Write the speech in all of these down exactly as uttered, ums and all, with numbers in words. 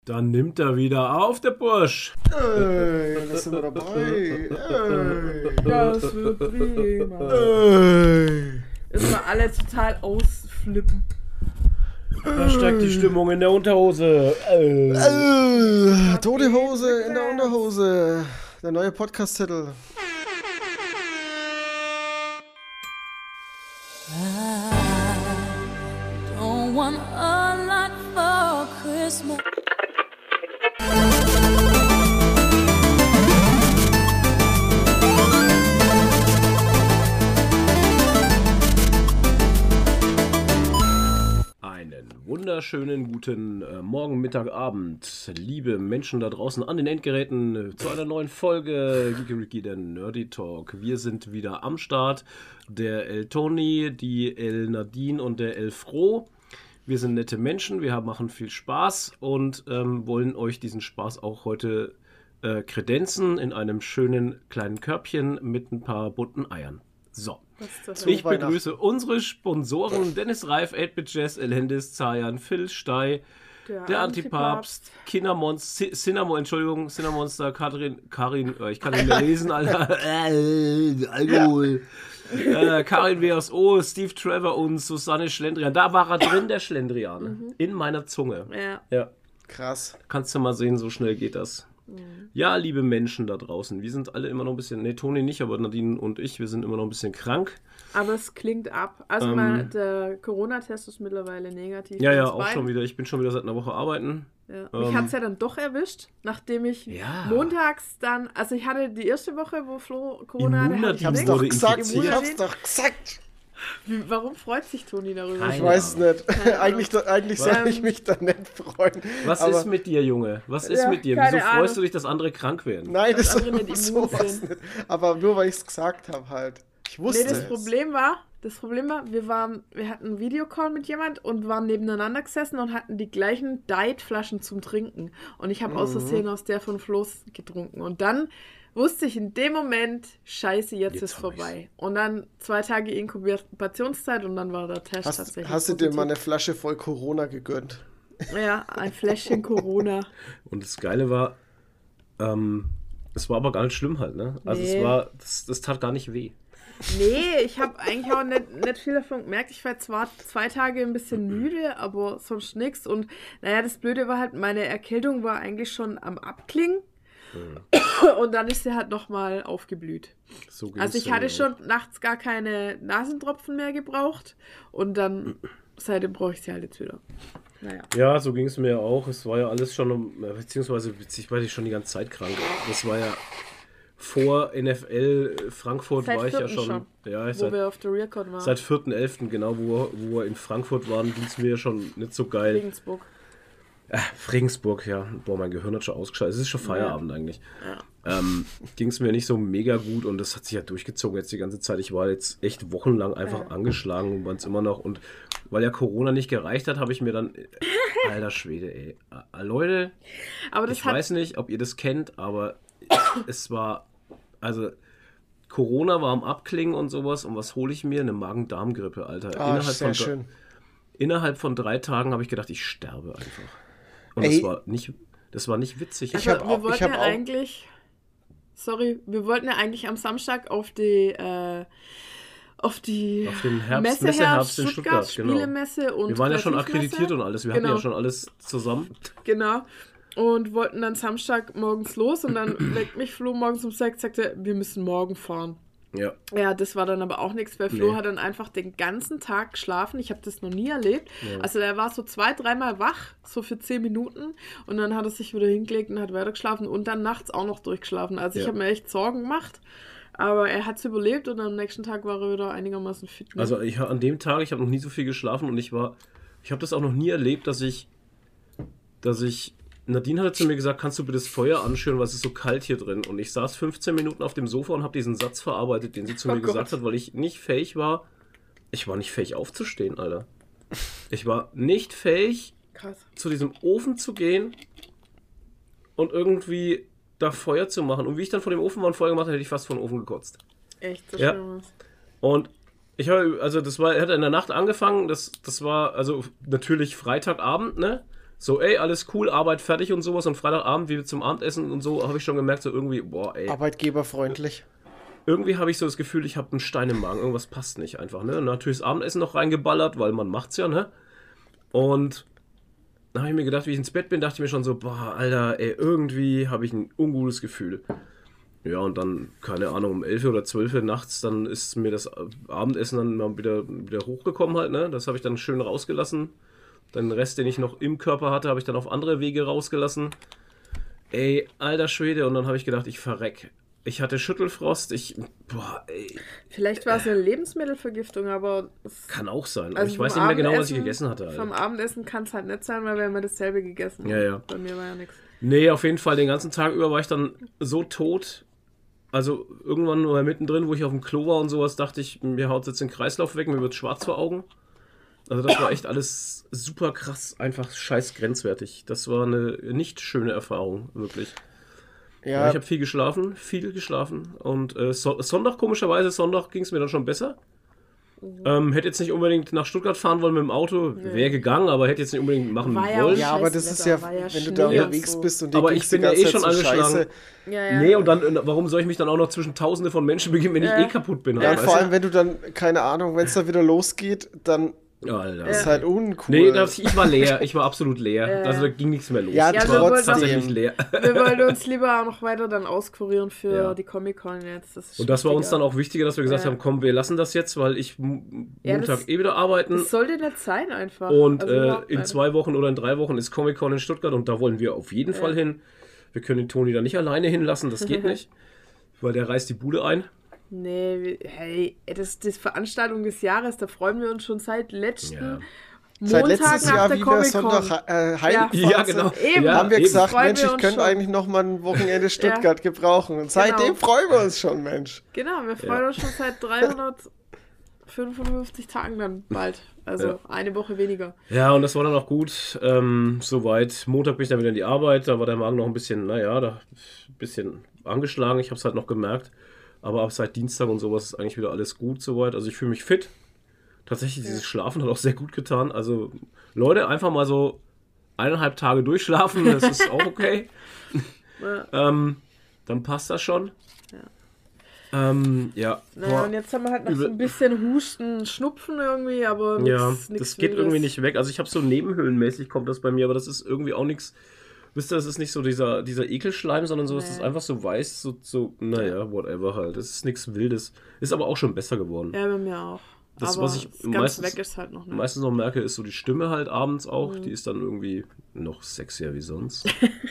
Dann nimmt er wieder auf, der Bursch. Ey, das sind wir dabei. Ey. Das wird prima. Ey. Dass wir alle total ausflippen. Da steigt die Stimmung in der Unterhose. Äh. Äh, tote Hose in der Unterhose. Der neue Podcast-Titel. I don't want a lot for Christmas. Einen wunderschönen guten äh, Morgen, Mittag, Abend, liebe Menschen da draußen an den Endgeräten, äh, zu einer neuen Folge Geeky Ricky, der Nerdy Talk. Wir sind wieder am Start, der El Toni, die El Nadine und der El Fro. Wir sind nette Menschen, wir haben, machen viel Spaß und ähm, wollen euch diesen Spaß auch heute äh, kredenzen in einem schönen kleinen Körbchen mit ein paar bunten Eiern. So. Ich begrüße unsere Sponsoren Dennis Reif, acht-Bit Jazz, El Hendis, Zayan, Phil Stey, der, der Antipapst, Kindermonster, Cinnamon, Entschuldigung, Cinnamonster, Karin, Karin, ich kann nicht mehr lesen, Alter, äh, Alkohol, äh, Karin W S O, Steve Trevor und Susanne Schlendrian. Da war er drin, der Schlendrian, mhm. in meiner Zunge. Ja. Ja. Krass. Kannst du mal sehen, so schnell geht das. Ja, liebe Menschen da draußen, wir sind alle immer noch ein bisschen, ne, Toni nicht, aber Nadine und ich, wir sind immer noch ein bisschen krank. Aber es klingt ab. Also ähm, mal, der Corona-Test ist mittlerweile negativ. Ja, ja, auch schon wieder. Ich bin schon wieder seit einer Woche arbeiten. Ja. Mich ähm, hat es ja dann doch erwischt, nachdem ich ja. montags dann, also ich hatte die erste Woche, wo Flo Corona hatte. Ich hab's doch gesagt, ich hab's doch gesagt. Wie, warum freut sich Toni darüber? Keine ich weiß es nicht. eigentlich eigentlich soll ich mich da nicht freuen. Was aber ist mit dir, Junge? Was ist ja, mit dir? Wieso Ahnung. freust du dich, dass andere krank werden? Nein, das, das andere nicht sowas nicht. Aber nur, weil ich es gesagt habe halt. Ich wusste nee, das es. Problem war, das Problem war, wir waren, wir hatten einen Videocall mit jemand und waren nebeneinander gesessen und hatten die gleichen Diet-Flaschen zum Trinken. Und ich habe mhm. aus Versehen aus der von Flo's getrunken. Und dann wusste ich in dem Moment, scheiße, jetzt, jetzt ist vorbei. Ich's. Und dann zwei Tage Inkubationszeit und dann war der Test hast, tatsächlich Hast du positiv. dir mal eine Flasche voll Corona gegönnt? Ja, ein Fläschchen Corona. Und das Geile war, ähm, es war aber gar nicht schlimm halt, ne? Also nee. es war, das, das tat gar nicht weh. Nee, ich habe eigentlich auch nicht, nicht viel davon gemerkt. Ich war zwar zwei Tage ein bisschen müde, aber sonst nichts. Und naja, das Blöde war halt, meine Erkältung war eigentlich schon am Abklingen. Hm. Und dann ist sie halt nochmal aufgeblüht. So also ich hatte schon nachts gar keine Nasentropfen mehr gebraucht. Und dann, seitdem brauche ich sie halt jetzt wieder. Naja. Ja, so ging es mir auch. Es war ja alles schon, beziehungsweise ich war schon die ganze Zeit krank. Das war ja vor N F L Frankfurt seit war ich ja schon. schon Ja, ich wo seit, wir auf der Record waren. Seit vierten elften genau, wo, wo wir in Frankfurt waren, ging es mir ja schon nicht so geil. Regensburg. Äh, Regensburg, ja. Boah, mein Gehirn hat schon ausgeschaltet. Es ist schon Feierabend ja. eigentlich. Ja. Ähm, ging es mir nicht so mega gut und das hat sich ja durchgezogen jetzt die ganze Zeit. Ich war jetzt echt wochenlang einfach ja. angeschlagen und war es immer noch. Und weil ja Corona nicht gereicht hat, habe ich mir dann, alter Schwede, ey. Äh, Leute, aber das ich hat... weiß nicht, ob ihr das kennt, aber es war, also Corona war am Abklingen und sowas. Und was hole ich mir? Eine Magen-Darm-Grippe, Alter. Ah, innerhalb, sehr von, schön. innerhalb von drei Tagen habe ich gedacht, ich sterbe einfach. Und das war nicht, das war nicht witzig. Also, ich hab wir auch, wollten ich hab ja auch eigentlich, sorry, wir wollten ja eigentlich am Samstag auf die, äh, auf die auf den Herbst, Messe, Messe Herbst, Herbst in Stuttgart, Stuttgart, genau. Spielemesse und wir waren ja schon Kreativmesse. akkreditiert und alles. Wir genau. hatten ja schon alles zusammen. Genau. Und wollten dann Samstag morgens los und dann weckt mich Flo morgens um sechs, sagte, wir müssen morgen fahren. Ja. Ja, das war dann aber auch nichts, weil Flo nee. hat dann einfach den ganzen Tag geschlafen. Ich habe das noch nie erlebt. Ja. Also er war so zwei, dreimal wach, so für zehn Minuten und dann hat er sich wieder hingelegt und hat weiter geschlafen und dann nachts auch noch durchgeschlafen. Also ja. ich habe mir echt Sorgen gemacht, aber er hat es überlebt und am nächsten Tag war er wieder einigermaßen fit. Ne? Also ich, an dem Tag, ich habe noch nie so viel geschlafen und ich war, ich habe das auch noch nie erlebt, dass ich, dass ich Nadine hatte zu mir gesagt, kannst du bitte das Feuer anschüren, weil es ist so kalt hier drin. Und ich saß fünfzehn Minuten auf dem Sofa und habe diesen Satz verarbeitet, den sie zu oh mir Gott. gesagt hat, weil ich nicht fähig war. Ich war nicht fähig aufzustehen, Alter. Ich war nicht fähig, Krass. zu diesem Ofen zu gehen und irgendwie da Feuer zu machen. Und wie ich dann vor dem Ofen war und Feuer gemacht habe, hätte ich fast vor den Ofen gekotzt. Echt, so ja. schlimm was. Und ich habe, also das war, hat in der Nacht angefangen, das, das war also natürlich Freitagabend, ne? So, ey, alles cool, Arbeit fertig und sowas und Freitagabend, wie wir zum Abendessen und so, habe ich schon gemerkt, so irgendwie, boah, ey. Arbeitgeberfreundlich. Irgendwie habe ich so das Gefühl, ich habe einen Stein im Magen, irgendwas passt nicht einfach, ne? Und natürlich das Abendessen noch reingeballert, weil man macht's ja, ne? Und dann habe ich mir gedacht, wie ich ins Bett bin, dachte ich mir schon so, boah, Alter, ey, irgendwie habe ich ein ungutes Gefühl. Ja, und dann, keine Ahnung, um elf oder zwölf nachts, dann ist mir das Abendessen dann mal wieder, wieder hochgekommen halt, ne? Das habe ich dann schön rausgelassen. Den Rest, den ich noch im Körper hatte, habe ich dann auf andere Wege rausgelassen. Ey, alter Schwede. Und dann habe ich gedacht, ich verreck. Ich hatte Schüttelfrost. Ich, boah, ey. Vielleicht war es eine Lebensmittelvergiftung, aber... Es, kann auch sein. Aber also ich weiß vom nicht mehr genau, was ich Abendessen- gegessen hatte. Alter. Vom Abendessen kann es halt nicht sein, weil wir immer dasselbe gegessen haben. Ja, ja. Bei mir war ja nichts. Nee, auf jeden Fall. Den ganzen Tag über war ich dann so tot. Also irgendwann nur mittendrin, wo ich auf dem Klo war und sowas, dachte ich, mir haut jetzt den Kreislauf weg, mir wird schwarz vor Augen. Also das war echt alles super krass, einfach scheiß grenzwertig. Das war eine nicht schöne Erfahrung, wirklich. Ja, Ja, ich habe viel geschlafen, viel geschlafen. Und äh, so Sonntag, komischerweise, Sonntag ging es mir dann schon besser. Ähm, hätte jetzt nicht unbedingt nach Stuttgart fahren wollen mit dem Auto, wäre gegangen, aber hätte jetzt nicht unbedingt machen War ja auch wollen. ja, aber scheiß das ist Wetter, ja, war ja wenn du da Schnee und unterwegs so. bist und dir Aber ging's ich bin die ja ganze eh schon Zeit so angeschlagen. scheiße. Ja, ja. Nee, und dann, äh, warum soll ich mich dann auch noch zwischen Tausende von Menschen begeben, wenn Ja. ich eh kaputt bin? Ja, halt, und weißt vor du? allem, wenn du dann, keine Ahnung, wenn es da wieder losgeht, dann Ja, Alter. ist halt uncool. Nee, das, ich war leer, ich war absolut leer. Ja. Also da ging nichts mehr los. Ja, Ja, ich wir war wollten tatsächlich trotzdem. leer. Wir wollen uns lieber auch noch weiter dann auskurieren für Ja. die Comic-Con jetzt. Das ist Und das war uns wichtiger. dann auch wichtiger, dass wir gesagt Ja. haben, komm, wir lassen das jetzt, weil ich m- Ja, Montag das- eh wieder arbeiten. Das sollte nicht sein einfach. Und Also äh, überhaupt in nicht. zwei Wochen oder in drei Wochen ist Comic-Con in Stuttgart und da wollen wir auf jeden Fall hin. Wir können den Toni da nicht alleine hinlassen, das geht nicht. Weil der reißt die Bude ein. Nee, wir- hey, das ist die Veranstaltung des Jahres, da freuen wir uns schon seit letzten Ja. Seit Montag letztes nach Jahr, der wie wir Comic-Con. Sonntag äh, heimgefahren Ja, sind, genau. Eben. Ja, haben wir eben. gesagt, Freuen Mensch, wir ich uns könnte schon. eigentlich noch mal ein Wochenende Stuttgart gebrauchen. Und seitdem Genau. freuen wir uns schon, Mensch. Genau, wir freuen Ja. uns schon seit dreihundertfünfundfünfzig Tagen dann bald. Also Ja. eine Woche weniger. Ja, und das war dann auch gut. Ähm, soweit. Montag bin ich dann wieder in die Arbeit. Da war der Magen noch ein bisschen, naja, da ein bisschen angeschlagen. Ich habe es halt noch gemerkt. Aber ab seit Dienstag und sowas ist eigentlich wieder alles gut soweit. Also ich fühle mich fit. Tatsächlich, dieses Schlafen hat auch sehr gut getan. Also Leute, einfach mal so eineinhalb Tage durchschlafen. Das ist auch okay. Ja. ähm, dann passt das schon. Ähm, ja. Naja, Boah. und jetzt haben wir halt noch so Übel. ein bisschen Husten, Schnupfen irgendwie, aber nix, Ja, nix das geht Wildes. irgendwie nicht weg. Also ich habe so nebenhöhlenmäßig kommt das bei mir, aber das ist irgendwie auch nichts. Wisst ihr, das ist nicht so dieser, dieser Ekelschleim, sondern so, es Nee. ist einfach so weiß, so, so, naja, whatever halt. Das ist nichts Wildes. Ist aber auch schon besser geworden. Ja, bei mir auch. Das, aber was ich ganz meistens- weg ist halt noch nicht. Meistens noch merke, ist so die Stimme halt abends auch. Mhm. Die ist dann irgendwie noch sexier wie sonst.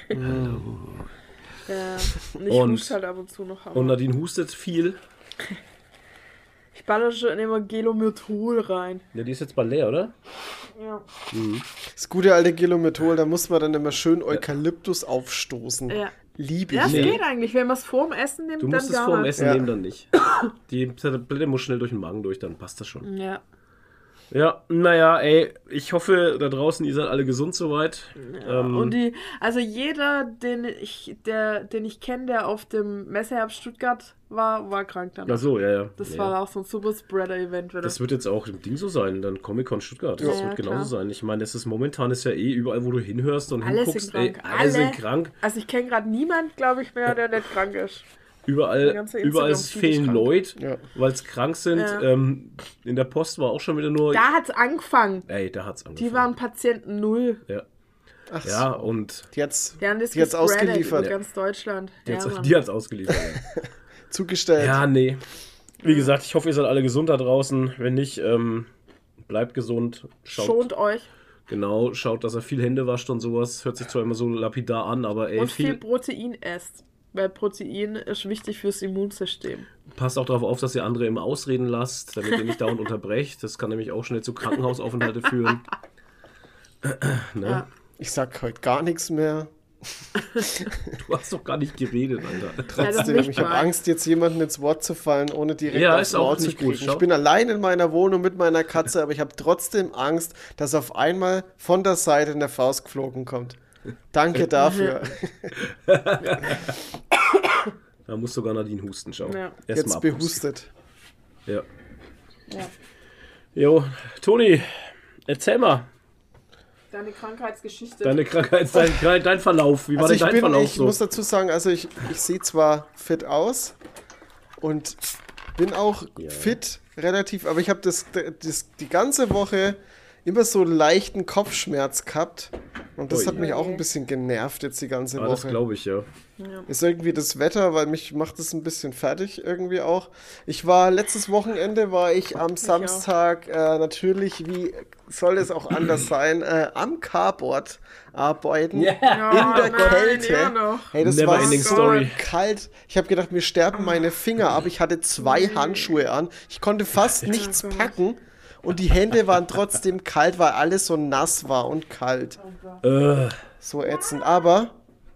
Ja, und ich Und- huste halt ab und zu noch. Aber Und Nadine hustet viel. ich baller schon immer Gelomyrtol rein. Ja, die ist jetzt bald leer, oder? Ja. Das gute alte Gelomethol, da muss man dann immer schön Eukalyptus aufstoßen. Ja. Liebe Ja, ich. das Nee. geht eigentlich. Wenn man es vorm Essen nimmt, Du dann musst es gar vor dem nicht. Essen Ja. nehmen, dann nicht. Die Tablette muss schnell durch den Magen durch, dann passt das schon. Ja. Ja, naja, ey, ich hoffe da draußen, ihr seid alle gesund soweit. Ähm, Und die, also jeder, den ich, der, den ich kenne, der auf dem Messeherbst Stuttgart war, war krank dann. Ach so, ja, ja. Das ja. war auch so ein super Spreader-Event wieder. Das wird jetzt auch im Ding so sein, dann Comic-Con Stuttgart. Das Ja, wird genauso klar. sein. Ich meine, es ist momentan ist ja eh überall, wo du hinhörst und Alle hinguckst, sind krank. ey, alle, sind Alle. krank. Also ich kenne gerade niemand, glaube ich, mehr, der nicht krank ist. Der Überall, ganze überall Instagram-Feed ist fehlen krank. Leute, Ja. weil es krank sind. Ja. Ähm, in der Post war auch schon wieder nur. Da hat's angefangen. Ey, da hat's angefangen. Die waren Patienten null. Ja, Ach ja so. und Die hat's Die haben das Die hat's gespreadet ausgeliefert. in ganz Deutschland. die Ja, hat's, Mann. die hat's ausgeliefert. zugestellt. Ja, nee. Wie gesagt, ich hoffe, ihr seid alle gesund da draußen. Wenn nicht, ähm, bleibt gesund. Schaut, Schont euch. Genau, schaut, dass er viel Hände wascht und sowas. Hört sich zwar immer so lapidar an, aber ey, Und viel viel, Protein esst. Weil Protein ist wichtig fürs Immunsystem. passt auch darauf auf, dass ihr andere immer ausreden lasst, damit ihr nicht dauernd unterbrecht. Das kann nämlich auch schnell zu Krankenhausaufenthalte führen. ne? Ja. Ich sag heute gar nichts mehr. Du hast doch gar nicht geredet, Alter. Trotzdem, nicht ich habe mal. Angst, jetzt jemandem ins Wort zu fallen, ohne direkt Ja, aufs ist auch Maul zu nicht gut, kriegen. schau. Ich bin allein in meiner Wohnung mit meiner Katze, aber ich habe trotzdem Angst, dass auf einmal von der Seite eine Faust geflogen kommt. Danke dafür. Da muss sogar Nadine husten, schau. Ja. Erst mal Jetzt abhusten. behustet. Ja. Ja. Jo, Toni, erzähl mal. Deine Krankheitsgeschichte. Deine Krankheit, dein, dein Verlauf. Wie war Also denn ich dein bin, Verlauf ich so? muss dazu sagen, also ich, ich sehe zwar fit aus und bin auch Ja. fit relativ, aber ich habe das, das die ganze Woche immer so einen leichten Kopfschmerz gehabt und das Ui. hat mich auch Oje. ein bisschen genervt jetzt die ganze Ah, das Woche. glaube ich, ja. Ja. Ist irgendwie das Wetter, weil mich macht das ein bisschen fertig irgendwie auch. Ich war letztes Wochenende, war ich am Samstag äh, natürlich, wie soll es auch anders sein, äh, am Carport arbeiten. Ja. In der nein, Kälte. immer noch. Hey, das Never war ending so story. kalt. Ich habe gedacht, mir sterben meine Finger ab. Ich hatte zwei Handschuhe an. Ich konnte fast nichts Oh Gott. packen. Und die Hände waren trotzdem kalt, weil alles so nass war und kalt. Äh, So ätzend. Aber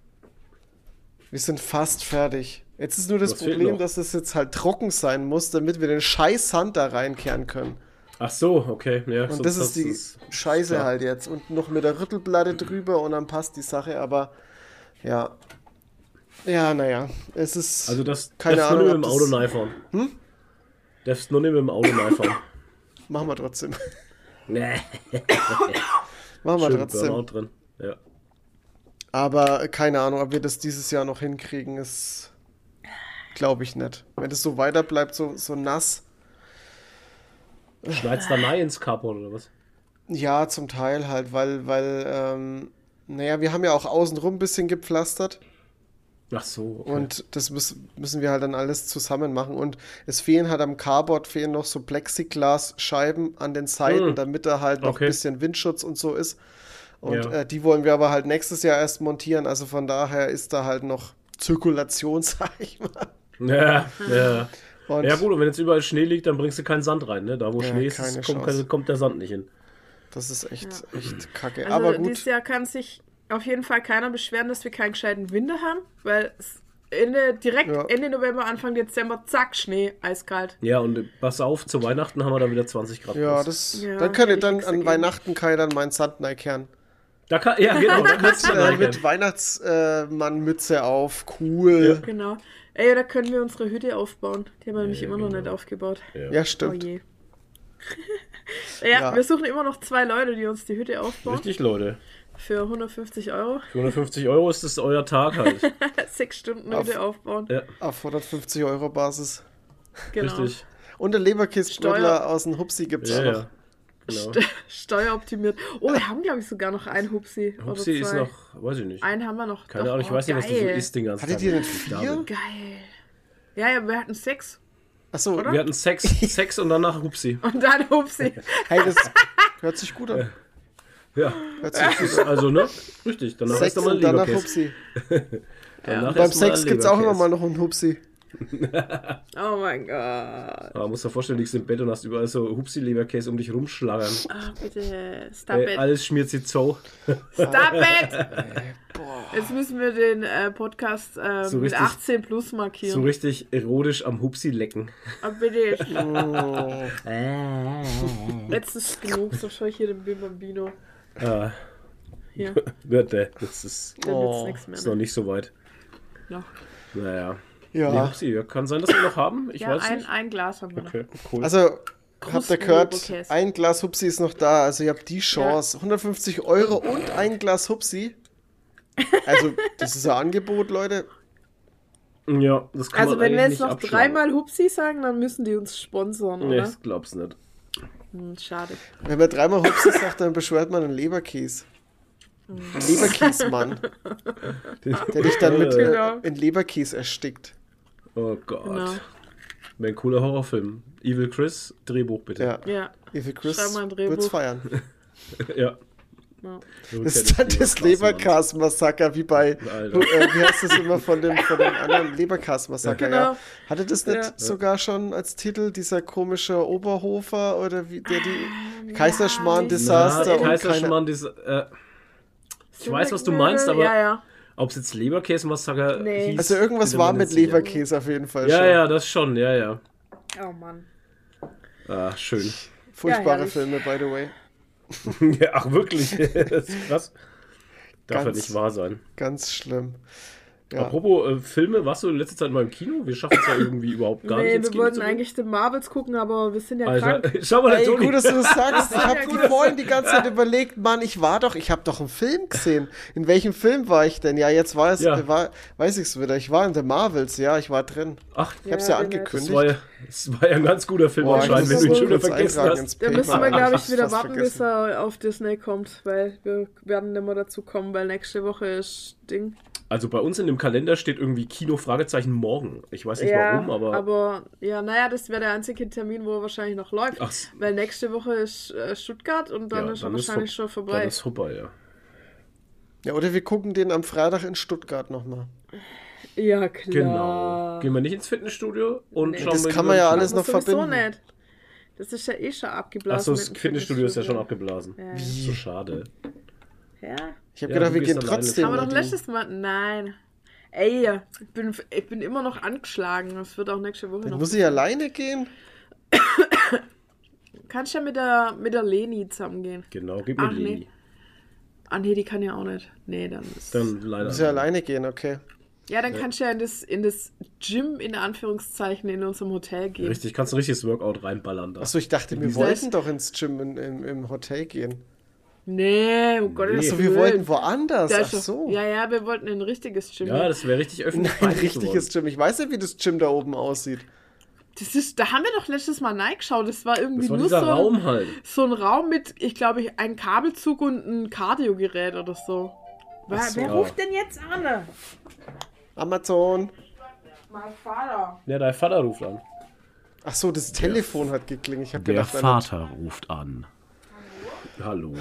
wir sind fast fertig. Jetzt ist nur das Was fehlt Problem, noch? dass es jetzt halt trocken sein muss, damit wir den scheiß Sand da reinkehren können. ach so, okay. Ja, Und so, das ist die Scheiße klar. halt jetzt. Und noch mit der Rüttelplatte drüber und dann passt die Sache. Aber ja. Ja, naja. Es ist... Also das Keine darfst du Ahnung, nur mit dem ob Auto das- reinfahren. Hm? Darfst nur nicht mit dem Auto reinfahren. Machen wir trotzdem. Nee. Machen wir Schön trotzdem. Burnout drin. Ja. Aber keine Ahnung, ob wir das dieses Jahr noch hinkriegen, ist... Glaube ich nicht. Wenn das so weiter bleibt, so, so nass. Schneidest da rein ins Carport oder was? Ja, zum Teil halt, weil, weil, ähm, naja, wir haben ja auch außenrum ein bisschen gepflastert. Ach so, okay. Und das müß, müssen wir halt dann alles zusammen machen. Und es fehlen halt am Carport fehlen noch so Plexiglasscheiben an den Seiten, Hm. damit da halt noch Okay. ein bisschen Windschutz und so ist. Und Ja. äh, die wollen wir aber halt nächstes Jahr erst montieren. Also von daher ist da halt noch Zirkulation, sag ich mal. Ja, ja. Und Ja gut, und wenn jetzt überall Schnee liegt, dann bringst du keinen Sand rein, ne? Da wo Ja, Schnee ist, keine kommt, Chance. kommt der Sand nicht hin. das ist echt, echt kacke. Also aber dieses gut. Jahr kann sich auf jeden Fall keiner beschweren, dass wir keinen gescheiten Winter haben, weil es Ende, direkt Ja. Ende November, Anfang Dezember, zack, Schnee, eiskalt. Ja, und äh, pass auf, zu Weihnachten haben wir da wieder zwanzig Grad. Ja, plus. das, Ja, dann könnt ihr hätte ich dann nichts an dagegen. Weihnachten kann ich dann meinen Sand neikernen. Da kann, ja, genau, da kannst du Äh, rein. mit Weihnachtsmannmütze auf, cool. Genau. Ey, da können wir unsere Hütte aufbauen. Die haben wir nämlich immer noch nicht aufgebaut. Ja, Oh stimmt. je. ja, Ja. wir suchen immer noch zwei Leute, die uns die Hütte aufbauen. Richtig, Leute. Für hundertfünfzig Euro. Für hundertfünfzig Euro ist das euer Tag halt. Sechs Stunden Auf- Hütte aufbauen. Ja, Auf hundertfünfzig Euro Basis. Genau. richtig. Und der Leberkistbrötler Steuer- aus dem Hupsi gibt's Ja, auch ja. noch. Genau. Ste- Steueroptimiert. Oh, wir haben, glaube ich, sogar noch einen Hupsi. oder Hupsi ist zwei. noch, weiß ich nicht. Einen haben wir noch. Keine Doch, Ahnung, ich oh, weiß nicht, was du so geil. isst den ganzen Hattet Tag. ihr wenn nicht ich da vier? bin. Geil. Ja, ja, wir hatten sechs. Achso, Oder? Wir hatten Sex, Sex und danach Hupsi. Und dann Hupsi. hey, das hört sich gut an. Ja, Hört sich gut an. also ne? Richtig, danach Sex ist nochmal ein und danach Leberkäse. Hupsi. Danach Beim erst mal Sex ein gibt's auch immer Leberkäse. mal noch einen Hupsi. Oh mein Gott. Ah, musst dir vorstellen, du liegst im Bett und hast überall so Hupsi-Leberkäse um dich rumschlagern. Ah, bitte. Stop Äh, it. alles schmiert sich so. Stop it. Jetzt müssen wir den äh, Podcast äh, So mit richtig- achtzehn plus So markieren. richtig erotisch am Hupsi lecken. Ah, bitte. Oh. Jetzt ist genug. So schaue ich hier den Bim Bambino. Ah, Hier. warte, das ist, Dann Oh, wird's nichts mehr. ist noch Ne? nicht so weit. Noch. Naja. Nee, Ja, Hupsi, ja, kann sein, dass wir noch haben. Ich Ja, weiß ein, nicht. ein Glas haben wir noch. Okay, cool. also habt ihr gehört, Leberkäse. ein Glas Hupsi ist noch da. Also ihr habt die Chance. hundertfünfzig Euro und ein Glas Hupsi. Also das ist ein Angebot, Leute. ja, das kann Also man wenn wir eigentlich jetzt nicht noch abschlagen. dreimal Hupsi sagen, dann müssen die uns sponsoren, Nee, oder? ich glaub's nicht. Hm, schade. Wenn man dreimal Hupsi sagt, dann beschwört man einen Leberkäse. Ein Leberkäsmann, der dich dann mit äh, Genau. in Leberkäse erstickt. Oh Gott. Genau. Wäre ein cooler Horrorfilm. Evil Chris, Drehbuch bitte. Ja, Ja. Evil Chris Schreib mal ein Drehbuch. wird's feiern. Ja. Ja. Das ist dann das Leberkas-Massaker, wie bei, Alter. äh, wie heißt das immer von dem, von dem anderen Leberkas-Massaker, Genau. ja. Hatte das nicht Ja. sogar schon als Titel dieser komische Oberhofer oder wie, der die Na, Kaiserschmarrn-Desaster Na, und keine... Kaiserschmarrn, diese, äh, ich weiß, was du meinst, aber Ja, ja. ob es jetzt Leberkäse-Massaker Nee. hieß... Also irgendwas bin war mir mit nicht sicher. Leberkäse auf jeden Fall Ja, schon. ja, das schon, ja, ja. Oh Mann. Ah, schön. Furchtbare Ja, herrlich. Filme, by the way. Ja, ach, wirklich? Das ist krass. Darf ja Ganz- nicht wahr sein. Ganz schlimm. Ja. Apropos äh, Filme, warst du in letzter Zeit mal im Kino? Wir schaffen es ja irgendwie überhaupt gar nee, nicht ins wir Kino wollten zu gehen. eigentlich den Marvels gucken, aber wir sind ja Alter, krank. schau mal, der Ey, Toni. gut, dass du das sagst. Ich Ja, habe gut, die vorhin die ganze Zeit überlegt, Mann, ich war doch, ich habe doch einen Film gesehen. In welchem Film war ich denn? Ja, jetzt war es, Ja. war, weiß ich es wieder. Ich war in The Marvels, ja, ich war drin. Ach, Ich habe es ja Ja, den das angekündigt. war ja, das war ja ein ganz guter Film Boah, anscheinend, ich wenn muss du ihn das schon kurz wieder vergessen eintragen hast. ins Da müssen wir, Paper. glaube Hab's ich, wieder fast warten, bis vergessen. er auf Disney kommt, weil wir werden nicht mehr dazu kommen, weil nächste Woche ist Ding. Also bei uns in dem Kalender steht irgendwie Kino Fragezeichen morgen. Ich weiß nicht ja, warum, aber, aber ja, naja, das wäre der einzige Termin, wo er wahrscheinlich noch läuft. Ach s- Weil nächste Woche ist äh, Stuttgart und dann ja, ist er dann ist wahrscheinlich vor- schon vorbei. Dann ist vorbei, ja. Ja, oder wir gucken den am Freitag in Stuttgart nochmal. Ja, klar. Genau. Gehen wir nicht ins Fitnessstudio und Nee. schauen Das wir kann lieber man ja im alles Kino. noch Aber sowieso verbinden. nicht. Das ist ja eh schon abgeblasen. Achso, mit das dem Fitnessstudio ist ja schon abgeblasen. Ja. So schade. Ja. Ich habe Ja, gedacht, du wir gehst gehen alleine. trotzdem. Haben wir doch Nadine. letztes Mal. Nein. Ey, ich bin, ich bin immer noch angeschlagen. Das wird auch nächste Woche Dann noch. muss ich alleine gehen? Kannst ja mit der, mit der Leni zusammengehen. Genau, gib mir Ach, nee. Leni. Ah, nee, die kann ja auch nicht. Nee, dann ist. Dann leider. Muss ich alleine gehen, okay. ja, dann kannst du ja in das, in das Gym, in Anführungszeichen, in unserem Hotel gehen. Richtig, kannst ein richtiges Workout reinballern da. Achso, ich dachte, wir Wie wollten doch ins Gym in, im, im Hotel gehen. Nee, um Gottes Nee. Achso, wir Willen. wollten woanders. Da Ach ist doch- so. Ja, ja, wir wollten ein richtiges Gym. Ja, das wäre richtig öffentlich. Ein richtiges Gym. Ich weiß nicht, wie das Gym da oben aussieht. Das ist, da haben wir doch letztes Mal reingeschaut. Das war irgendwie Das war nur dieser so, Raum halt. so ein Raum mit, ich glaube, ich, ein Kabelzug und ein Kardiogerät oder so. Wer, so. wer ruft denn jetzt an? Amazon. Mein Vater. Ja, dein Vater ruft an. Ach so, das Telefon hat geklingelt. Ich habe Der gedacht, eine- Vater ruft an. Hallo?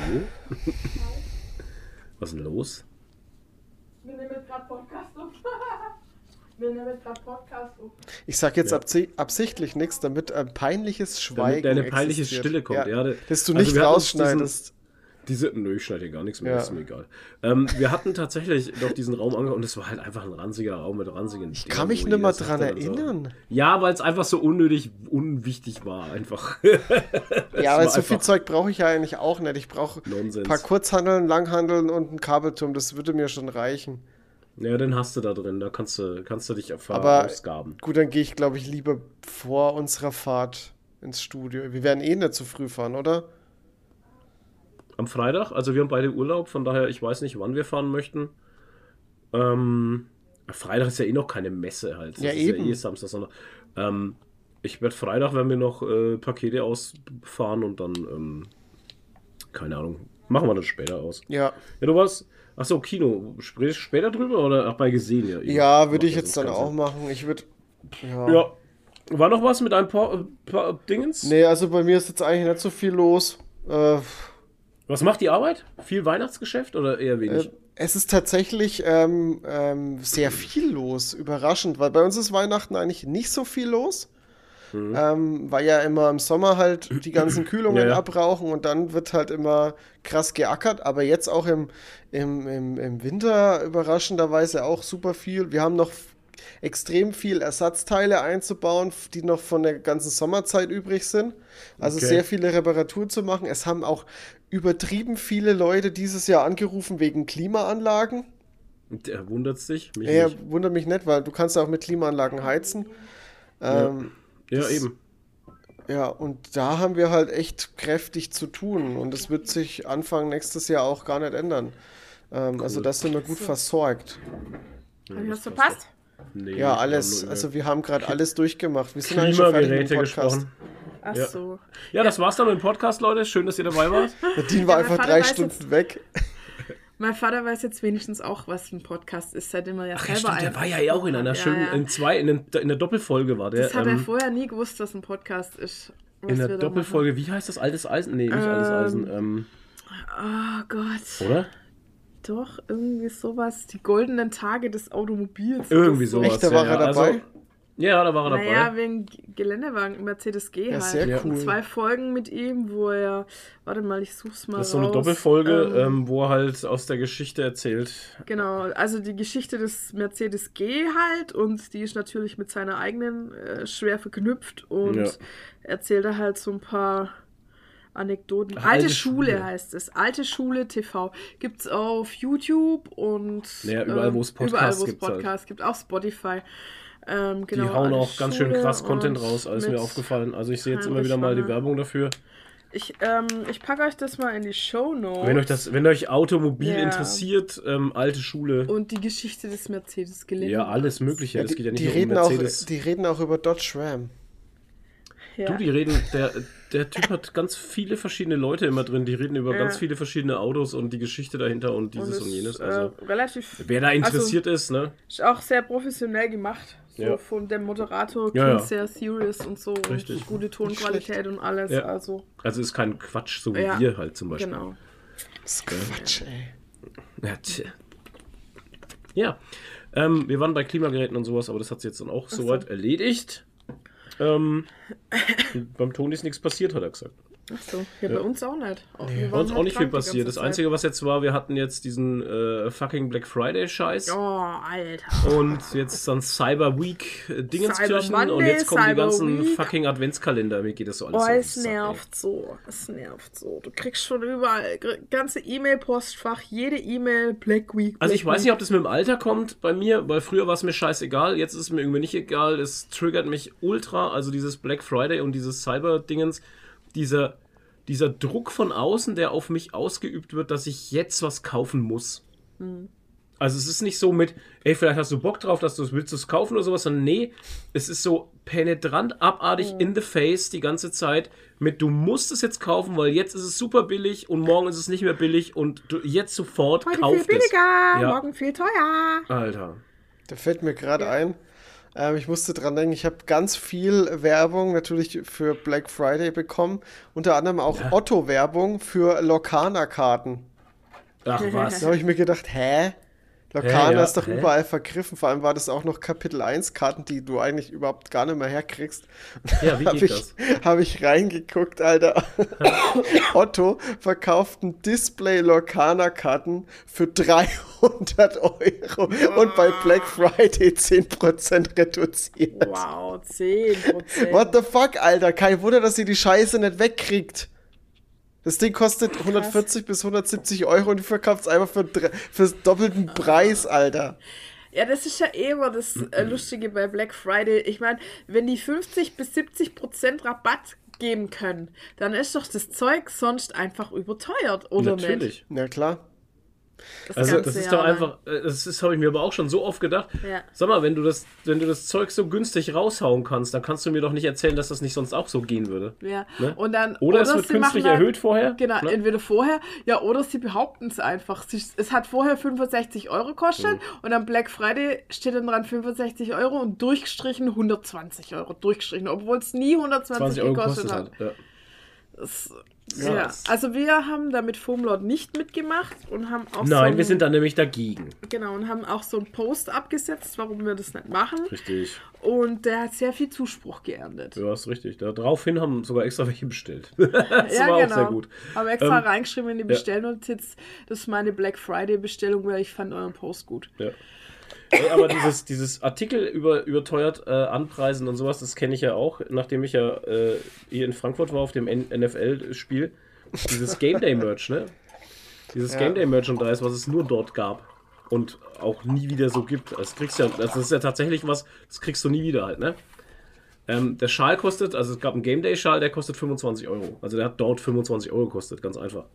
Was ist denn los? Wir nehmen gerade Podcast auf. Wir nehmen gerade Podcast auf. ich sag jetzt Ja. absi- absichtlich nichts, damit ein peinliches Schweigen Damit eine peinliche existiert. Stille kommt. Ja, da- dass du also nicht wir hatten uns rausschneidest. Diese, nö, ich schneide hier gar nichts mehr, Ja. ist mir egal. Ähm, wir hatten tatsächlich doch diesen Raum angeguckt und es war halt einfach ein ranziger Raum mit ranzigen Ich kann mich nicht mehr dran erinnern. Ja, weil es einfach so unnötig, unwichtig war, einfach. Ja, aber war so viel einfach Zeug brauche ich ja eigentlich auch nicht. Ich brauche ein Nonsens. paar Kurzhandeln, Langhandeln und einen Kabelturm. Das würde mir schon reichen. Ja, den hast du da drin, da kannst du, kannst du dich Aber verausgaben. gut, dann gehe ich, glaube ich, lieber vor unserer Fahrt ins Studio. Wir werden eh nicht zu früh fahren, oder? Am Freitag, also wir haben beide Urlaub, von daher, ich weiß nicht, wann wir fahren möchten. Ähm, Freitag ist ja eh noch keine Messe halt. Das Ja, ist eben. ja eh Samstag, Sonntag. Ähm, ich werde Freitag, wenn wir noch äh, Pakete ausfahren und dann, ähm, keine Ahnung, machen wir das später aus. Ja. Ja, du warst, achso, Kino, sprichst du später drüber oder ach, bei gesehen ja? eben. Ja, würde ich Macht jetzt ja dann sonst auch keinen machen. Ich würde. Ja. Sinn. Ja. War noch was mit ein paar, paar Dingens? Nee, also bei mir ist jetzt eigentlich nicht so viel los. Äh, Was macht die Arbeit? Viel Weihnachtsgeschäft oder eher wenig? äh, es ist tatsächlich ähm, ähm, sehr viel los, überraschend, weil bei uns ist Weihnachten eigentlich nicht so viel los. Mhm. Ähm, weil ja immer im Sommer halt die ganzen Kühlungen Ja, ja. abrauchen und dann wird halt immer krass geackert, aber jetzt auch im, im, im, im Winter überraschenderweise auch super viel. Wir haben noch f- extrem viel Ersatzteile einzubauen, f- die noch von der ganzen Sommerzeit übrig sind. Also Okay. sehr viele Reparaturen zu machen. Es haben auch übertrieben viele Leute dieses Jahr angerufen wegen Klimaanlagen. Der wundert sich. Mich Ja, nicht. wundert mich nicht, weil du kannst ja auch mit Klimaanlagen heizen. Ähm, Ja, das- eben. Ja, und da haben wir halt echt kräftig zu tun und es wird sich Anfang nächstes Jahr auch gar nicht ändern. Ähm, Also da sind wir gut versorgt. Ja, Hab ich das was verpasst? Nee, Ja, wir haben alles, nur also über wir haben gerade alles durchgemacht. Wir sind eigentlich schon fertig mit dem Klimageräte Podcast. gesprochen. Ach Ja. so. Ja, das war's dann mit dem Podcast, Leute. Schön, dass ihr dabei wart. Nadine war Ja, mein einfach Vater drei weiß Stunden weg. Mein Vater weiß jetzt wenigstens auch, was ein Podcast ist, seitdem er ja Ach ja, selber stimmt, der einen war ja eh auch in einer Ja, schönen, ja. in zwei, in, den, in der Doppelfolge war der. Das hat er ähm, vorher nie gewusst, dass ein Podcast ist. was in der wir da Doppelfolge, wie heißt das? Altes Eisen? Nee, nicht Altes Ähm, Eisen. Ähm, machen. Oh Gott. oder? Doch, irgendwie sowas. Die goldenen Tage des Automobils. Irgendwie oder so. sowas. Echt, da war er dabei? Also, ja, da war er Naja, dabei. wegen G- Geländewagen, Mercedes G Ja, halt. sehr Wir cool. hatten zwei Folgen mit ihm, wo er, warte mal, ich such's mal Das ist so eine raus. Doppelfolge, Ähm, ähm, wo er halt aus der Geschichte erzählt. Genau, also die Geschichte des Mercedes G halt und die ist natürlich mit seiner eigenen äh, schwer verknüpft und Ja. erzählt er halt so ein paar Anekdoten. Ach, Alte, Alte Schule, Schule. heißt es. Alte Schule T V. Gibt's auf YouTube und Ja, überall, wo es ähm, Podcasts überall, wo es gibt halt. Podcasts gibt. Auch Spotify. Ähm, genau, Die hauen Alte auch ganz schön Schule krass Content und raus, alles mit mir aufgefallen. Also ich sehe jetzt immer Heinrich wieder mal die Schwange. Werbung dafür. Ich, ähm, ich packe euch das mal in die Shownotes. Wenn euch das, wenn euch Automobil Ja. interessiert, ähm, alte Schule, Und die Geschichte des Mercedes-Geländes. ja, alles Mögliche. Ja, Das die, geht ja nicht die, nur um reden auch, Mercedes. die reden auch über Dodge Ram. Ja. Du, die reden, der, der Typ hat ganz viele verschiedene Leute immer drin, die reden über Ja. ganz viele verschiedene Autos und die Geschichte dahinter und dieses und, es, jenes. äh, Also, relativ. wer da interessiert ist, ne? Ist auch sehr professionell gemacht. So Ja. von dem Moderator Ja, klingt ja. sehr serious und so. Richtig. Und gute Tonqualität und alles. Ja. Also, Also ist kein Quatsch, so wie Ja, wir halt zum Beispiel. genau. Das ist Quatsch, ey. Ja, tja. Ja, ähm, wir waren bei Klimageräten und sowas, aber das hat sich jetzt dann auch so. soweit erledigt. Ähm, beim Toni ist nichts passiert, hat er gesagt. Ach so. Ja, Ja. bei uns auch nicht. Auch, wir Bei waren uns halt auch nicht viel krank die passiert. ganze Das Einzige, was jetzt war, wir hatten jetzt diesen äh, fucking Black Friday-Scheiß. Zeit. Oh, Alter. Und jetzt dann Cyber Week äh, Dingenskirchen Cyber Monday, und jetzt kommen die Cyber ganzen Week. fucking Adventskalender. Mir geht das so alles Oh, so auf den es Sack, ey. nervt so. Es nervt so. Du kriegst schon überall gr- ganze E-Mail-Postfach, jede E-Mail, Black Week. Also Black ich weiß Week. nicht, ob das mit dem Alter kommt bei mir, weil früher war es mir scheißegal, jetzt ist es mir irgendwie nicht egal. Es triggert mich ultra, also dieses Black Friday und dieses Cyber-Dingens, dieser, dieser Druck von außen, der auf mich ausgeübt wird, dass ich jetzt was kaufen muss. Also es ist nicht so mit, ey, vielleicht hast du Bock drauf, dass du es willst, du es kaufen oder sowas, sondern nee, es ist so penetrant, abartig in the face die ganze Zeit mit, du musst es jetzt kaufen, weil jetzt ist es super billig und morgen ist es nicht mehr billig und du jetzt sofort Heute kauf viel billiger, es. Ja. morgen viel teuer. Alter. Da fällt mir gerade ein, ähm, ich musste dran denken, ich habe ganz viel Werbung natürlich für Black Friday bekommen, unter anderem auch Ja. Otto-Werbung für Locana-Karten. Ach was. Da habe ich mir gedacht, hä? Locana Hä, ja, ist doch hä? überall vergriffen, vor allem war das auch noch Kapitel eins Karten, die du eigentlich überhaupt gar nicht mehr herkriegst. Ja, wie Habe geht ich, das? hab ich reingeguckt, Alter. Otto verkauft ein Display Locana-Karten für dreihundert Euro und bei Black Friday zehn Prozent reduziert. Wow, zehn Prozent. What the fuck, Alter? Kein Wunder, dass sie die Scheiße nicht wegkriegt. Das Ding kostet hundertvierzig bis hundertsiebzig Euro und du verkaufst es einfach für, dre- für doppelten Preis, Alter. Ja, das ist ja eh immer das äh, Lustige bei Black Friday. Ich meine, wenn die fünfzig bis siebzig Prozent Rabatt geben können, dann ist doch das Zeug sonst einfach überteuert, oder nicht? Natürlich. Na klar. Das Also ganze das ist Jahr doch lang. einfach, äh, das ist, habe ich mir aber auch schon so oft gedacht. Ja. Sag mal, wenn du das, wenn du das Zeug so günstig raushauen kannst, dann kannst du mir doch nicht erzählen, dass das nicht sonst auch so gehen würde. Ja. Ne? Und dann, Oder es wird sie künstlich machen dann- erhöht vorher. Genau, Ne? entweder vorher, ja, oder sie behaupten es einfach. Sie, es hat vorher fünfundsechzig Euro gekostet und am Black Friday steht dann dran fünfundsechzig Euro und durchgestrichen hundertzwanzig Euro. Durchgestrichen, obwohl es nie hundertzwanzig zwanzig Euro gekostet kostet hat. halt. Ja. Das, Ja, ja, das- also wir haben da mit Foamlord nicht mitgemacht und haben auch so Nein, ein, wir sind da nämlich dagegen. genau, und haben auch so einen Post abgesetzt, warum wir das nicht machen. Richtig. Und der hat sehr viel Zuspruch geerntet. Ja, ist richtig. Daraufhin haben sogar extra welche bestellt. das Ja, war genau. auch sehr gut. Haben extra Ähm, reingeschrieben in die Bestellnotiz, das ist meine Black Friday Bestellung, weil ich fand euren Post gut. Ja. Ey, aber dieses, dieses Artikel über überteuert äh, anpreisen und sowas, das kenne ich ja auch, nachdem ich ja äh, hier in Frankfurt war auf dem N F L-Spiel. Dieses Game Day Merch, ne? Dieses Ja. Game Day Merchandise, was es nur dort gab und auch nie wieder so gibt. Das kriegst ja, das ist ja tatsächlich was, das kriegst du nie wieder halt, ne? Ähm, der Schal kostet, also es gab einen Game Day Schal, der kostet fünfundzwanzig Euro. Also der hat dort fünfundzwanzig Euro gekostet, ganz einfach.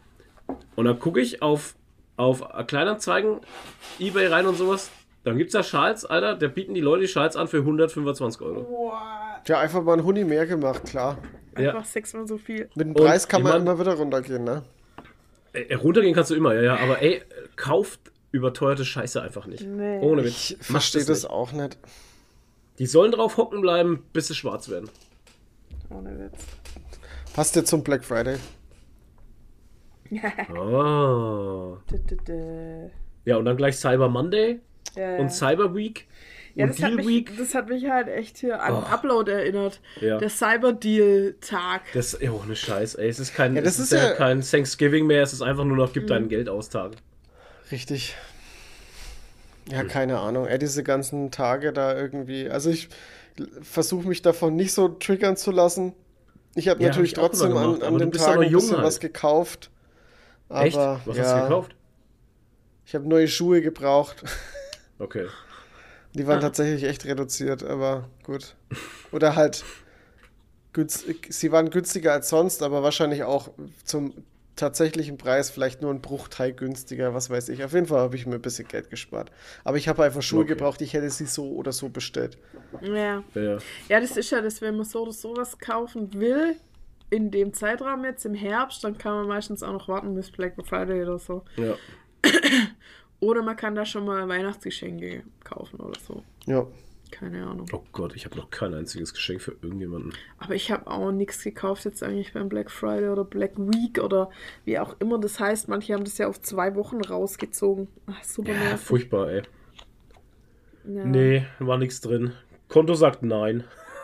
Und dann gucke ich auf, auf Kleinanzeigen, eBay rein und sowas. Dann gibt's da Schals, Alter, da bieten die Leute die Schals an für hundertfünfundzwanzig Euro. Ja, einfach mal ein Huni mehr gemacht, klar. Einfach Ja. sechsmal so viel. Mit dem Und Preis kann ich man mein- immer wieder runtergehen, ne? Äh, runtergehen kannst du immer, ja, ja, aber ey, kauft überteuerte Scheiße einfach nicht. Nee. Ohne Witz. Ich Macht verstehe es das nicht. auch nicht. Die sollen drauf hocken bleiben, bis sie schwarz werden. Ohne Witz. Passt jetzt zum Black Friday. Ah. Dä, dä, dä. Ja, und dann gleich Cyber Monday Ja, und Cyber Week ja, und das, hat Deal mich, Week. das hat mich halt echt hier an Oh. Upload erinnert. Ja. Der Cyber-Deal-Tag. Das ist oh, eine Scheiß, ey. Es ist kein, Ja, das es ist ist ja ja- kein Thanksgiving mehr, es ist einfach nur noch, gib Mhm. dein Geld aus Tag. Richtig. Ja, keine Ahnung. Ey, diese ganzen Tage da irgendwie. Also ich versuche mich davon nicht so triggern zu lassen. Ich habe Ja, natürlich hab ich auch trotzdem immer an, gemacht, an aber du den bist Tagen aber ein jung bisschen halt. was gekauft. Aber, Echt? Was ja, hast du gekauft? Ich habe neue Schuhe gebraucht. Okay. Die waren Ah. tatsächlich echt reduziert, aber gut. Oder halt, günstig, sie waren günstiger als sonst, aber wahrscheinlich auch zum tatsächlichen Preis vielleicht nur ein Bruchteil günstiger, was weiß ich. Auf jeden Fall habe ich mir ein bisschen Geld gespart. Aber ich habe einfach Schuhe Okay. gebraucht, ich hätte sie so oder so bestellt. Ja. Ja. Ja, das ist ja das, wenn man so oder sowas kaufen will, in dem Zeitraum jetzt im Herbst, dann kann man meistens auch noch warten bis Black Friday oder so. Ja. Oder man kann da schon mal Weihnachtsgeschenke kaufen oder so. Ja. Keine Ahnung. Oh Gott, ich habe noch kein einziges Geschenk für irgendjemanden. Aber ich habe auch nichts gekauft jetzt eigentlich beim Black Friday oder Black Week oder wie auch immer das heißt. Manche haben das ja auf zwei Wochen rausgezogen. Ach, super Ja, nervig. furchtbar, ey. Ja. Nee, war nichts drin. Konto sagt nein.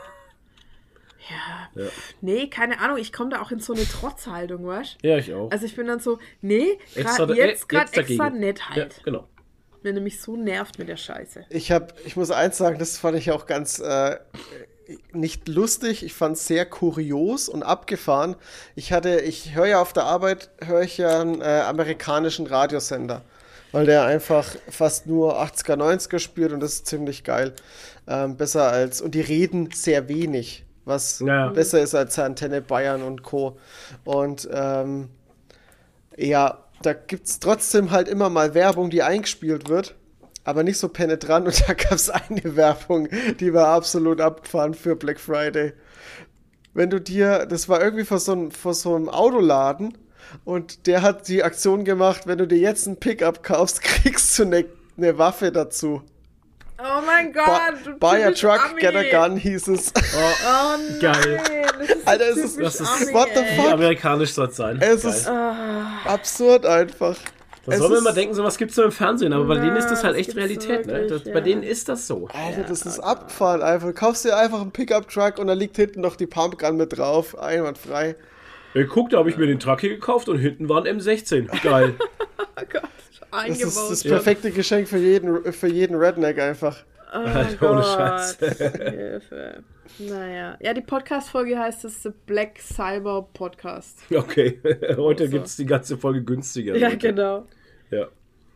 Ja. Ja. Nee, keine Ahnung. Ich komme da auch in so eine Trotzhaltung, weißt du? Ja, ich auch. Also ich bin dann so, nee, Extra- gerade äh, jetzt gerade jetzt dagegen. extra nett halt. Ja, genau. Wenn er mich so nervt mit der Scheiße. Ich habe, ich muss eins sagen, das fand ich auch ganz äh, nicht lustig. Ich fand es sehr kurios und abgefahren. Ich hatte, ich höre ja auf der Arbeit, höre ich ja einen äh, amerikanischen Radiosender, weil der einfach fast nur achtziger, neunziger spielt und das ist ziemlich geil. Ähm, besser als, und die reden sehr wenig, was Ja. besser ist als Antenne Bayern und Co. Und ähm, ja, da gibt es trotzdem halt immer mal Werbung, die eingespielt wird, aber nicht so penetrant. Und da gab es eine Werbung, die war absolut abgefahren für Black Friday. Wenn du dir, das war irgendwie vor so einem, vor so einem Autoladen und der hat die Aktion gemacht, wenn du dir jetzt ein Pickup kaufst, kriegst du eine, eine Waffe dazu. Oh mein Gott, Ba- du Buy a typisch truck, Ami. get a gun, hieß es. Oh nein, Geil. das ist Alter, so es ist- typisch das ist- Ami, what the ey. Wie fuck? amerikanisch soll es sein. Es Geil. ist Ah, absurd einfach. Da Es soll man ist- immer denken, sowas gibt es nur im Fernsehen, aber bei Ja, denen ist das halt das echt gibt's Realität. Ne? wirklich, Das, ja. Bei denen ist das so. Alter, das ist abgefahren einfach. Du kaufst dir einfach einen Pickup-Truck und da liegt hinten noch die Pumpgun mit drauf. Einwandfrei. Ey, guck, da habe ich mir den Truck hier gekauft und hinten war ein M sechzehn. Geil. oh Gott, Das ist das eingebaut. perfekte Geschenk für jeden, für jeden Redneck einfach. Oh Alter, ohne Gott, Scheiß. Hilfe. Naja. Ja, die Podcast-Folge heißt es The Black Cyber Podcast. Okay, heute So. gibt es die ganze Folge günstiger. Ja, Leute. genau. Ja.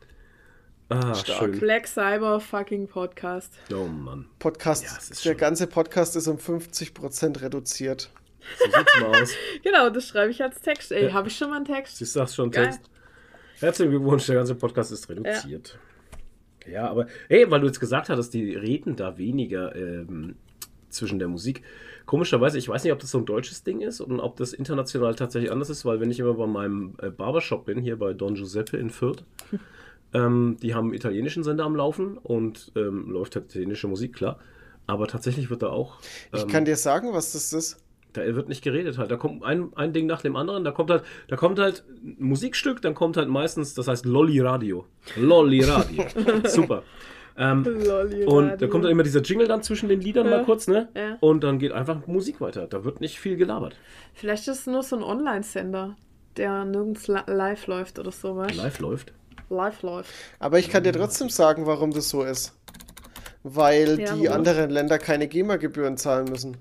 Ah, Stark. schön. Black Cyber fucking Podcast. Oh Mann. Podcast, Ja, es ist der schon- ganze Podcast ist um fünfzig Prozent reduziert. So sieht's mal aus. Genau, das schreibe ich als Text. Ey, Ja. habe ich schon mal einen Text? Siehst du das schon Geil. Text? Herzlichen Glückwunsch, der ganze Podcast ist reduziert. Ja, aber, hey, weil du jetzt gesagt hattest, die reden da weniger ähm, zwischen der Musik. Komischerweise, ich weiß nicht, ob das so ein deutsches Ding ist und ob das international tatsächlich anders ist, weil wenn ich immer bei meinem äh, Barbershop bin, hier bei Don Giuseppe in Fürth, ähm, die haben einen italienischen Sender am Laufen und ähm, läuft halt italienische Musik, klar. Aber tatsächlich wird da auch, Ich ähm, kann dir sagen, was das ist. da wird nicht geredet halt. Da kommt ein, ein Ding nach dem anderen. Da kommt halt, da kommt halt ein Musikstück, dann kommt halt meistens, das heißt Lolli Radio. Lolli Radio. Super. Ähm, Lolli und Radio. da kommt dann immer dieser Jingle dann zwischen den Liedern mal kurz, ne? Ja. Und dann geht einfach Musik weiter. Da wird nicht viel gelabert. Vielleicht ist es nur so ein Online-Sender, der nirgends li- live läuft oder so, weißt du? Live läuft. Live läuft. Aber ich kann dir trotzdem sagen, warum das so ist. Weil Ja, die warum? anderen Länder keine GEMA-Gebühren zahlen müssen.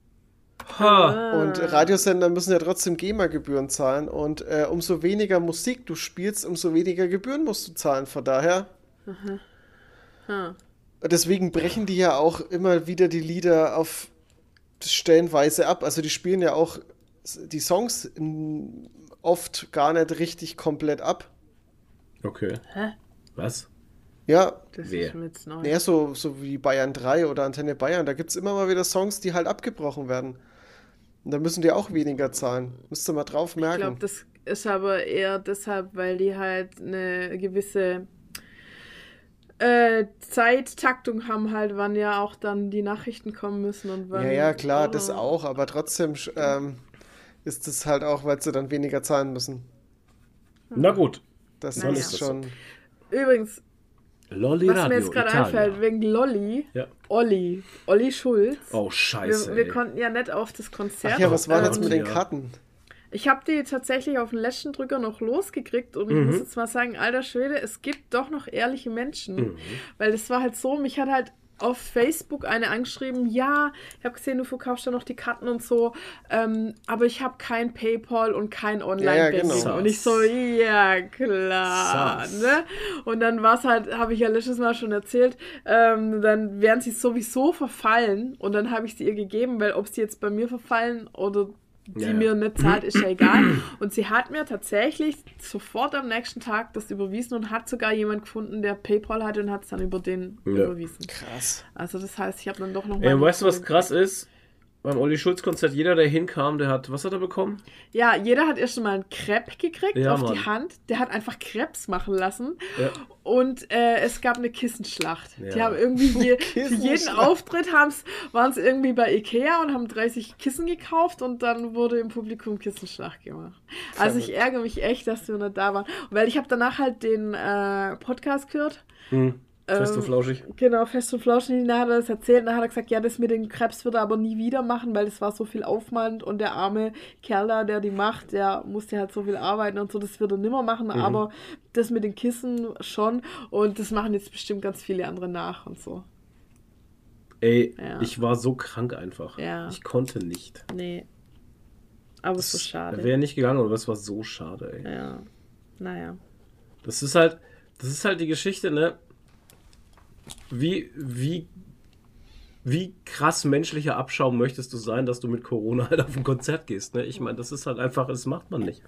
Ha! Und Radiosender müssen ja trotzdem GEMA-Gebühren zahlen. Und äh, umso weniger Musik du spielst, umso weniger Gebühren musst du zahlen. Von daher. Hm. Deswegen brechen die ja auch immer wieder die Lieder auf stellenweise ab. Also die spielen ja auch die Songs m, oft gar nicht richtig komplett ab. Okay. Hä? Was? Ja, Das Wer? ist mir jetzt neu. eher so, so wie Bayern drei oder Antenne Bayern. Da gibt es immer mal wieder Songs, die halt abgebrochen werden. Und da müssen die auch weniger zahlen. Müsst ihr mal drauf Ich merken. glaube, das ist aber eher deshalb, weil die halt eine gewisse äh, Zeittaktung haben, halt, wann ja auch dann die Nachrichten kommen müssen und wann. Ja, ja, klar, das Oh. auch, aber trotzdem sch- ähm, ist es halt auch, weil sie dann weniger zahlen müssen. Na gut. Das Naja. ist schon. Übrigens, Lolli was Radio. mir jetzt gerade Italia. einfällt, wegen Lolli, Ja. Olli, Olli Schulz. Oh, scheiße. wir, wir ey. konnten ja nicht auf das Konzert. Ach ja, was war ähm, jetzt mit den ja. Karten? Ich habe die tatsächlich auf den letzten Drücker noch losgekriegt und ich Mhm. muss jetzt mal sagen, alter Schwede, es gibt doch noch ehrliche Menschen. Mhm. Weil das war halt so, mich hat halt auf Facebook eine angeschrieben, ja, ich habe gesehen, du verkaufst ja noch die Karten und so, ähm, aber ich habe kein PayPal und kein Online-Banking. Ja, ja, genau. Und ich so, ja, klar. Ne? Und dann war es halt, habe ich ja letztes Mal schon erzählt, ähm, dann wären sie sowieso verfallen und dann habe ich sie ihr gegeben, weil ob sie jetzt bei mir verfallen oder die Ja, ja. mir nicht zahlt, ist ja egal. Und sie hat mir tatsächlich sofort am nächsten Tag das überwiesen und hat sogar jemand gefunden, der PayPal hatte und hat es dann über den Ja. überwiesen. Krass. Also das heißt, ich habe dann doch noch Ey, mal... weißt du, was krass ist? Beim Olli Schulz-Konzert, jeder, der hinkam, der hat, was hat er bekommen? Ja, jeder hat erst mal einen Crepe gekriegt Ja, auf Mann. die Hand. Der hat einfach Crepes machen lassen. Ja. Und äh, es gab eine Kissenschlacht. Die Ja. haben irgendwie je, für jeden Kissenschlacht. Auftritt waren es irgendwie bei Ikea und haben dreißig Kissen gekauft und dann wurde im Publikum Kissenschlacht gemacht. Also ich ärgere mich echt, dass wir nicht da waren. Weil ich habe danach halt den äh, Podcast gehört. Hm. Fest und Ähm, flauschig. Genau, Fest und Flauschig, da hat er das erzählt, und dann hat er gesagt, ja, das mit den Krebs wird er aber nie wieder machen, weil das war so viel aufwand und der arme Kerl da, der die macht, der musste halt so viel arbeiten und so, das wird er nimmer machen, Mhm. aber das mit den Kissen schon und das machen jetzt bestimmt ganz viele andere nach und so. Ey, Ja. ich war so krank einfach. Ja. Ich konnte nicht. Nee. Aber so schade. Wäre nicht gegangen, aber das war so schade, ey. Ja. Naja. Das ist halt, das ist halt die Geschichte, ne? Wie, wie, wie krass menschlicher Abschaum möchtest du sein, dass du mit Corona halt auf ein Konzert gehst, ne? Ich meine, das ist halt einfach, das macht man nicht.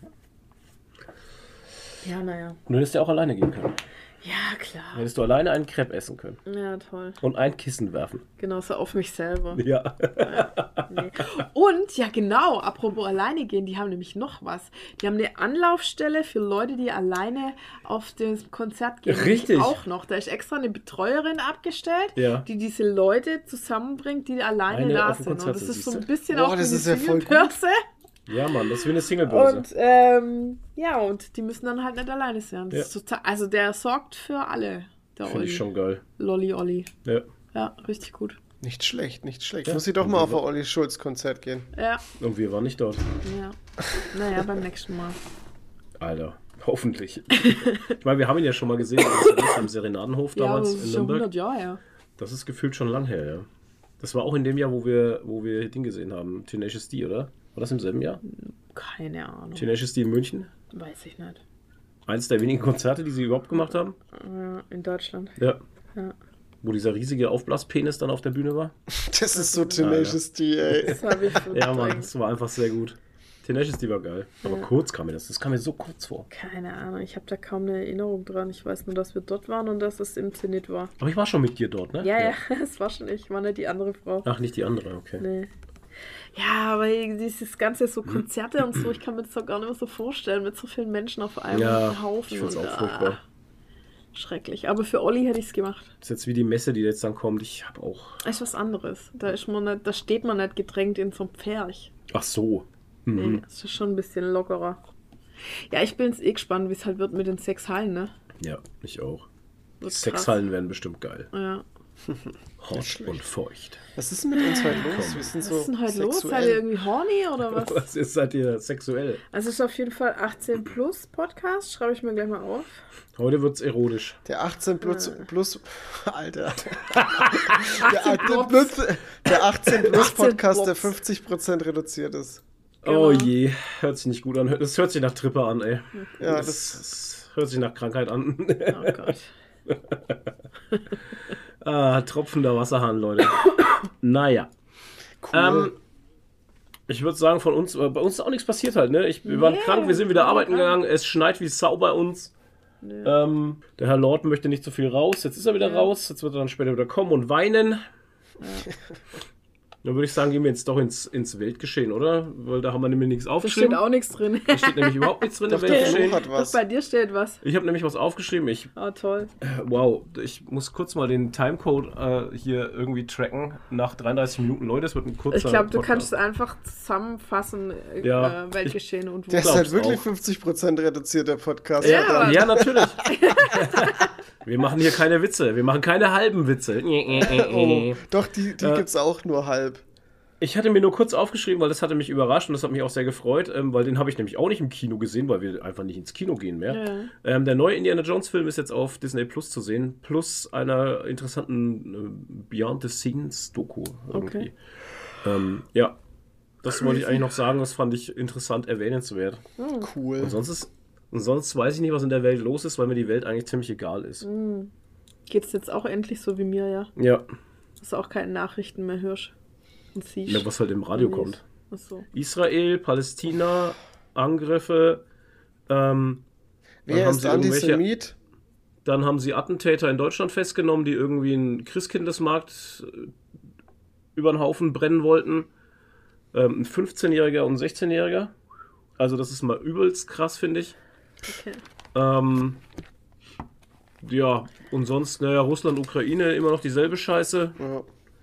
Ja, naja. Und du hättest ja auch alleine gehen können. Ja, klar. Dann hättest du alleine einen Crepe essen können. Ja, toll. Und ein Kissen werfen. Genau, so auf mich selber. Ja. Nee. Und, ja genau, apropos alleine gehen, die haben nämlich noch was. Die haben eine Anlaufstelle für Leute, die alleine auf das Konzert gehen. Richtig. Nämlich auch noch. Da ist extra eine Betreuerin abgestellt, Ja. die diese Leute zusammenbringt, die alleine Eine da auf dem sind. Und Konzert das sind, ist so ein siehste? bisschen Boah, auch das wie ist eine ja voll gut. Singlebörse. Ja, Mann, das ist wie eine Singlebörse. Und ähm, ja, und die müssen dann halt nicht alleine sein. Das Ja. ist total, also der sorgt für alle, der Finde Olli. ich schon geil. Lolli Olli. Ja. Ja, richtig gut. Nicht schlecht, nicht schlecht. Ja. Muss ich doch Und mal wir auf ein Olli Schulz-Konzert gehen. Ja, Und wir waren nicht dort. ja. Naja, beim nächsten Mal. Alter, hoffentlich. Ich meine, wir haben ihn ja schon mal gesehen also am Serenadenhof Ja, aber damals das in ist schon Nürnberg. hundert Jahre her. Das ist gefühlt schon lang her, ja. Das war auch in dem Jahr, wo wir, wo wir Ding gesehen haben. Tenacious D, oder? War das im selben Jahr? Keine Ahnung. Tenacious D in München? Weiß ich nicht. Eins der wenigen Konzerte, die sie überhaupt gemacht haben. Ja, in Deutschland. Ja. Ja. Wo dieser riesige Aufblaspenis dann auf der Bühne war. Das ist so Tenacious D, ey. Das habe ich Ja, Mann, verdrängt. das war einfach sehr gut. Tenacious D war geil. Aber kurz kam mir das. Das kam mir so kurz vor. Keine Ahnung, ich habe da kaum eine Erinnerung dran. Ich weiß nur, dass wir dort waren und dass es im Zenit war. Aber ich war schon mit dir dort, ne? Ja, ja, es war schon ich, war nicht die andere Frau. Ach, nicht die andere, okay. Nee. Ja, aber dieses ganze so Konzerte und so, ich kann mir das auch gar nicht mehr so vorstellen, mit so vielen Menschen auf einem Ja, Haufen. ich find's und, auch furchtbar. Schrecklich. Aber für Olli hätte ich es gemacht. Das ist jetzt wie die Messe, die jetzt dann kommt. Ich habe auch... Das ist was anderes. Da, ist man nicht, da steht man nicht gedrängt in so einem Pferch. Ach so. Mhm. Nee, das ist schon ein bisschen lockerer. Ja, ich bin jetzt eh gespannt, wie es halt wird mit den sechs Hallen, ne? Ja, ich auch. Wird Sechs krass. Hallen werden bestimmt geil. Ja. Hot und feucht. Was ist denn mit uns heute los? Wir sind Was so ist denn heute los? Seid ihr sexuell. irgendwie horny oder was? Was ist, seid ihr sexuell? Also es ist auf jeden Fall achtzehn plus Podcast, schreibe ich mir gleich mal auf. Heute wird's erotisch. Der achtzehn plus, plus Alter. achtzehn Der, achtzehn plus, der achtzehn plus achtzehn Podcast, der Plops. fünfzig Prozent reduziert ist. Genau. Oh je, hört sich nicht gut an. Das hört sich nach Trippe an, ey. Ja, das, das, das hört sich nach Krankheit an. Oh Gott. ah, tropfender Wasserhahn, Leute. Naja. cool. Ähm, ich würde sagen, von uns, äh, bei uns ist auch nichts passiert halt, ne? Ich, wir waren Nee, krank, wir sind wieder wir waren arbeiten krank. gegangen, es schneit wie Sau bei uns. Ähm, der Herr Lord möchte nicht so viel raus, jetzt ist er wieder Ja. raus, jetzt wird er dann später wieder kommen und weinen. Dann würde ich sagen, gehen wir jetzt doch ins, ins Weltgeschehen, oder? Weil da haben wir nämlich nichts Da aufgeschrieben. steht auch nichts drin. Da steht nämlich überhaupt nichts drin im Doch, der Flo Weltgeschehen. hat Doch, was. bei dir steht was. Ich habe nämlich was aufgeschrieben. Ich, Oh, toll. wow, ich muss kurz mal den Timecode äh, hier irgendwie tracken. Nach dreiunddreißig Minuten, Leute, es wird ein kurzer Ich glaube, du Podcast. kannst es einfach zusammenfassen, äh, Ja, äh, Weltgeschehen und wo. Der ist glaub's halt wirklich auch. fünfzig Prozent reduziert, der Podcast. Ja, verdammt. Ja, natürlich. Wir machen hier keine Witze. Wir machen keine halben Witze. Oh, doch, die, die Äh. gibt's auch nur halb. Ich hatte mir nur kurz aufgeschrieben, weil das hatte mich überrascht und das hat mich auch sehr gefreut, ähm, weil den habe ich nämlich auch nicht im Kino gesehen, weil wir einfach nicht ins Kino gehen mehr. Ja. Ähm, der neue Indiana Jones Film ist jetzt auf Disney Plus zu sehen, plus einer interessanten äh, Behind the Scenes Doku irgendwie. Okay. Ähm, ja, das wollte ich eigentlich noch sagen, das fand ich interessant erwähnenswert. Cool. Und sonst ist, und sonst weiß ich nicht, was in der Welt los ist, weil mir die Welt eigentlich ziemlich egal ist. Geht's jetzt auch endlich so wie mir, ja? Ja, Dass du auch keine Nachrichten mehr hörst und siehst. ja, was halt im Radio kommt. Ach so. Israel, Palästina, Angriffe, ähm, dann Wer haben ist sie irgendwelche, Antisemit? dann haben sie Attentäter in Deutschland festgenommen, die irgendwie einen Christkindlesmarkt äh, über den Haufen brennen wollten. Ähm, ein fünfzehnjähriger und ein sechzehnjähriger. Also das ist mal übelst krass, finde ich. Okay. Ähm, ja, und sonst, naja, Russland, Ukraine, immer noch dieselbe Scheiße. Ja.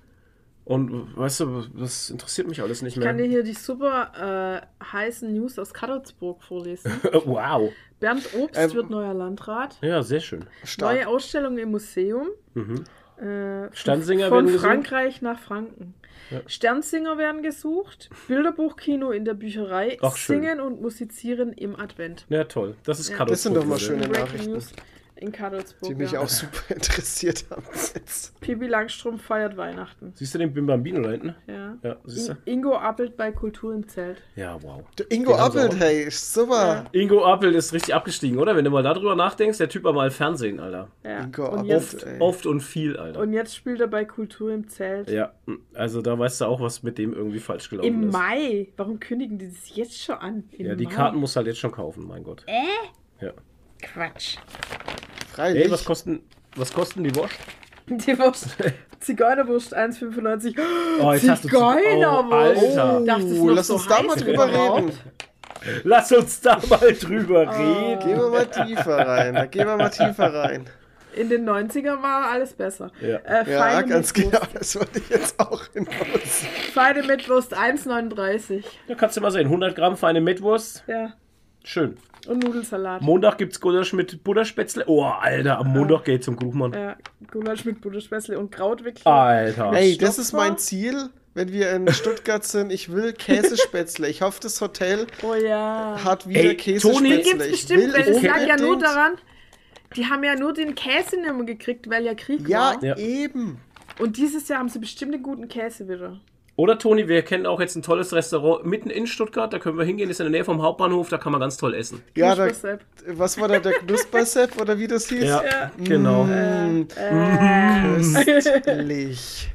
Und weißt du, das interessiert mich alles nicht Ich kann dir mehr. hier die super äh, heißen News aus Kadolsburg vorlesen. Wow. Bernd Obst Ähm, wird neuer Landrat. Ja, sehr schön. Stark. Neue Ausstellung im Museum. Mhm. Äh, Sternsinger von werden gesucht? Frankreich nach Franken. Ja. Sternsinger werden gesucht. Bilderbuchkino in der Bücherei. Ach, schön. Singen und musizieren im Advent. Ja, toll. Das ist Ja. Kadolsburg. Das sind doch mal Leute. schöne Breaking Nachrichten, News in Kadolsburg. die mich ja. auch super interessiert haben jetzt. Pipi Langstrumpf feiert Weihnachten. Siehst du den Bim Bambino da hinten? Ja. Ja, siehst du? In Ingo Appelt bei Kultur im Zelt. Ja, wow. Der Ingo Den haben sie Appelt, auch. hey, super. Ingo Appelt ist richtig abgestiegen, oder? Wenn du mal darüber nachdenkst, der Typ war mal Fernsehen, Alter. Ja. Ingo und, Appelt. jetzt, Oft, ey. oft und viel, Alter. und jetzt spielt er bei Kultur im Zelt. Ja, also da weißt du auch, was mit dem irgendwie falsch gelaufen Im ist. Mai. Warum kündigen die das jetzt schon an? Im Ja, die Mai. Karten musst du halt jetzt schon kaufen, mein Gott. Äh? Ja. Quatsch. Freilich. Ey, was kosten, was kosten die Wurst? Die Wurst. Zigeunerwurst eins fünfundneunzig. Oh, jetzt hast du Zig- Zigeunerwurst. Oh, Alter. Dachtest du Oh, noch lass so uns da mal heiß drüber überhaupt? reden. Lass uns da mal drüber Ah. reden. Gehen wir mal tiefer rein. Da gehen wir mal tiefer rein. In den neunzigern war alles besser. Ja. Äh, Ja, Feine ganz mit genau. Wurst. Das wollte ich jetzt auch hinaus. Feine mit Wurst eins neununddreißig. Da kannst du mal sehen, hundert Gramm feine Mettwurst. Ja. Schön. Und Nudelsalat. Montag gibt's Gulasch mit Butterspätzle. Oh, Alter, am Montag geht's zum Kuchmann. Ja, Gulasch mit Butterspätzle und Krautwickler. Alter. Ey, das ist Stopfer. mein Ziel, wenn wir in Stuttgart sind. Ich will Käsespätzle. Ich hoffe, das Hotel Oh ja. hat wieder Ey, Käsespätzle. Toni, Die gibt's Ich bestimmt, will weil es lag ja nur unbedingt- daran, die haben ja nur den Käse nicht mehr gekriegt, weil ja Krieg Ja, war. Ja. eben. Und dieses Jahr haben sie bestimmt einen guten Käse wieder. Oder Toni, wir kennen auch jetzt ein tolles Restaurant mitten in Stuttgart. Da können wir hingehen, ist in der Nähe vom Hauptbahnhof. Da kann man ganz toll essen. Ja, da, Knuspersepp. was war da, der Knuspersepp oder wie das hieß? Ja, genau. Mm, Äh, köstlich.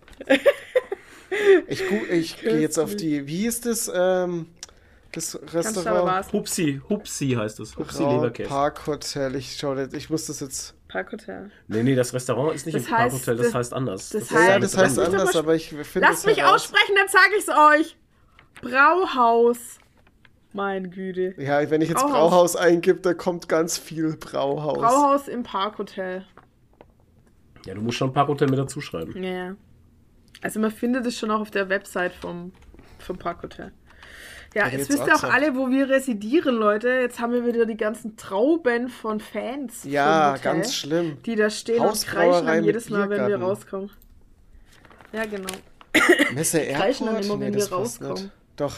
Ich, gu- ich gehe jetzt auf die, wie hieß das, ähm, das Kannst du aber Restaurant? was? Hupsi, Hupsi heißt es. Hupsi Rau Leberkäse. Parkhotel. Ich schau jetzt, ich muss das jetzt. Parkhotel. Nee, nee, das Restaurant ist nicht Das im heißt, Parkhotel, das das- heißt anders. das ist heißt- Ja, mit das heißt dran. Lass mich anders, doch aber ich finde Lasst es mich heraus. aussprechen, dann sage ich's euch. Brauhaus. Mein Güte. Ja, wenn ich jetzt Brauhaus. Brauhaus eingib, da kommt ganz viel Brauhaus. Brauhaus im Parkhotel. Ja, du musst schon Parkhotel mit dazu schreiben. Ja, ja. Also man findet es schon auch auf der Website vom, vom Parkhotel. Ja, Hätte jetzt jetzt wisst ihr auch auch gesagt. alle, wo wir residieren, Leute. Jetzt haben wir wieder die ganzen Trauben von Fans. Ja, vom Hotel, ganz schlimm. Die da stehen und Hausbrauerei kreischen dann mit jedes Mal, wenn wir Biergarten. rauskommen. Ja, genau. Messe kreischen dann Airport? immer, wenn das wir passt rauskommen. nicht. Doch.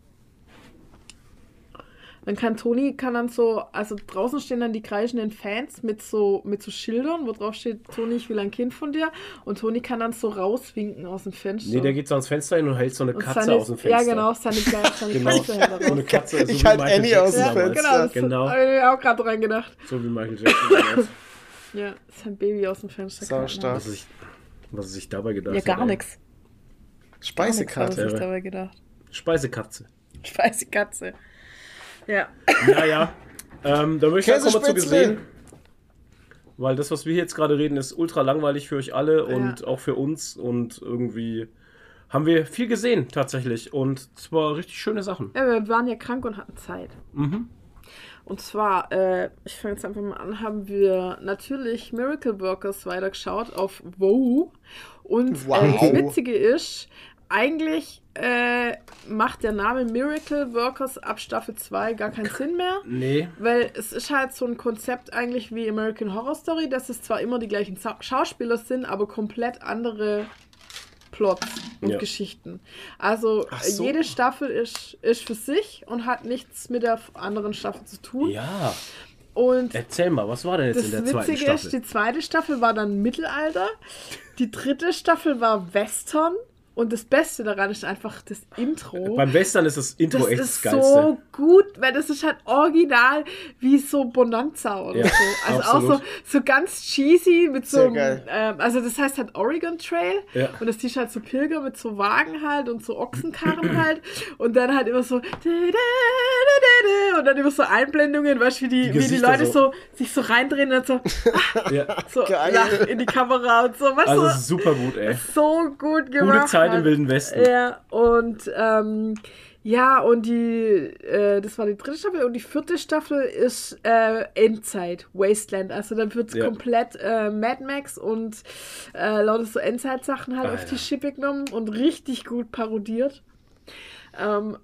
Dann kann Toni, kann dann so, also draußen stehen dann die kreischenden Fans mit so, mit so Schildern, wo drauf steht, Toni, ich will ein Kind von dir. Und Toni kann dann so rauswinken aus dem Fenster. Nee, der geht so ans Fenster hin und hält so eine Und Katze seine, aus dem Fenster. Ja, genau, seine kleine, seine Genau. Katze hält er So eine raus. Katze. So Ich wie halt Michael Annie Jackson aus dem Ja, damals. Fenster. genau, das Genau. habe ich mir auch gerade dran gedacht. So wie Michael Jackson damals. Ja, sein Baby aus dem Fenster. Sau gehalten stark. hat. Was er sich, was er sich dabei gedacht Ja, hat. gar ey. nichts. Hat Speisekarte. er sich Ja. dabei gedacht. Speisekatze. Scheiße Katze. Ja. Ja, ja. Ähm, da möchte ich einfach mal zu Käsespätzle. gesehen. Weil das, was wir jetzt gerade reden, ist ultra langweilig für euch alle und Ja. auch für uns. Und irgendwie haben wir viel gesehen tatsächlich. Und zwar richtig schöne Sachen. ja, wir waren ja krank und hatten Zeit. Mhm. Und zwar, äh, ich fange jetzt einfach mal an, haben wir natürlich Miracle Workers weitergeschaut auf Wow. Und Wow. äh, das Witzige ist, eigentlich äh, macht der Name Miracle Workers ab Staffel zwei gar keinen Sinn mehr. Nee. Weil es ist halt so ein Konzept eigentlich wie American Horror Story, dass es zwar immer die gleichen Sa- Schauspieler sind, aber komplett andere Plots und Ja. Geschichten. Also Ach so. jede Staffel ist, ist für sich und hat nichts mit der anderen Staffel zu tun. Ja, Und erzähl mal, was war denn jetzt das in der zweiten Witzige Staffel? ist, die zweite Staffel war dann Mittelalter, die dritte Staffel war Western und das Beste daran ist einfach das Intro. Beim Western ist das Intro Das echt ist das Geilste. so gut, weil das ist halt original wie so Bonanza oder Ja, so. Also absolut. auch so, so ganz cheesy mit so Sehr einem, geil. ähm, also das heißt halt Oregon Trail Ja. und das ist halt so Pilger mit so Wagen halt und so Ochsenkarren halt und dann halt immer so und dann immer so Einblendungen, weißt du, wie die, Die wie die Gesichter Leute so. so. sich so reindrehen und so, Ja. so Geil. lachen in die Kamera und so. Weißt Also du, es ist super gut, ey. so gut gemacht. Gute Zeit im halt. Wilden Westen. Ja, und ähm, ja, und die, äh, das war die dritte Staffel und die vierte Staffel ist äh, Endzeit, Wasteland. Also dann wird Ja. komplett äh, Mad Max und äh, lauter so Endzeit-Sachen halt auf Alter. die Schippe genommen und richtig gut parodiert. Ähm,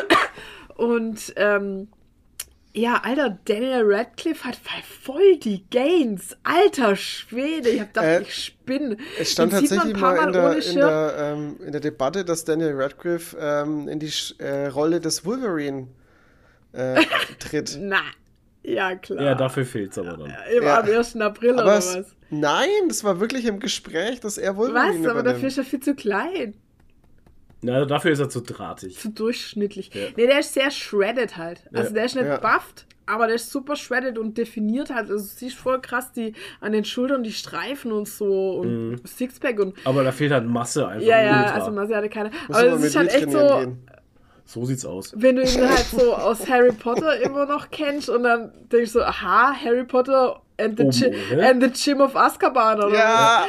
und ähm, ja, Alter, Daniel Radcliffe hat voll die Gains. Alter Schwede, ich hab gedacht, Äh, ich spinne. Es stand Den sieht man tatsächlich ein paar mal in der, ohne in, Schirm. der, ähm, in der Debatte, dass Daniel Radcliffe ähm, in die Sch- äh, Rolle des Wolverine äh, tritt. Na, ja klar. Ja, dafür fehlt's aber dann. Im, Ja. Am ersten April Aber oder es, was? nein, das war wirklich im Gespräch, dass er Wolverine Was? Aber dafür übernimmt. ist er viel zu klein. Na, dafür ist er zu drahtig. Zu durchschnittlich. Ja. Nee, der ist sehr shredded halt. Also Ja. der ist nicht Ja. bufft, aber der ist super shredded und definiert halt. Also du siehst voll krass die an den Schultern die Streifen und so und Mhm. Sixpack und Aber da fehlt halt Masse einfach. ja, ja, ultra. also Marcel hatte keine. Muss Aber aber es mit ist halt mir echt trainieren so, gehen. So sieht's aus. wenn du ihn halt so aus Harry Potter immer noch kennst und dann denkst du, aha, Harry Potter and the, Oben Chi- ohne. and the Gym of Azkaban oder Ja,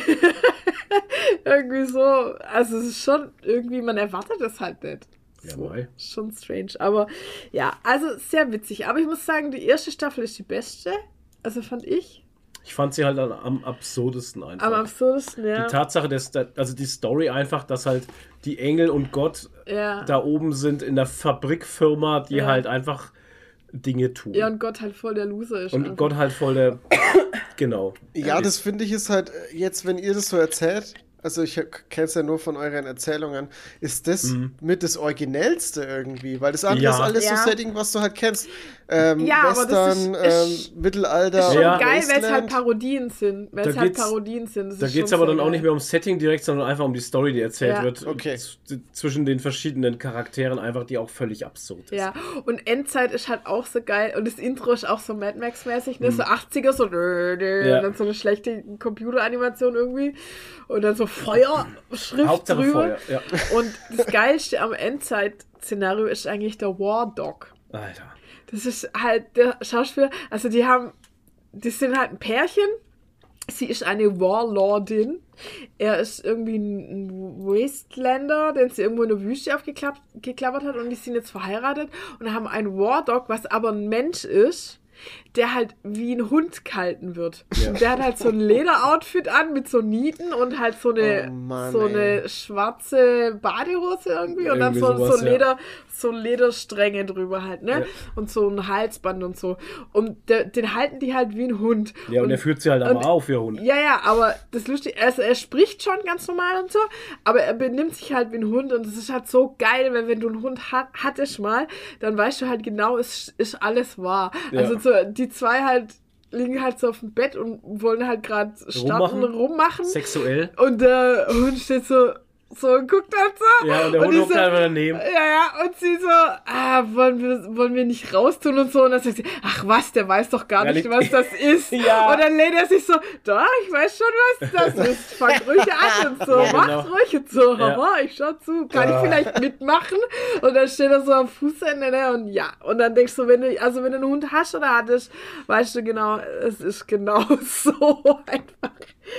irgendwie so. Also es ist schon irgendwie, man erwartet es halt nicht. Ja, So, mei. schon strange. Aber ja, also sehr witzig. Aber ich muss sagen, die erste Staffel ist die beste. Also fand ich. Ich fand sie halt am, am absurdesten einfach. Am absurdesten, ja. Die Tatsache, dass da, also die Story einfach, dass halt die Engel und Gott ja. da oben sind in der Fabrikfirma, die Ja. halt einfach Dinge tun. ja, und Gott halt voll der Loser ist. und einfach. Gott halt voll der. Genau. ja, das finde ich ist halt äh, jetzt, wenn ihr das so erzählt, also ich kenne es ja nur von euren Erzählungen, ist das mit das Originellste irgendwie, weil das andere Ja. ist alles Ja. so Setting, was du halt kennst. Ähm, Ja, aber das Western, ist- ist- ähm, Mittelalter, Ist schon Ja. geil, weil es halt Wasteland. Parodien sind. Weil Da es halt geht's- Parodien sind. Das Da ist geht es schon aber sehr dann auch geil. nicht mehr ums Setting direkt, sondern einfach um die Story, die erzählt Ja. wird. Okay. Z- zwischen den verschiedenen Charakteren einfach, die auch völlig absurd ist. Ja, und Endzeit ist halt auch so geil und das Intro ist auch so Mad Max-mäßig, ne? So achtziger, so dö, dö, Ja. und dann so eine schlechte Computeranimation irgendwie und dann so Feuerschrift Hauptsache drüber. Feuer. Ja. Und das Geilste am Endzeit-Szenario ist eigentlich der War Dog. Alter. Das ist halt der Schauspieler, also die haben, die sind halt ein Pärchen. Sie ist eine Warlordin. Er ist irgendwie ein ein Wastelander, den sie irgendwo in der Wüste aufgeklappert hat und die sind jetzt verheiratet und haben einen War Dog, was aber ein Mensch ist, der halt wie ein Hund gehalten wird. Ja. Und der hat halt so ein Lederoutfit an mit so Nieten und halt so eine, Oh Mann, so ey. eine schwarze Badehose irgendwie und dann Irgendwie so, sowas, so ja. Leder, so Lederstränge drüber halt, ne? Ja. Und so ein Halsband und so. Und der, den halten die halt wie ein Hund. Ja, und, er führt sie halt aber und- auf, ihr Hund. Ja, ja, aber das Lustige, also er spricht schon ganz normal und so, aber er benimmt sich halt wie ein Hund und das ist halt so geil, weil wenn du einen Hund hat, hattest mal, dann weißt du halt genau, es ist alles wahr. Ja. Also so, die zwei halt liegen halt so auf dem Bett und wollen halt gerade starten, Rummachen? rummachen. Sexuell. Und der Hund steht so, so und guckt halt so. Ja, und der Hund die hockt so, einfach daneben. Ja, ja, und sie so, ah, wollen wir, wollen wir nicht raustun und so. Und dann sagt sie, ach was, der weiß doch gar Ja, nicht, nicht- was das ist. Ja. Und dann lehnt er sich so, doch, ich weiß schon, was das ist. Fangt ruhig an und so, Ja, macht genau. ruhig und so. Ja. Haha, ich schau zu, kann Ah. ich vielleicht mitmachen? Und dann steht er so am Fußende, ne, und ja. Und dann denkst du, wenn du, also wenn du einen Hund hast oder hattest, weißt du genau, es ist genau so einfach.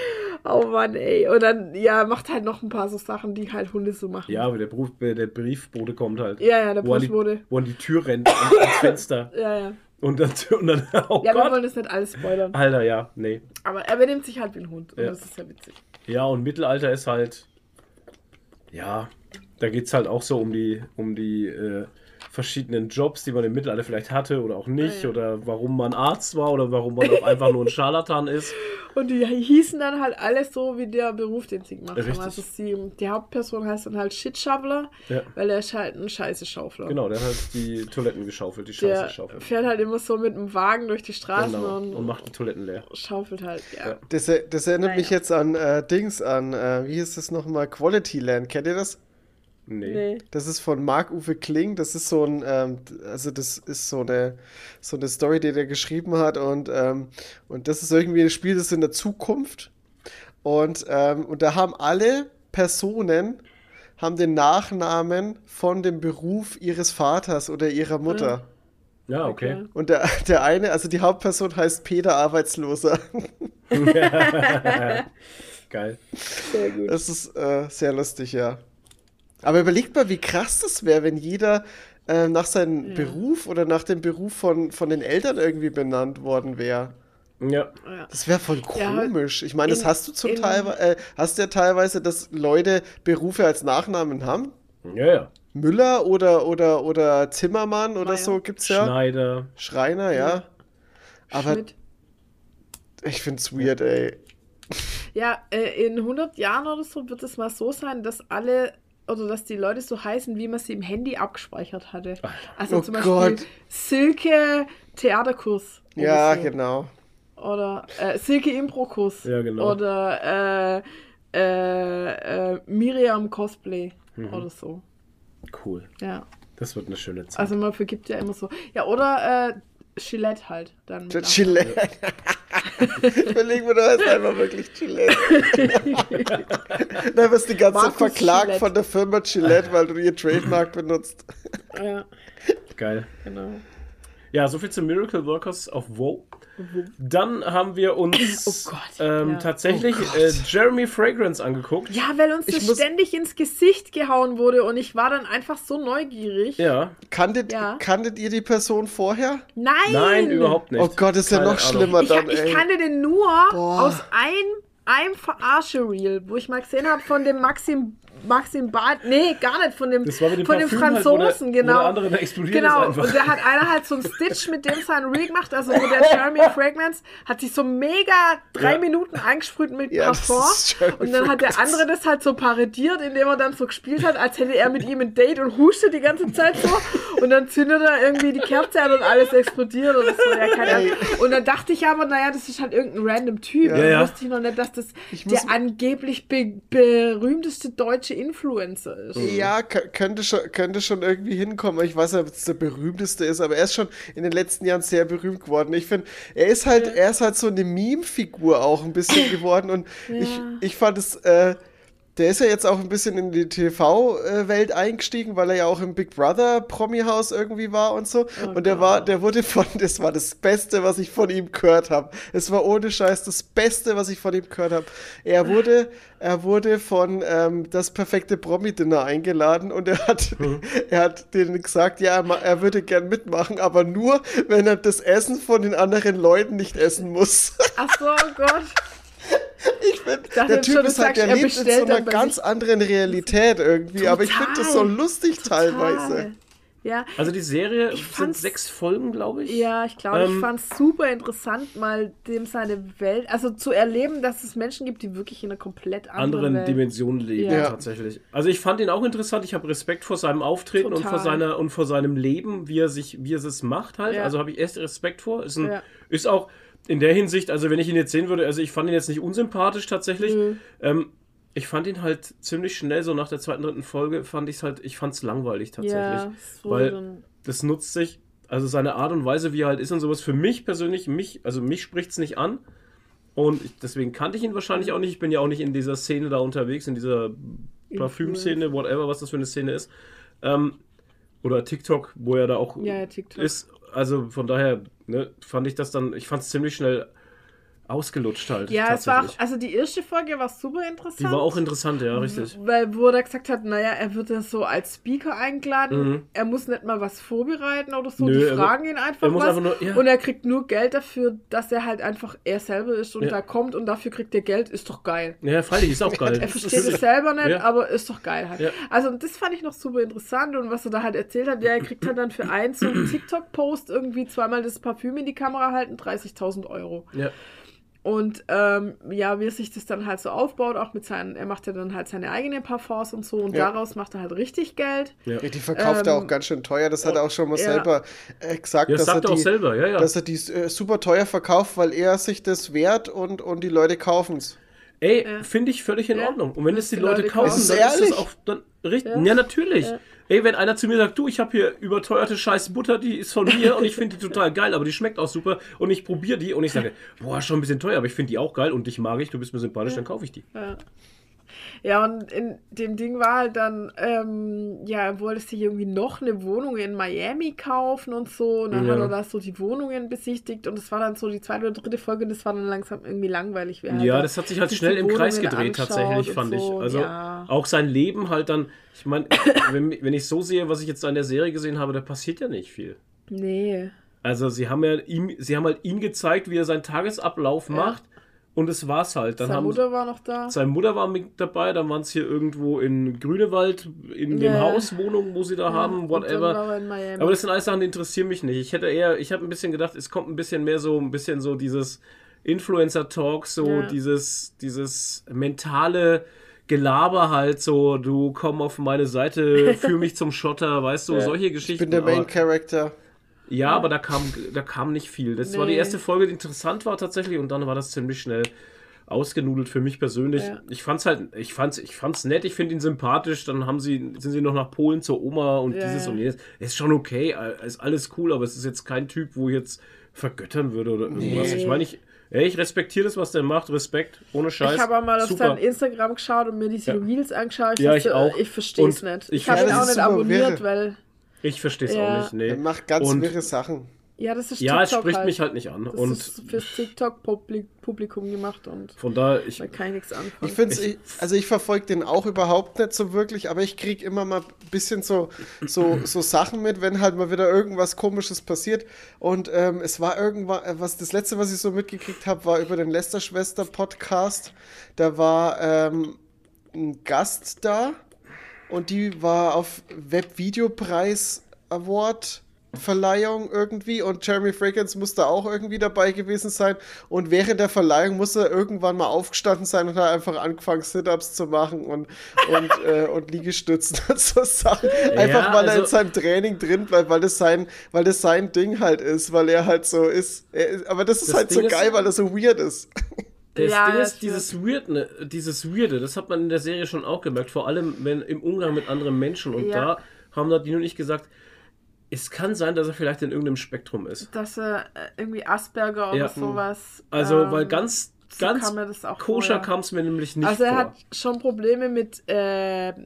Oh Mann, ey. Und dann, ja, macht halt noch ein paar so Sachen, die halt Hunde so machen. Ja, aber der, Beruf, der Briefbote kommt halt. Ja, ja, der wo an die, Postbote. wo an die Tür rennt, ans, ans Fenster. Ja, ja. Und dann, und dann oh Ja, wir Gott. wollen das nicht alles spoilern. Alter, ja, nee. Aber er benimmt sich halt wie ein Hund. Und Ja. das ist ja witzig. Ja, und Mittelalter ist halt, ja, da geht es halt auch so um die, um die äh, verschiedenen Jobs, die man im Mittelalter vielleicht hatte oder auch nicht, Ja, ja. oder warum man Arzt war oder warum man auch einfach nur ein Scharlatan ist. Und die hießen dann halt alles so, wie der Beruf, den sie gemacht Richtig. haben. Also die, die Hauptperson heißt dann halt Shitshoveler, Ja. weil er ist halt ein Scheiße-Schaufler. Genau, der hat halt die Toiletten geschaufelt, die Scheiße Der geschaufelt. fährt halt immer so mit dem Wagen durch die Straßen Genau. und, Und macht die Toiletten leer. schaufelt halt, ja. Ja. Das, er- das erinnert Naja. mich jetzt an äh, Dings, an, äh, wie hieß das nochmal? Quality Land. Kennt ihr das? Nee. Nee. Das ist von Marc-Uwe Kling. Das ist so ein, ähm, also das ist so eine, so eine Story, die der geschrieben hat. Und, ähm, und das ist irgendwie ein Spiel, das ist in der Zukunft. Und, ähm, und da haben alle Personen haben den Nachnamen von dem Beruf ihres Vaters oder ihrer Mutter. Ja, okay. Okay. Und der, der eine, also die Hauptperson heißt Peter Arbeitsloser. Geil. Sehr gut. Das ist äh, sehr lustig, ja. Aber überlegt mal, wie krass das wäre, wenn jeder äh, nach seinem Ja. Beruf oder nach dem Beruf von, von den Eltern irgendwie benannt worden wäre. Ja. Ja. Das wäre voll Ja, komisch. Ich meine, das in- hast du zum in- Teil, äh, hast du ja teilweise, dass Leute Berufe als Nachnamen haben. Ja, ja. Müller oder, oder, oder Zimmermann oder Meier. so gibt's ja. Schneider. Schreiner, ja. Aber Schmidt. ich find's weird, ey. Ja, äh, in hundert Jahren oder so wird es mal so sein, dass alle oder dass die Leute so heißen, wie man sie im Handy abgespeichert hatte. Also Oh zum Beispiel Gott. Silke Theaterkurs. oder Ja, so. genau. Oder äh, Silke Improkurs. Ja, genau. Oder äh, äh, äh, Miriam Cosplay Mhm. oder so. Cool. Ja. Das wird eine schöne Zeit. Also man vergibt ja immer so. Ja, oder äh, Gillette halt. Dann mit Der Nachnamen. Gillette. Überlegen wir doch jetzt einfach wirklich Gillette. Dann wirst du die ganze Zeit Markus verklagt Gillette. von der Firma Gillette, weil du ihr Trademark benutzt. Ja, Geil. genau. Ja, soviel zu Miracle Workers auf Wow. Dann haben wir uns Oh Gott, ähm, ja. tatsächlich Oh Gott. äh, Jeremy Fragrance angeguckt. Ja, weil uns Ich das muss- ständig ins Gesicht gehauen wurde und ich war dann einfach so neugierig. Ja. Kanntet, Ja. kanntet ihr die Person vorher? Nein! Nein, überhaupt nicht. Oh Gott, ist ja Keine noch Ahnung. schlimmer Ich, dann, ich ey. kannte den nur Boah. aus ein, einem Verarsche-Reel, wo ich mal gesehen habe von dem Maxim, Maxim Bad. Nee, gar nicht, von dem, Das war mit dem von dem Parfüm halt, Franzosen, wo der, genau. Wo der andere da explodiert Genau, ist einfach. und da hat einer halt so einen Stitch mit dem sein Reel gemacht, also wo der Jeremy Fragrance hat sich so mega drei Ja. Minuten eingesprüht mit Ja, das Parfum ist Jeremy und dann hat der Fragrance. andere das halt so parodiert, indem er dann so gespielt hat, als hätte er mit ihm ein Date und hustet die ganze Zeit so und dann zündet er irgendwie die Kerze an und alles explodiert oder so, ja, keine Ahnung. Und dann dachte ich aber, naja, das ist halt irgendein random Typ. Ja, Dann ja. wusste ich noch nicht, dass das Ich der muss- angeblich be berühmteste deutsche Influencer ist. Ja, kö- könnte schon, könnte schon irgendwie hinkommen. Ich weiß nicht, ob es der berühmteste ist, aber er ist schon in den letzten Jahren sehr berühmt geworden. Ich finde, er ist halt, er ist halt so eine Meme-Figur auch ein bisschen geworden und ich, ich fand es, äh, der ist ja jetzt auch ein bisschen in die T V-Welt eingestiegen, weil er ja auch im Big Brother Promi-Haus irgendwie war und so. Oh und der Gott. war, der wurde von, das war das Beste, was ich von ihm gehört habe. Es war ohne Scheiß das Beste, was ich von ihm gehört habe. Er wurde, er wurde von ähm, das perfekte Promi-Dinner eingeladen und er hat, er hat denen gesagt, ja, er, ma- er würde gern mitmachen, aber nur, wenn er das Essen von den anderen Leuten nicht essen muss. Ach so, oh Gott. Ich finde, dachte der jetzt Typ schon, du ist halt, sagst, der er lebt in bestellt so einer dann bei ganz sich. anderen Realität irgendwie, aber ich finde das so Total. lustig teilweise. Total. Ja, Also die Serie sind fand's- sechs Folgen, glaube ich. ja, ich glaube, Ähm, ich fand es super interessant, mal dem seine Welt, also zu erleben, dass es Menschen gibt, die wirklich in einer komplett anderen, anderen Welt. Dimensionen leben, Ja. tatsächlich. Also ich fand ihn auch interessant. Ich habe Respekt vor seinem Auftreten und vor, Total. seiner, und vor seinem Leben, wie er sich, wie er es macht halt. Ja. Also habe ich erst Respekt vor. Ist, ein, Ja. ist auch in der Hinsicht, also wenn ich ihn jetzt sehen würde, also ich fand ihn jetzt nicht unsympathisch tatsächlich. Nö. Ähm, ich fand ihn halt ziemlich schnell, so nach der zweiten, dritten Folge, fand ich es halt, ich fand es langweilig tatsächlich. Ja, so weil dann- das nutzt sich, also seine Art und Weise, wie er halt ist und sowas, für mich persönlich, mich, also mich spricht es nicht an. Und ich, deswegen kannte ich ihn wahrscheinlich auch nicht. Ich bin ja auch nicht in dieser Szene da unterwegs, in dieser Parfüm-Szene, whatever, was das für eine Szene ist. Ähm, oder TikTok, wo er da auch Ja, ja, TikTok. ist. Also von daher ne, fand ich das dann, ich fand es ziemlich schnell ausgelutscht halt. Ja, es war auch, tatsächlich. also die erste Folge war super interessant. Die war auch interessant, ja, richtig. Weil, wo er gesagt hat, naja, er wird ja so als Speaker eingeladen, Mhm. er muss nicht mal was vorbereiten oder so, Nö, die er- fragen ihn einfach er muss was einfach nur- ja. und er kriegt nur Geld dafür, dass er halt einfach er selber ist und Ja. da kommt und dafür kriegt er Geld, ist doch geil. Ja, freilich, ist auch geil. Er versteht es selber nicht, Ja. aber ist doch geil halt. Ja. Also das fand ich noch super interessant und was er da halt erzählt hat, ja, er kriegt halt dann für einen so einen TikTok-Post irgendwie zweimal das Parfüm in die Kamera halten, dreißigtausend Euro. Ja. Und ähm, ja, wie sich das dann halt so aufbaut, auch mit seinen, er macht ja dann halt seine eigenen Parfums und so und Ja. daraus macht er halt richtig Geld. Ja. Die verkauft er Ähm, auch ganz schön teuer. Das hat er auch schon mal ja. selber äh, gesagt, Ja, das dass, er sagt er auch die, selber, ja, ja. dass er die äh, super teuer verkauft, weil er sich das wehrt und, und die Leute kaufen es. Ey, Ja. finde ich völlig in Ja. Ordnung. Und wenn Dass es die die Leute Leute kaufen, kaufen. dann Ist ist ehrlich? das auch dann richtig. Ja, Ja. natürlich. Ja. Ey, wenn einer zu mir sagt, du, ich habe hier überteuerte scheiß Butter, die ist von mir und ich finde die total geil, aber die schmeckt auch super und ich probiere die und ich sage, boah, schon ein bisschen teuer, aber ich finde die auch geil und dich mag ich, du bist mir sympathisch, dann kaufe ich die. Ja. Ja, und in dem Ding war halt dann, ähm, ja, er wollte sich irgendwie noch eine Wohnung in Miami kaufen und so. Und dann Ja. hat er da so die Wohnungen besichtigt und es war dann so die zweite oder dritte Folge und das war dann langsam irgendwie langweilig. Wie er Ja, halt das hat sich halt sich schnell die im Kreis Wohnungen gedreht, anschaut tatsächlich, und fand ich. so. Also Ja. auch sein Leben halt dann, ich meine, wenn, wenn ich so sehe, was ich jetzt da in der Serie gesehen habe, da passiert ja nicht viel. Nee. Also sie haben ja ihm, sie haben halt ihm gezeigt, wie er seinen Tagesablauf Ja. macht und das war's halt. Dann Seine haben Mutter war noch da. Seine Mutter war mit dabei, dann waren es hier irgendwo in Grünewald, in dem Ja. Haus, Wohnung, wo sie da haben, Und dann whatever. war er in Miami. Aber das sind alles Sachen, die interessieren mich nicht. Ich hätte eher, ich habe ein bisschen gedacht, es kommt ein bisschen mehr so, ein bisschen so dieses Influencer-Talk, so Ja. dieses, dieses mentale Gelaber halt, so, du komm auf meine Seite, führ mich zum Schotter, weißt du, Ja. solche Ich Geschichten. bin der Main aber- Character. ja, aber da kam, da kam nicht viel. Das war die Nee. erste Folge, die interessant war tatsächlich und dann war das ziemlich schnell ausgenudelt für mich persönlich. Ja. Ich fand's halt, ich fand's, ich fand's nett, ich finde ihn sympathisch, dann haben sie, sind sie noch nach Polen zur Oma und Ja, dieses ja. und jenes. Ist schon okay, ist alles cool, aber es ist jetzt kein Typ, wo ich jetzt vergöttern würde oder irgendwas. Nee. Ich meine, ich, ey, ich respektiere das, was der macht, Respekt, ohne Scheiß. Ich habe auch mal auf Super. sein Instagram geschaut und mir diese Ja. Reels angeschaut. Ja, dachte, ich auch. Ich verstehe es Und nicht. ich Ich habe ihn verstehe- auch Das ist nicht super abonniert, wirre. weil, Ich verstehe es Ja. auch nicht, nee. Er macht ganz Und- wirre Sachen. ja, das ist Ja, es TikTok spricht halt. mich halt nicht an. Das Und ist fürs TikTok-Publikum gemacht und von daher, ich, da kann ich nichts anfangen. Ich finde ich, also ich verfolge den auch überhaupt nicht so wirklich, aber ich kriege immer mal ein bisschen so, so, so Sachen mit, wenn halt mal wieder irgendwas Komisches passiert. Und ähm, es war irgendwann, äh, was das letzte, was ich so mitgekriegt habe, war über den Lester-Schwester-Podcast. Da war ähm, ein Gast da und die war auf Webvideopreis Award Verleihung irgendwie und Jeremy Fragrance muss da auch irgendwie dabei gewesen sein und während der Verleihung muss er irgendwann mal aufgestanden sein und hat einfach angefangen Sit-Ups zu machen und, und, äh, und Liegestützen und so Sachen. Einfach Ja, weil er also- in seinem Training drin bleibt, weil das sein, weil das sein Ding halt ist, weil er halt so ist. Er ist aber das ist Das halt so Ding ist- geil, weil er so weird ist. Das Ja, Ding ja, ist, dieses Weird, ne, dieses Weirde, das hat man in der Serie schon auch gemerkt, vor allem wenn im Umgang mit anderen Menschen. Und Ja. da haben Nadine und ich gesagt, es kann sein, dass er vielleicht in irgendeinem Spektrum ist. Dass er äh, irgendwie Asperger oder Ja. sowas. Also, ähm, weil ganz, so ganz kam mir das auch koscher vor, ja. kam es mir nämlich nicht Also er vor. hat schon Probleme mit äh, äh,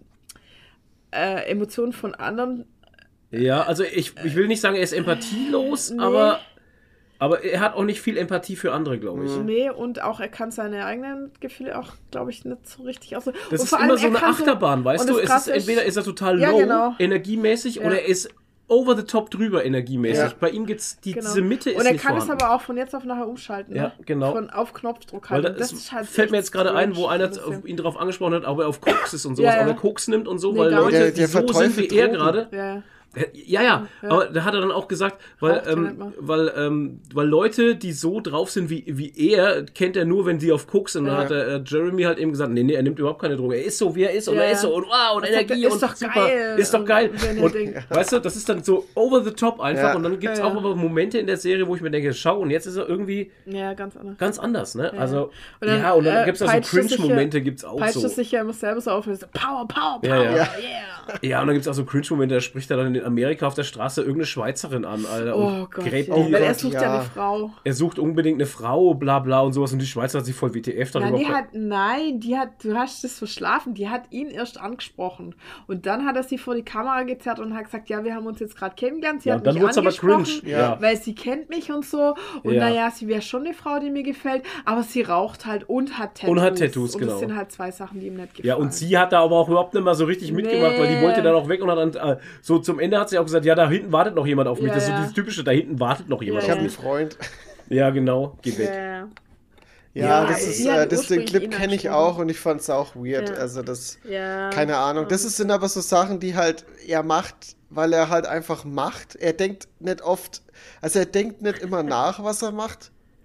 Emotionen von anderen. Ja, also ich, ich will nicht sagen, er ist empathielos, Nee. aber, aber er hat auch nicht viel Empathie für andere, glaube ich. Nee, und auch er kann seine eigenen Gefühle auch, glaube ich, nicht so richtig aus. Das und ist vor immer allem, so er eine kann Achterbahn, weißt und du? das Es ist, Krasse ist- entweder ist er total Ja, low, genau. energiemäßig, Ja. oder er ist over the top drüber energiemäßig. Ja. Bei ihm gibt's die, Genau. diese Mitte ist und er nicht kann vorhanden. es aber auch von jetzt auf nachher umschalten. Ja, ne? genau. Von auf Knopfdruck Weil halt. da Und das ist, ist halt fällt mir echt jetzt gerade ein, wo strange, einer so ein bisschen. ihn darauf angesprochen hat, ob er auf Koks ist und sowas, Ja, ja. ob er Koks nimmt und so, Nee, weil gar nicht. Leute, Der- die der so sind verteufelt wie er Drogen. gerade. Ja. Ja, ja, Ja. aber da hat er dann auch gesagt, weil, Raucht er nicht ähm, mal. weil, ähm, weil Leute, die so drauf sind wie, wie er, kennt er nur, wenn sie auf Koks sind. Und dann Ja. hat der, äh, Jeremy halt eben gesagt, nee, nee, er nimmt überhaupt keine Droge. Er ist so, wie er ist und Ja, er ist ja. so und wow und Er sagt, Energie ist und doch super. geil. Ist doch geil. Und wenn er Und, denkt- weißt du, das ist dann so over the top einfach. Ja. Und dann gibt's Ja, ja. auch aber Momente in der Serie, wo ich mir denke, schau, und jetzt ist er irgendwie Ja, ganz anders. ganz anders, ne? Ja. Also, Und dann, ja, und dann äh, gibt's auch so peitscht er sich ja- Cringe-Momente, gibt's auch Peitscht so. es sich ja immer selber so auf. Und so, Power, Power, Power, Ja, ja. yeah. Ja, und dann gibt es auch so Cringe-Momente, da spricht er dann in Amerika auf der Straße irgendeine Schweizerin an, Alter. Oh und Gott, gräbt ja. die, Weil er Gott, sucht ja. ja. eine Frau. er sucht unbedingt eine Frau, bla bla und sowas. Und die Schweizer hat sich voll W T F Nein, darüber. die hat, nein, die hat, du hast das verschlafen, die hat ihn erst angesprochen. Und dann hat er sie vor die Kamera gezerrt und hat gesagt, ja, wir haben uns jetzt gerade kennengelernt, sie Ja, hat dann mich wird's aber angesprochen, cringe, ja. weil sie kennt mich und so. Und Ja. naja, sie wäre schon eine Frau, die mir gefällt, aber sie raucht halt und hat Tattoos. Und hat Tattoos, und genau. das sind halt zwei Sachen, die ihm nicht gefallen. Ja, und sie hat da aber auch überhaupt nicht mal so richtig mitgemacht, weil die Nee. wollte dann auch weg und hat dann, äh, so zum Ende hat sie auch gesagt, ja, da hinten wartet noch jemand auf mich. Ja, das ist so ja. dieses typische, da hinten wartet noch jemand Ich Ja, habe auf einen mich. Freund. Ja, genau, geh weg. Ja, Ja, Ja, das ist, die hat äh, das, den ursprünglich Clip ihn kenne ich angesprochen. auch und ich fand es auch weird. Ja. Also das, ja. keine Ahnung. Das ist, sind aber so Sachen, die halt er macht, weil er halt einfach macht. Er denkt nicht oft, also er denkt nicht immer nach, was er macht.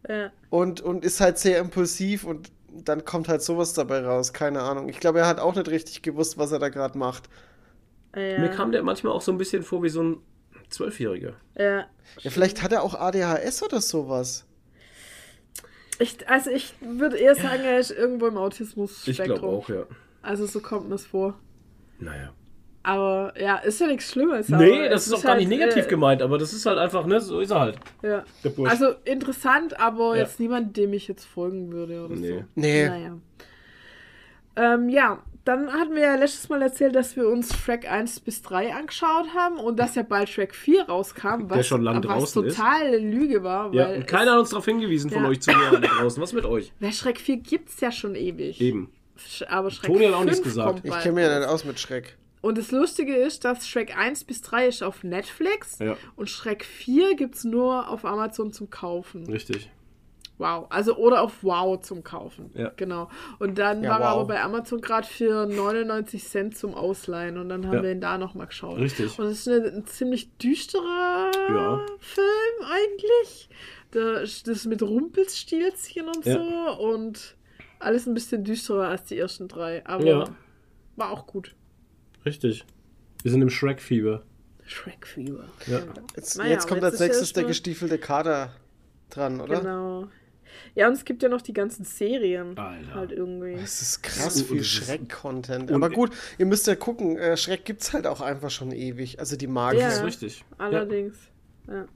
Ja. und, und ist halt sehr impulsiv und dann kommt halt sowas dabei raus. Keine Ahnung. Ich glaube, er hat auch nicht richtig gewusst, was er da gerade macht. Ja. Mir kam der manchmal auch so ein bisschen vor wie so ein Zwölfjähriger. Ja. Ja, vielleicht hat er auch A D H S oder sowas. Ich, also ich würde eher sagen, er ist irgendwo im Autismus-Spektrum. Ich glaube auch, ja. Also so kommt mir das vor. Naja. Aber ja, ist ja nichts Schlimmes. Nee, aber das es ist auch gar nicht halt, negativ äh, gemeint, aber das ist halt einfach, ne, so ist er halt. Ja. Der Bursch. Also interessant, aber Ja. jetzt niemand, dem ich jetzt folgen würde oder Nee. so. Nee. Naja. Ähm, ja, dann hatten wir ja letztes Mal erzählt, dass wir uns Shrek eins bis drei angeschaut haben und dass ja bald Shrek vier rauskam, was, Der schon lang was draußen ist. total Lüge war. Ja, weil und keiner hat uns darauf hingewiesen von Ja. euch Zuhörern da draußen. Was mit euch? es, weil Shrek vier gibt's ja schon ewig. Eben. Sch- Aber Shrek Toni hat auch nichts fünf gesagt. kommt Ich bald kenne mich ja raus. nicht aus mit Schreck. Und das Lustige ist, dass Shrek eins bis drei ist auf Netflix Ja. und Shrek vier gibt's nur auf Amazon zum Kaufen. Richtig. Wow. Also oder auf Wow zum Kaufen. Ja. Genau. Und dann Ja, war er wow. aber bei Amazon gerade für neunundneunzig Cent zum Ausleihen und dann haben Ja. wir ihn da nochmal geschaut. Richtig. Und es ist eine, ein ziemlich düsterer Ja. Film eigentlich. Da ist das mit Rumpelstilzchen und Ja. so und alles ein bisschen düsterer als die ersten drei. Aber Ja. war auch gut. Richtig. Wir sind im Shrek-Fieber. Shrek-Fieber. Ja. Genau. Jetzt, Naja, jetzt kommt und als ist ja nächstes der erstmal- gestiefelte Kader dran, oder? Genau. Ja, und es gibt ja noch die ganzen Serien. Alter. Halt irgendwie. Es ist krass Und- viel und es ist- Schreck-Content. und- Aber gut, ihr müsst ja gucken, äh, Schreck gibt's halt auch einfach schon ewig. Also die Magie. Ja. Das ist richtig. Allerdings. Ja.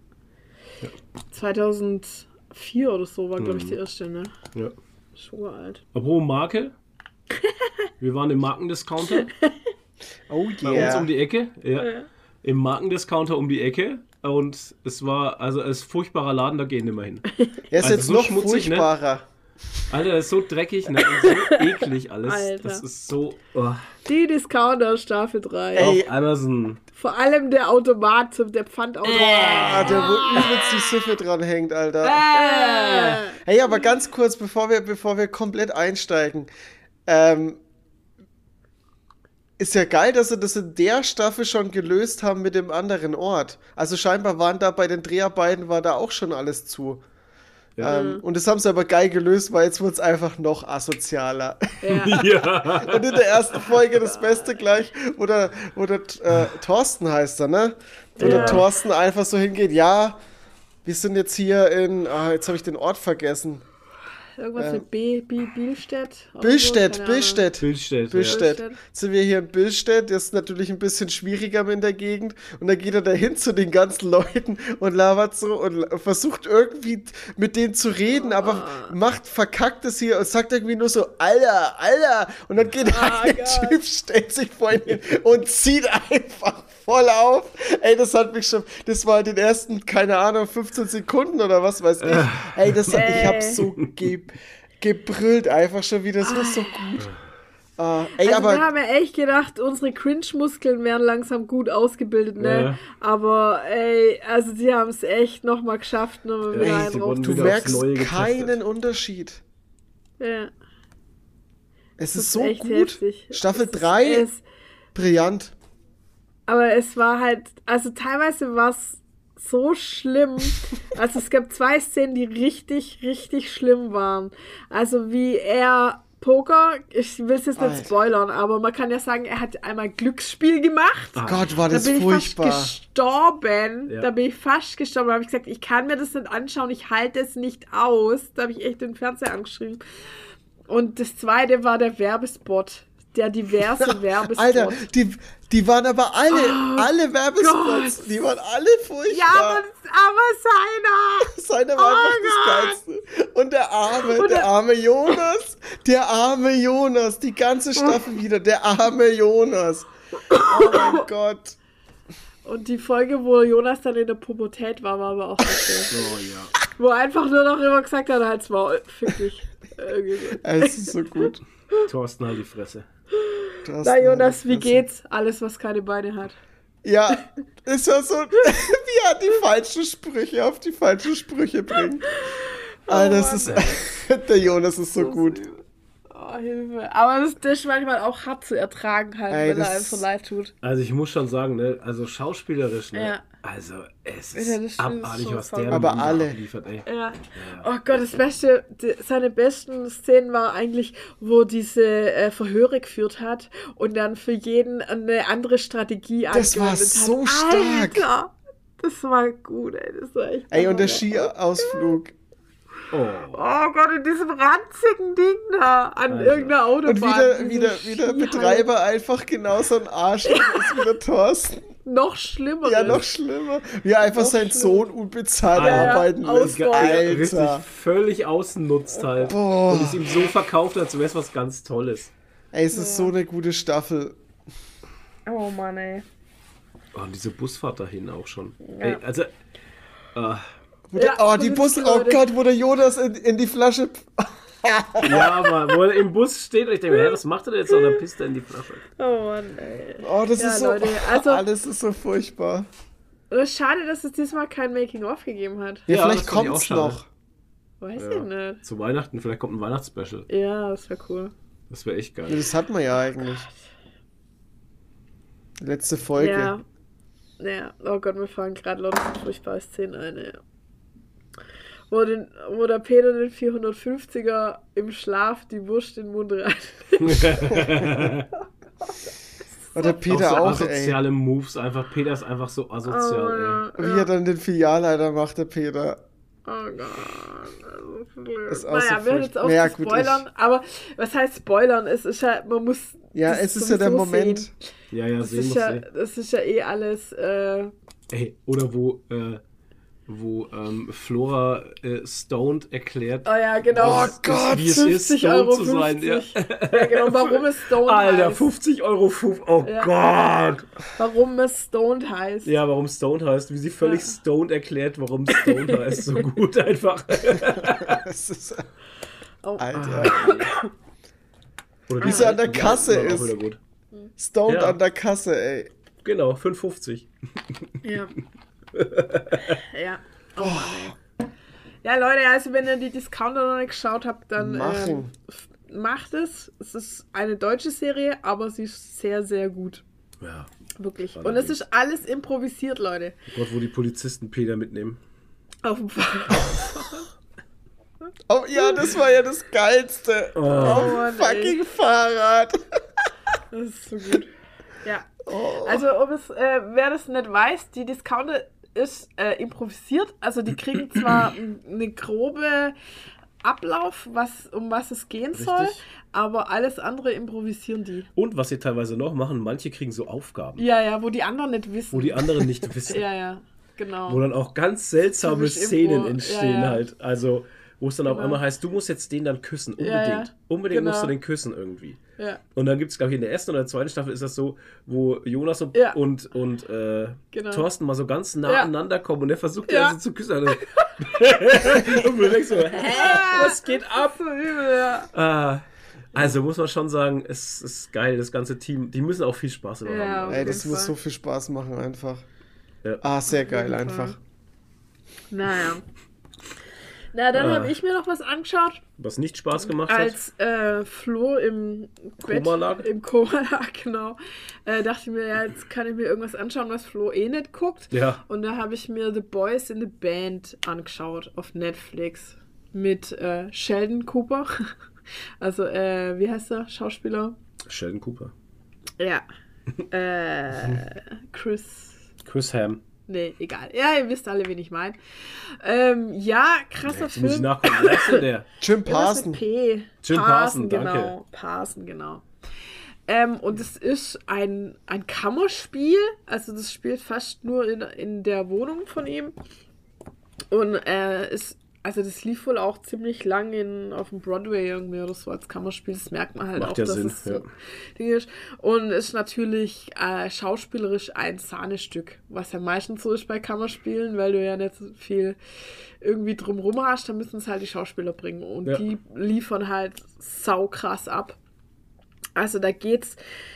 zweitausendvier oder so war, glaube ich, die erste, ne? Ja. ja. Schon uralt. Apropos Marke. Wir waren im Markendiscounter. Oh Bei uns yeah. um die Ecke. Ja. Im Markendiscounter um die Ecke. Und es war, also es ist ein furchtbarer Laden, da gehen wir mal hin. Er ist also jetzt so noch schmutzig, ne? furchtbarer. Alter, das ist so dreckig, ne? Und so eklig alles. Alter. Das ist so. Oh. Die Discounter Staffel drei. Ey. Auf Amazon. Vor allem der Automat, der Pfandautomat. Ah, der wo übelst die Siffe dran hängt, Alter. Äh. Hey, aber ganz kurz, bevor wir, bevor wir komplett einsteigen. Ähm, ist ja geil, dass sie das in der Staffel schon gelöst haben mit dem anderen Ort. Also scheinbar waren da bei den Dreharbeiten war da auch schon alles zu. Ja. Ähm, und das haben sie aber geil gelöst, weil jetzt wird es einfach noch asozialer. Ja. Ja. Und in der ersten Folge das Beste gleich, wo der, wo der äh, Thorsten heißt er, ne? Wo Ja. der Thorsten einfach so hingeht, ja, wir sind jetzt hier in, ah, jetzt habe ich den Ort vergessen. Irgendwas Ja. mit B, B, Bielstedt. Billstedt, Keine Ahnung. Billstedt. Bildstedt. Billstedt. Billstedt. Jetzt sind wir hier in Billstedt, das ist natürlich ein bisschen schwieriger in der Gegend. Und dann geht er da hin zu den ganzen Leuten und labert so und versucht irgendwie mit denen zu reden, aber macht verkackt es hier und sagt irgendwie nur so, Alter, Alter. Und dann geht Ah, ein Gott. Typ, stellt sich vor ihn hin und zieht einfach voll auf. Ey, das hat mich schon, das war in den ersten, keine Ahnung, fünfzehn Sekunden oder was weiß ich. Ey, das, ich hab Ey. so ge gebrüllt einfach schon wieder, das war so gut. Ah, ey, Also aber wir haben ja echt gedacht, unsere Cringe-Muskeln wären langsam gut ausgebildet, ne? Ja. Aber ey, also die haben es echt nochmal geschafft, nochmal wieder Ey, einen sie drauf. wurden du wieder aufs merkst Neue getestet. keinen Unterschied. Ja, Es das ist so echt gut. heftig. Staffel Es ist- drei, es- brillant. Aber es war halt, also teilweise war es so schlimm. Also es gab zwei Szenen, die richtig, richtig schlimm waren. Also wie er Poker, ich will es jetzt nicht Alter. spoilern, aber man kann ja sagen, er hat einmal Glücksspiel gemacht. Ah. Gott, war das da bin furchtbar. ich fast gestorben. Ja. Da bin ich fast gestorben. Da habe ich gesagt, ich kann mir das nicht anschauen, ich halte es nicht aus. Da habe ich echt den Fernseher angeschrieben. Und das zweite war der Werbespot. Der diverse Werbespot. Alter, die, die waren aber alle, alle Werbespots, Gott. die waren alle ja, furchtbar. aber, aber seiner. Seine war Oh einfach das Geilste. Und der arme, Und der der- arme Jonas, der arme Jonas, die ganze Staffel wieder, der arme Jonas. Oh mein Gott. Und die Folge, wo Jonas dann in der Pubertät war, war aber auch so schön. Oh ja. Wo er einfach nur noch immer gesagt hat, halt's Maul, fick dich. Irgendwie. Es ist so gut. Thorsten, halt die Fresse. Das Na Jonas, wie das- geht's? Alles, was keine Beine hat. Ja, ist ja so, wie er die falschen Sprüche auf die falschen Sprüche bringt. Ah, das ist, der Jonas ist so gut. Oh, Hilfe. Aber das, das ist manchmal auch hart zu ertragen, halt, Ey, wenn er das- einem so leid tut. Also ich muss schon sagen, ne, also schauspielerisch, ne, Ja. also es Ja, das ist stimmt, abartig, schon was voll. der Aber wieder alle. abliefert, ey. Ja. Oh Gott, das Beste, die, seine besten Szenen war eigentlich, wo diese äh, Verhöre geführt hat und dann für jeden eine andere Strategie Das war angewendet so hat. stark. Alter, das war gut, ey. Das war echt Ey, und der Hammer. Skiausflug. Oh. Oh Gott, in diesem ranzigen Ding da an Alter. irgendeiner Autobahn. Und wieder, diese wieder, wieder Skihalle. Betreiber einfach genauso ein Arsch ist wieder Thorsten. Noch schlimmer. Ja, noch schlimmer. Wie er einfach Noch seinen schlimmer. Sohn unbezahlt Ja, ja, arbeiten lässt. ausbeuten. Richtig Alter. völlig ausnutzt halt. Boah. Und es ihm so verkauft, als wäre es was ganz Tolles. Ey, es ist so eine gute Staffel. Oh Mann, ey. Oh, und diese Busfahrt dahin auch schon. Ja. Ey, also, äh, Wo der, Ja, oh, die das Bus, ist oh Leute. Gott, wo der Jonas in, in die Flasche. ja, Mann, wo er im Bus steht und ich denke, hä, was macht er denn jetzt? Und dann pisst er in die Flasche. Oh Mann, ey. Oh, das Ja, ist so. Leute, oh, also- alles ist so furchtbar. Es ist schade, dass es diesmal kein Making-of gegeben hat. Ja, Ja, vielleicht das fand ich auch kommt's schade. noch. Weiß Ja. ich nicht. Zu Weihnachten, vielleicht kommt ein Weihnachtsspecial. Ja, das wäre cool. Das wäre echt Ja, geil. das hat man ja eigentlich. Letzte Folge. Ja. Ja, oh Gott, mir fallen gerade lauter so furchtbare Szenen ein, ey. Wo, den, wo der Peter den vierhundertfünfziger im Schlaf die Wurst in den Mund rein. Und der Peter auch so auch, ey. asoziale Moves einfach. Peter ist einfach so asozial, Oh, Wie ja. er dann den Filialleiter macht, der Peter. Oh Gott, das ist so blöd. Ist auch naja, so wir hören jetzt furchtbar. auf Ja, zu gut, spoilern, aber was heißt spoilern? Es ist ja, man muss. Ja, das es ist ja der sowieso Moment. sehen. ey. Ja, ja, Das sehen ist muss ja, sehen. das ist ja eh alles. Äh, Ey, oder wo, äh, wo ähm, Flora äh, stoned erklärt, oh ja, genau. Oh Gott, wie es ist, fünfzig stoned Euro zu sein. Ja. fünfzig. Ja, genau, warum es Stoned Alter, heißt. fünfzig Euro, fünf, oh Ja. Gott. Warum es Stoned heißt. Ja, warum Stoned heißt, wie sie völlig Ja. stoned erklärt, warum Stoned heißt, so gut einfach. Es ist, Oh. Alter. Oder Wie sie an der Ja, Kasse war auch ist. wieder gut. Stoned Ja. an der Kasse, ey. Genau, fünf fünfzig. Ja. ja. Oh Mann, ey. Ja, Leute, also wenn ihr die Discounter noch nicht geschaut habt, dann ähm, Machen. f- macht es. Es ist eine deutsche Serie, aber sie ist sehr, sehr gut. Ja. Wirklich. Und Allerdings. es ist alles improvisiert, Leute. Oh Gott, wo die Polizisten Peter mitnehmen. Auf dem Fahrrad. Oh ja, das war ja das Geilste. Oh. Auf dem Mann, fucking Fahrrad. Das ist so gut. Ja. Oh. Also, um es, äh, wer das nicht weiß, die Discounter ist äh, improvisiert. Also, die kriegen zwar n- eine grobe Ablauf, was, um was es gehen soll, Richtig. aber alles andere improvisieren die. Und was sie teilweise noch machen, manche kriegen so Aufgaben, Ja, ja, wo die anderen nicht wissen. wo die anderen nicht wissen. Ja, ja, genau. Wo dann auch ganz seltsame Typisch Szenen Impro. entstehen Ja, ja. halt. Also, wo es dann auf Genau. einmal heißt, du musst jetzt den dann küssen. Unbedingt. Ja, ja. Unbedingt Genau. musst du den küssen irgendwie. Ja, Und dann gibt es, glaube ich, in der ersten oder zweiten Staffel ist das so, wo Jonas und, Ja. und, und äh, Genau. Thorsten mal so ganz nah Ja. aneinander kommen und er versucht Ja. ja also zu küssen. Also, und du denkst so, hä, was geht ab? so übel, ja. Ah, also muss man schon sagen, es ist geil, das ganze Team. Die müssen auch viel Spaß immer Ja, haben. auf Ey, das jeden muss Fall. so viel Spaß machen einfach. Ja. Ah, sehr geil jeden einfach. Fall. Naja. Na, dann Ah. habe ich mir noch was angeschaut. Was nicht Spaß gemacht hat. Als äh, Flo im Bett, Koma lag? im Koma lag, genau, äh, dachte ich mir, ja, jetzt kann ich mir irgendwas anschauen, was Flo eh nicht guckt. Ja. Und da habe ich mir The Boys in the Band angeschaut auf Netflix mit äh, Sheldon Cooper. Also, äh, wie heißt der Schauspieler? Sheldon Cooper. Ja. äh, Chris. Chris Ham. Nee, egal. Ja, ihr wisst alle, wen ich meine. Ähm, ja, krasser Jetzt muss ich Film. nachgucken. Wer ist denn der? Jim Irgendwas mit Parson. P. Jim Parson, danke. genau. Parson, genau. Ähm, und es ist ein, ein Kammerspiel. Also das spielt fast nur in, in der Wohnung von ihm. Und äh, ist, also das lief wohl auch ziemlich lang in, auf dem Broadway irgendwie oder so als Kammerspiel. Das merkt man halt Macht auch, ja dass Sinn, es so ja. Ding ist. Und ist natürlich äh, schauspielerisch ein Sahnestück, was ja meistens so ist bei Kammerspielen, weil du ja nicht so viel irgendwie drumrum hast, dann müssen es halt die Schauspieler bringen. Und Ja. die liefern halt saukrass ab. Also da geht's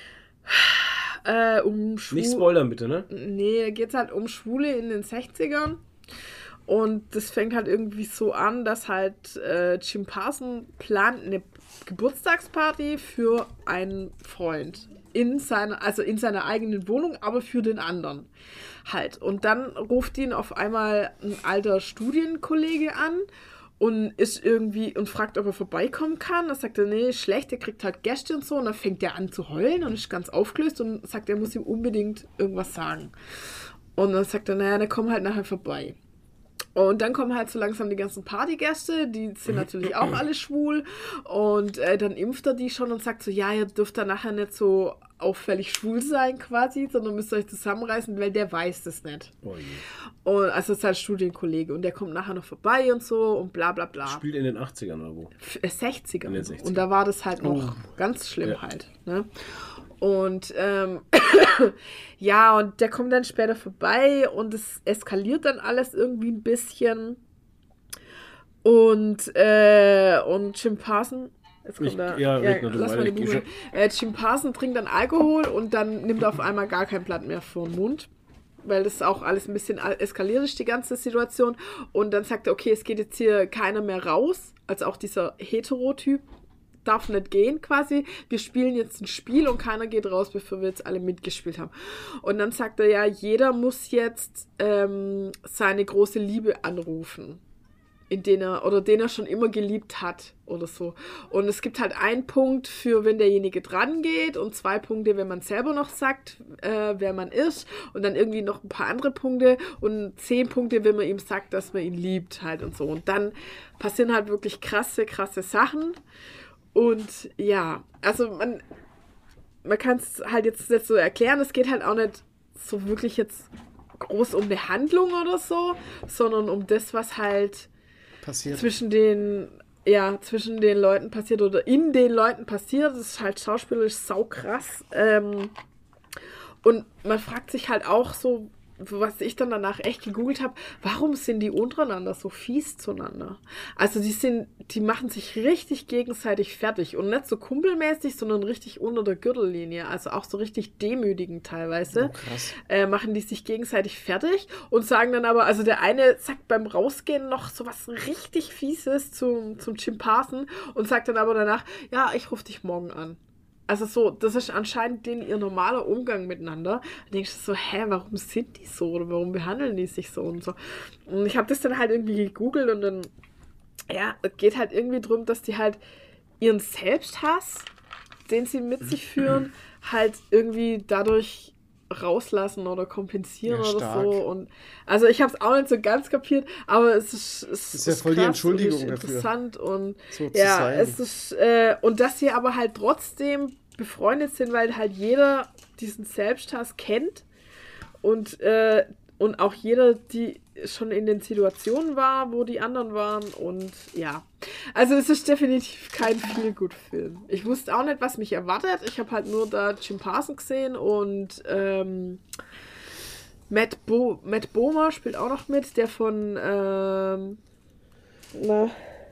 äh, um Schwul- Nicht spoilern bitte, ne? Nee, da geht's halt um Schwule in den sechzigern. Und das fängt halt irgendwie so an, dass halt äh, Jim Parson plant eine Geburtstagsparty für einen Freund. In seiner, also in seiner eigenen Wohnung, aber für den anderen halt. Und dann ruft ihn auf einmal ein alter Studienkollege an und ist irgendwie und fragt, ob er vorbeikommen kann. Dann sagt er, nee, schlecht, er kriegt halt Gäste und so. Und dann fängt er an zu heulen und ist ganz aufgelöst und sagt, er muss ihm unbedingt irgendwas sagen. Und dann sagt er, naja, dann komm halt nachher vorbei. Und dann kommen halt so langsam die ganzen Partygäste, die sind natürlich auch alle schwul. Und äh, dann impft er die schon und sagt so, ja, ihr dürft da nachher nicht so auffällig schwul sein quasi, sondern müsst euch zusammenreißen, weil der weiß das nicht. Oh je. Und also ist halt Studienkollege und der kommt nachher noch vorbei und so und bla bla bla. Spielt in den achtzigern oder wo? sechzigern. In den sechzigern. Und da war das halt noch oh. ganz schlimm ja. halt. Ne? Und ähm, ja, und der kommt dann später vorbei und es eskaliert dann alles irgendwie ein bisschen. Und, äh, und Jim Parson, jetzt kommt ich, da, ja, ja, ja lass mal die Google. Äh, Jim Parson trinkt dann Alkohol und dann nimmt er auf einmal gar kein Blatt mehr vor den Mund. Weil das auch alles ein bisschen eskaliert ist, die ganze Situation. Und dann sagt er, okay, es geht jetzt hier keiner mehr raus, also auch dieser Hetero-Typ darf nicht gehen quasi. Wir spielen jetzt ein Spiel und keiner geht raus, bevor wir jetzt alle mitgespielt haben. Und dann sagt er, ja, jeder muss jetzt ähm, seine große Liebe anrufen, in den er, oder den er schon immer geliebt hat oder so. Und es gibt halt einen Punkt für, wenn derjenige dran geht und zwei Punkte, wenn man selber noch sagt, äh, wer man ist und dann irgendwie noch ein paar andere Punkte und zehn Punkte, wenn man ihm sagt, dass man ihn liebt halt und so. Und dann passieren halt wirklich krasse, krasse Sachen. Und ja, also man, man kann es halt jetzt nicht so erklären, es geht halt auch nicht so wirklich jetzt groß um eine Handlung oder so, sondern um das, was halt passiert. zwischen den, ja, zwischen den Leuten passiert oder in den Leuten passiert. Das ist halt schauspielerisch saukrass. Ähm, und man fragt sich halt auch so, was ich dann danach echt gegoogelt habe, warum sind die untereinander so fies zueinander? Also die sind, die machen sich richtig gegenseitig fertig und nicht so kumpelmäßig, sondern richtig unter der Gürtellinie, also auch so richtig demütigend teilweise. Oh, krass. Äh, machen die sich gegenseitig fertig und sagen dann aber, also der eine sagt beim Rausgehen noch so was richtig Fieses zum, zum Jim Parson und sagt dann aber danach, ja, ich rufe dich morgen an. Also so, das ist anscheinend den ihr normaler Umgang miteinander. Da denkst du so, hä, warum sind die so oder warum behandeln die sich so und so. Und ich habe das dann halt irgendwie gegoogelt und dann, ja, es geht halt irgendwie darum, dass die halt ihren Selbsthass, den sie mit sich führen, halt irgendwie dadurch rauslassen oder kompensieren ja, oder so. Und also ich habe es auch nicht so ganz kapiert, aber es ist, es ist ja voll die Entschuldigung und interessant dafür. Und so ja, sein. es ist äh, und dass sie aber halt trotzdem befreundet sind, weil halt jeder diesen Selbsthass kennt und äh, und auch jeder, die schon in den Situationen war, wo die anderen waren und ja. Also es ist definitiv kein Feel-Good-Film. Ich wusste auch nicht, was mich erwartet. Ich habe halt nur da Jim Parson gesehen und ähm, Matt, Bo- Matt Bomer spielt auch noch mit, der von ähm, na,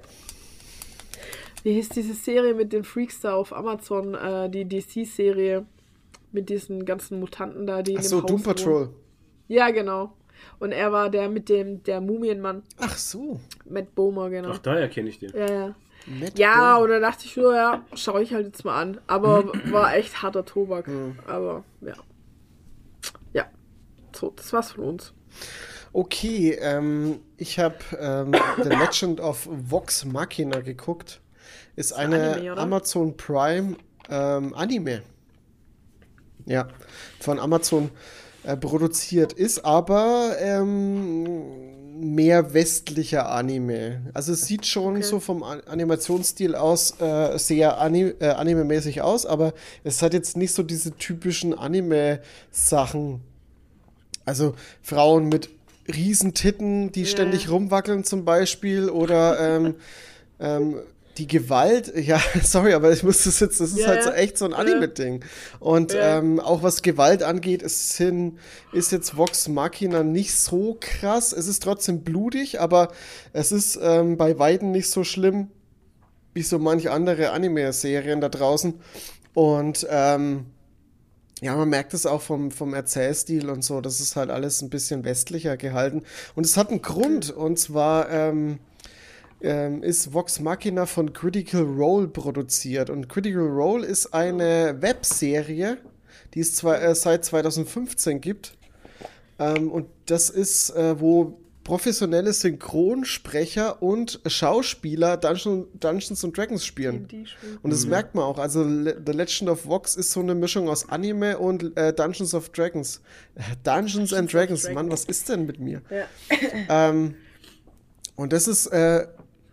wie hieß diese Serie mit den Freaks da auf Amazon, äh, die D C-Serie mit diesen ganzen Mutanten da, die Ach in dem so, Haus Doom Patrol. wohnen. Ja, genau. Und er war der mit dem, der Mumienmann. Ach so. Matt Bomer, genau. Ach, daher kenne ich den. Ja, ja. Matt ja, Bomer. und dann dachte ich so, ja, schaue ich halt jetzt mal an. Aber war echt harter Tobak. Mhm. Aber, ja. Ja. So, das war's von uns. Okay, ähm, ich habe ähm, The Legend of Vox Machina geguckt. Ist eine Anime, oder? Amazon Prime ähm, Anime. Ja, von Amazon äh, produziert. Ist aber ähm, mehr westlicher Anime. Also es sieht schon okay. so vom An- Animationsstil aus äh, sehr ani- äh, anime-mäßig aus, aber es hat jetzt nicht so diese typischen Anime-Sachen. Also Frauen mit riesen Titten, die yeah. ständig rumwackeln zum Beispiel oder ähm, ähm, die Gewalt, ja, sorry, aber ich muss das jetzt, das ist yeah. halt so echt so ein Anime-Ding. Und yeah. ähm, auch was Gewalt angeht, ist, hin, ist jetzt Vox Machina nicht so krass. Es ist trotzdem blutig, aber es ist ähm, bei Weitem nicht so schlimm wie so manche andere Anime-Serien da draußen. Und ähm, ja, man merkt es auch vom, vom Erzählstil und so, das ist halt alles ein bisschen westlicher gehalten. Und es hat einen Grund, und zwar ähm, ähm, ist Vox Machina von Critical Role produziert. Und Critical Role ist eine Webserie, die es zwar, äh, seit zwanzig fünfzehn gibt. Ähm, und das ist, äh, wo professionelle Synchronsprecher und Schauspieler Dungeon, Dungeons and Dragons spielen. Und das mhm. merkt man auch. Also Le- The Legend of Vox ist so eine Mischung aus Anime und äh, Dungeons of Dragons. Äh, Dungeons and Dragons, Dragons, Mann, was ist denn mit mir? Ja. Ähm, und das ist äh,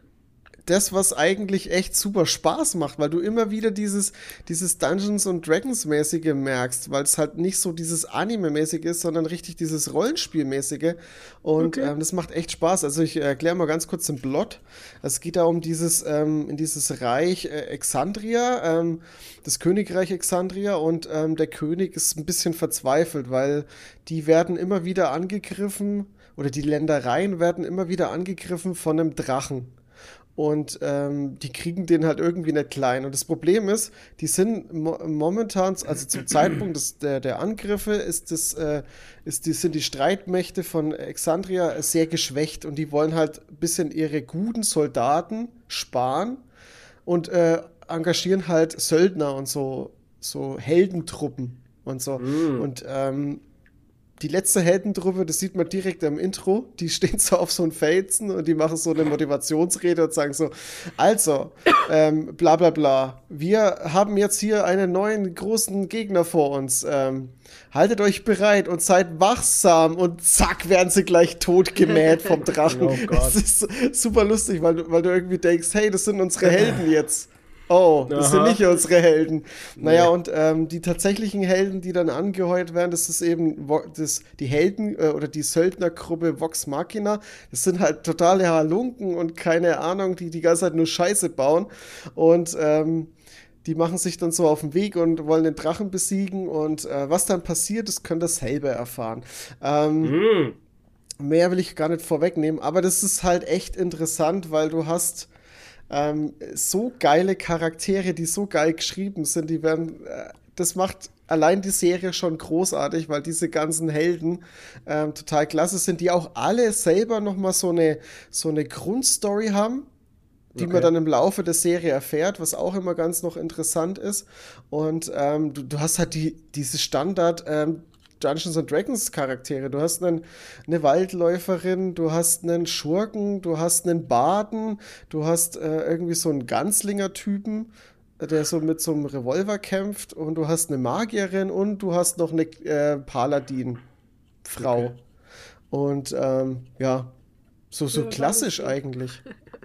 das, was eigentlich echt super Spaß macht, weil du immer wieder dieses, dieses Dungeons und Dragons-mäßige merkst, weil es halt nicht so dieses Anime-mäßige ist, sondern richtig dieses Rollenspielmäßige. Und okay. ähm, das macht echt Spaß. Also ich erkläre mal ganz kurz den Plot. Es geht da um dieses, ähm, in dieses Reich äh, Exandria, ähm, das Königreich Exandria, und ähm, der König ist ein bisschen verzweifelt, weil die werden immer wieder angegriffen, oder die Ländereien werden immer wieder angegriffen von einem Drachen. Und ähm, die kriegen den halt irgendwie nicht klein. Und das Problem ist, die sind mo- momentan, also zum Zeitpunkt des, der, der Angriffe, ist das, äh, ist die, sind die Streitmächte von Exandria sehr geschwächt. Und die wollen halt ein bisschen ihre guten Soldaten sparen und äh, engagieren halt Söldner und so, so Heldentruppen und so. Mm. Und ähm, die letzte Heldentruppe, das sieht man direkt am Intro, die stehen so auf so einem Felsen und die machen so eine Motivationsrede und sagen so, also, ähm, bla bla bla, wir haben jetzt hier einen neuen großen Gegner vor uns, ähm, haltet euch bereit und seid wachsam, und zack, werden sie gleich totgemäht vom Drachen. Oh Gott. Das ist super lustig, weil du, weil du irgendwie denkst, hey, das sind unsere Helden jetzt. Oh, das Aha. sind nicht unsere Helden. Naja, nee. und ähm, die tatsächlichen Helden, die dann angeheuert werden, das ist eben das, die Helden äh, oder die Söldnergruppe Vox Machina. Das sind halt totale Halunken und keine Ahnung, die die ganze Zeit nur Scheiße bauen. Und ähm, die machen sich dann so auf den Weg und wollen den Drachen besiegen. Und äh, was dann passiert, das könnt ihr selber erfahren. Ähm, mm. Mehr will ich gar nicht vorwegnehmen, aber das ist halt echt interessant, weil du hast Ähm, so geile Charaktere, die so geil geschrieben sind, die werden, äh, das macht allein die Serie schon großartig, weil diese ganzen Helden ähm, total klasse sind, die auch alle selber nochmal so eine, so eine Grundstory haben, die okay. man dann im Laufe der Serie erfährt, was auch immer ganz noch interessant ist. Und ähm, du, du hast halt die, diese Standard ähm, Dungeons and Dragons Charaktere. Du hast einen, eine Waldläuferin, du hast einen Schurken, du hast einen Barden, du hast äh, irgendwie so einen Ganzlinger-Typen, der so mit so einem Revolver kämpft, und du hast eine Magierin und du hast noch eine äh, Paladin-Frau. Okay. Und ähm, ja, so, so ja, klassisch eigentlich.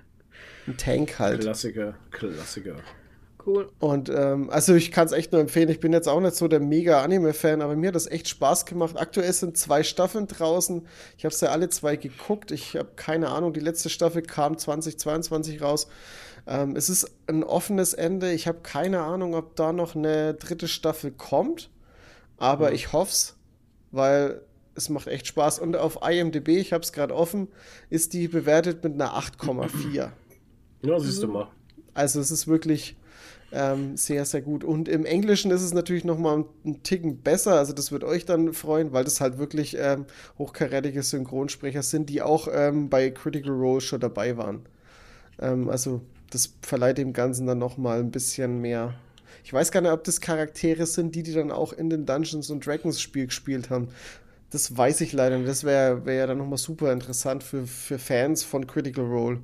Ein Tank halt. Klassiker, Klassiker. Cool. Und ähm, also ich kann es echt nur empfehlen. Ich bin jetzt auch nicht so der mega Anime-Fan, aber mir hat das echt Spaß gemacht. Aktuell sind zwei Staffeln draußen. Ich habe es ja alle zwei geguckt. Ich habe keine Ahnung, die letzte Staffel kam zwanzig zweiundzwanzig raus. Ähm, es ist ein offenes Ende. Ich habe keine Ahnung, ob da noch eine dritte Staffel kommt. Aber mhm. ich hoffe es, weil es macht echt Spaß. Und auf I M D B, ich habe es gerade offen, ist die bewertet mit einer acht Komma vier. Ja, siehst du mal. Also es ist wirklich ähm, sehr, sehr gut. Und im Englischen ist es natürlich noch mal einen Ticken besser. Also das wird euch dann freuen, weil das halt wirklich ähm, hochkarätige Synchronsprecher sind, die auch ähm, bei Critical Role schon dabei waren. Ähm, also das verleiht dem Ganzen dann noch mal ein bisschen mehr. Ich weiß gar nicht, ob das Charaktere sind, die die dann auch in den Dungeons and Dragons Spiel gespielt haben. Das weiß ich leider nicht. Das wäre wär ja dann nochmal super interessant für, für Fans von Critical Role.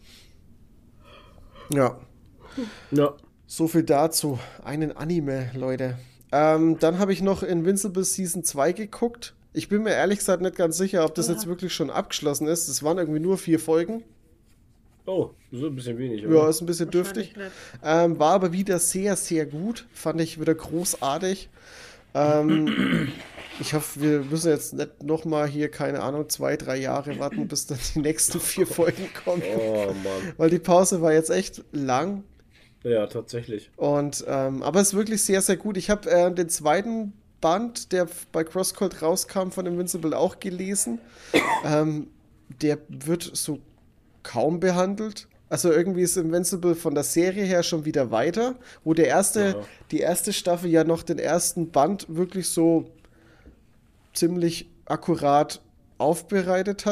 Ja. Ja. So viel dazu. Einen Anime, Leute. Ähm, dann habe ich noch Invincible Season zwei geguckt. Ich bin mir ehrlich gesagt nicht ganz sicher, ob das ja. jetzt wirklich schon abgeschlossen ist. Es waren irgendwie nur vier Folgen. Oh, so ein bisschen wenig. Oder? Ja, ist ein bisschen dürftig. Ähm, war aber wieder sehr, sehr gut. Fand ich wieder großartig. Ähm, ich hoffe, wir müssen jetzt nicht nochmal hier, keine Ahnung, zwei, drei Jahre warten, bis dann die nächsten vier Folgen kommen. Oh, Mann. Weil die Pause war jetzt echt lang. Ja, tatsächlich. Und, ähm, aber es ist wirklich sehr, sehr gut. Ich habe äh, den zweiten Band, der bei CrossCult rauskam, von Invincible auch gelesen. Ähm, der wird so kaum behandelt. Also irgendwie ist Invincible von der Serie her schon wieder weiter, wo der erste, ja. die erste Staffel ja noch den ersten Band wirklich so ziemlich akkurat aufbereitet hat.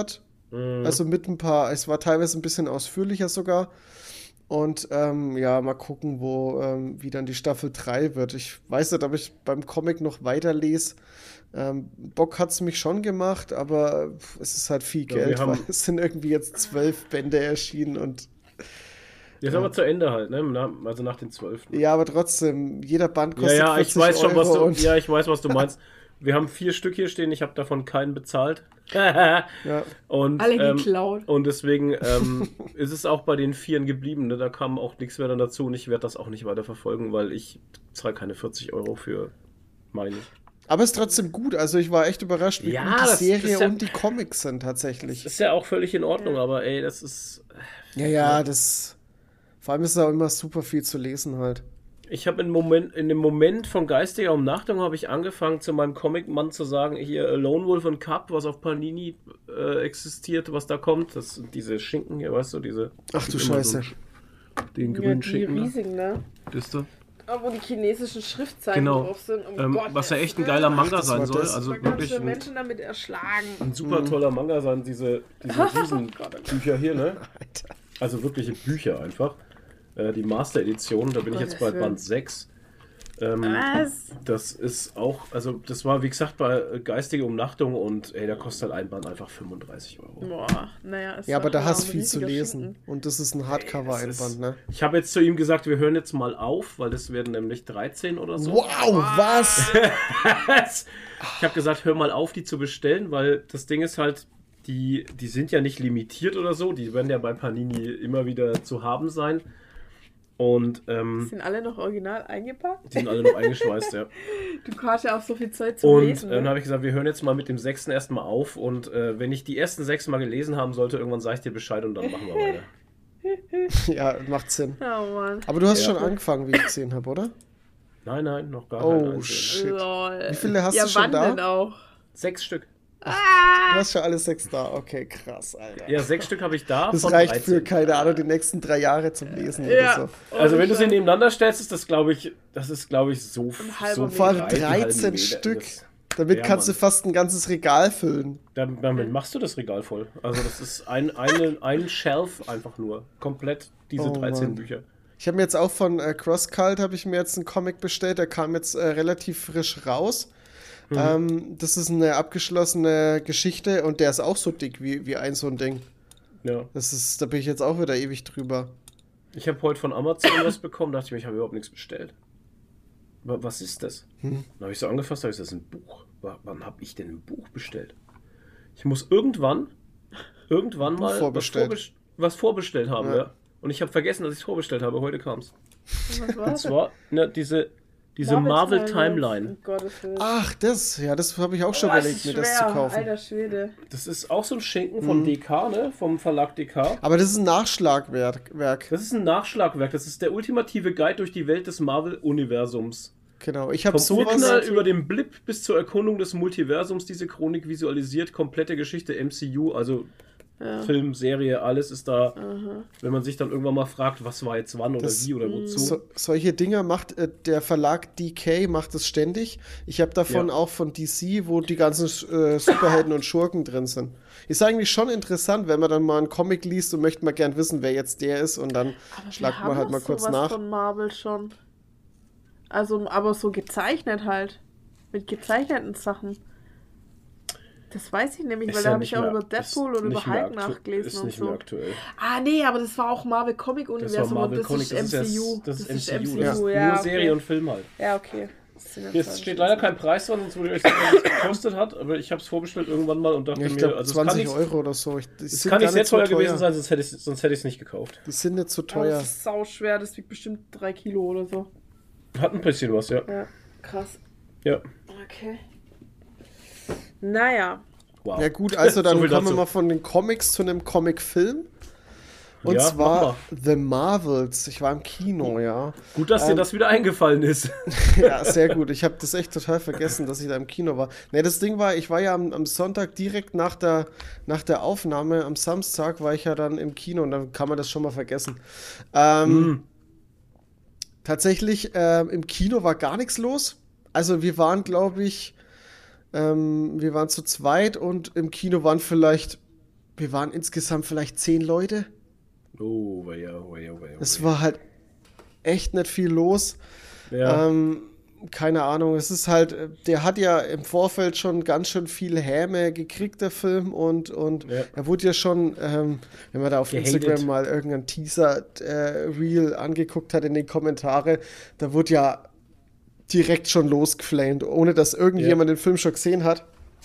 Mhm. Also mit ein paar, es war teilweise ein bisschen ausführlicher sogar. Und ähm, ja, mal gucken, wo ähm, wie dann die Staffel drei wird. Ich weiß nicht, ob ich beim Comic noch weiterlese. Ähm, Bock hat es mich schon gemacht, aber es ist halt viel Ja, wir Geld, haben- weil es sind irgendwie jetzt zwölf Bände erschienen und Jetzt aber zu Ende halt, ne? Na, also nach den zwölf. ja, aber trotzdem, jeder Band Ja, kostet ja, ich vierzig weiß schon, was Euro du. und Ja, ich weiß, was du meinst. Wir haben vier Stück hier stehen, ich habe davon keinen bezahlt. ja. und, Alle ähm, geklaut. und deswegen ähm, ist es auch bei den Vieren geblieben. Ne? Da kam auch nichts mehr dann dazu und ich werde das auch nicht weiter verfolgen, weil ich zahle keine vierzig Euro für, meine ich. Aber es ist trotzdem gut. Also ich war echt überrascht, wie Ja, gut die das Serie ist ja- und die Comics sind tatsächlich. Ist ja auch völlig in Ordnung, aber ey, das ist. Ja, ja, das. Vor allem ist da immer super viel zu lesen halt. Ich habe in, Moment, in dem Moment von geistiger Umnachtung habe ich angefangen, zu meinem Comic-Mann zu sagen, hier äh, Lone Wolf und Cup, was auf Panini äh, existiert, was da kommt. Das sind diese Schinken hier, weißt du, diese. Ach du immer so Scheiße. einen- Den Ja, grünen die Schinken. da. riesigen, ne? Wisst ihr? Aber wo die chinesischen Schriftzeichen Genau. drauf sind. Oh Ähm, Gott, was ja das echt ein ist- geiler Manga das sein war soll. das. Also Da kannst wirklich du ein, Menschen damit erschlagen. ein super toller Manga sein, diese, diese Riesenbücher hier, ne? Alter. Also wirkliche Bücher einfach. Äh, die Master-Edition, da bin ich jetzt bei Gottes Willen. Band sechs. Ähm, Was? Das ist auch, also das war wie gesagt bei äh, geistige Umnachtung und ey, da kostet halt ein Band einfach fünfunddreißig Euro. Boah, naja. es Ja, aber war da schon hast ein viel zu riesiger lesen. Schinken. Und das ist ein Das Hardcover-Einband, ist- ne? Ich habe jetzt zu ihm gesagt, wir hören jetzt mal auf, weil das werden nämlich dreizehn oder so. Wow, was? Ich habe gesagt, hör mal auf, die zu bestellen, weil das Ding ist halt, die, die sind ja nicht limitiert oder so, die werden ja bei Panini immer wieder zu haben sein. Und ähm, Sind alle noch original eingepackt? die sind alle noch eingeschweißt, ja. Du hast ja auch so viel Zeit zum Und Lesen. äh, dann Ne? habe ich gesagt, wir hören jetzt mal mit dem sechsten erstmal auf und äh, wenn ich die ersten sechs mal gelesen haben sollte, irgendwann sage ich dir Bescheid und dann machen wir weiter. Ja, macht Sinn. Oh Mann. Aber du hast Ja. schon angefangen, wie ich gesehen habe, oder? Nein, nein, noch gar Oh, keinen einzigen. shit. Lol. Wie viele hast ja, du schon wann da? denn auch? Sechs Stück. Du hast schon alle sechs da. Okay, krass, Alter. Ja, sechs Stück habe ich da. Das von reicht dreizehn. für, keine Ahnung, die nächsten drei Jahre zum Lesen Ja. oder so. Also wenn du sie Scheiße. nebeneinander stellst, ist das glaube ich, das ist glaube ich so, halber so Meter. Vor allem breit, ein halber dreizehn Meter. Stück. Das, Damit Ja, kannst Mann. du fast ein ganzes Regal füllen. damit, damit machst du das Regal voll. Also das ist ein, eine, ein Shelf einfach nur. Komplett diese Oh, dreizehn Mann. Bücher. Ich habe mir jetzt auch von äh, CrossCult habe ich mir jetzt einen Comic bestellt, der kam jetzt äh, relativ frisch raus. Mhm. Ähm, das ist eine abgeschlossene Geschichte und der ist auch so dick wie, wie ein so ein Ding. Ja. Das ist, da bin ich jetzt auch wieder ewig drüber. Ich habe heute von Amazon was bekommen, dachte ich mir, ich habe überhaupt nichts bestellt. Wa- Was ist das? Hm. Dann habe ich so angefasst, habe ich, das ist ein Buch. Wa- Wann habe ich denn ein Buch bestellt? Ich muss irgendwann, irgendwann Buch mal vorbestellt. Was, vorbest was vorbestellt haben, Ja. ja. Und ich habe vergessen, dass ich es vorbestellt habe. Heute kam es. Was war Und das? zwar ne, diese, diese Marvel Timeline. Um Gottes Willen. Ach, das, ja, das habe ich auch schon Oh, das überlegt, ist mir das zu schwer. kaufen. Alter Schwede. Das ist auch so ein Schinken Mhm. von D K, ne? Vom Verlag D K. Aber das ist ein Nachschlagwerk. Werk. Das ist ein Nachschlagwerk. Das ist der ultimative Guide durch die Welt des Marvel-Universums. Genau, ich habe Vom sowas. Urknall über den Blip bis zur Erkundung des Multiversums. Diese Chronik visualisiert komplette Geschichte M C U, also Ja. Film, Serie, alles ist da. Wenn man sich dann irgendwann mal fragt, was war jetzt wann oder Das- wie oder wozu. So, solche Dinger macht äh, der Verlag D K macht es ständig. Ich habe davon Ja. auch von D C, wo die ganzen äh, Superhelden und Schurken drin sind. Ist eigentlich schon interessant, wenn man dann mal einen Comic liest und möchte mal gern wissen, wer jetzt der ist und dann Aber schlagt wir man haben halt doch mal kurz sowas nach. von Marvel schon. Also, aber so gezeichnet halt. Mit gezeichneten Sachen. Das weiß ich nämlich, Ist weil ja da habe nicht ich auch mehr- über Deadpool ist und über nicht mehr Hulk aktu- nachgelesen Ist und nicht so. mehr aktuell. Ah, nee, aber das war auch Marvel Comic Das war Universum und Marvel das Comic, ist das ist, M C U. ja, das ist M C U. Ja. Das ist Ja, nur okay. Serie und Film halt. Ja, okay. Das sind Jetzt zwei steht verschiedene leider Sachen. kein Preis dran, sonst würde ich euch sagen, was es gekostet hat, aber ich habe es vorbestellt irgendwann mal und dachte Ja, ich mir, glaube also es kann zwanzig nicht, Euro oder so. Ich, die es sind kann gar nicht sehr so teuer gewesen sein, sonst hätte ich es sonst hätte ich's nicht gekauft. Die sind nicht so Aber teuer. das ist sau schwer, das wiegt bestimmt drei Kilo oder so. Hat ein bisschen was, ja. Ja, krass. Ja. Okay. Naja. Wow. Ja gut, also dann So viel kommen wir dazu. mal von den Comics zu einem Comic-Film. Und Ja, mach zwar The Marvels. Ich war im Kino, ja. Gut, dass dir Ähm, das wieder eingefallen ist. Ja, sehr gut. Ich habe das echt total vergessen, dass ich da im Kino war. Ne, das Ding war, ich war ja am, am Sonntag direkt nach der, nach der Aufnahme, am Samstag war ich ja dann im Kino und dann kann man das schon mal vergessen. Ähm, Mhm. Tatsächlich, ähm, im Kino war gar nichts los. Also wir waren, glaube ich, ähm, wir waren zu zweit und im Kino waren vielleicht wir waren insgesamt vielleicht zehn Leute. Oh, weia, weia, weia. Es war halt echt nicht viel los. Ja. Ähm, keine Ahnung, es ist halt, der hat ja im Vorfeld schon ganz schön viel Häme gekriegt, der Film, und, und Ja. er wurde ja schon, ähm, wenn man da auf Gehatet. Instagram mal irgendeinen Teaser-Reel angeguckt hat in den Kommentare, da wurde ja direkt schon losgeflamed, ohne dass irgendjemand Ja. den Film schon gesehen hat.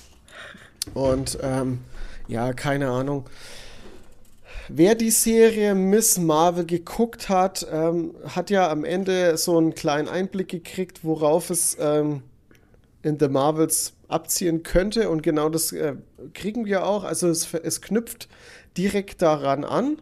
Und ähm, ja, keine Ahnung. Wer die Serie Miss Marvel geguckt hat, ähm, hat ja am Ende so einen kleinen Einblick gekriegt, worauf es ähm, in The Marvels abziehen könnte. Und genau das äh, kriegen wir auch. Also es, es knüpft direkt daran an.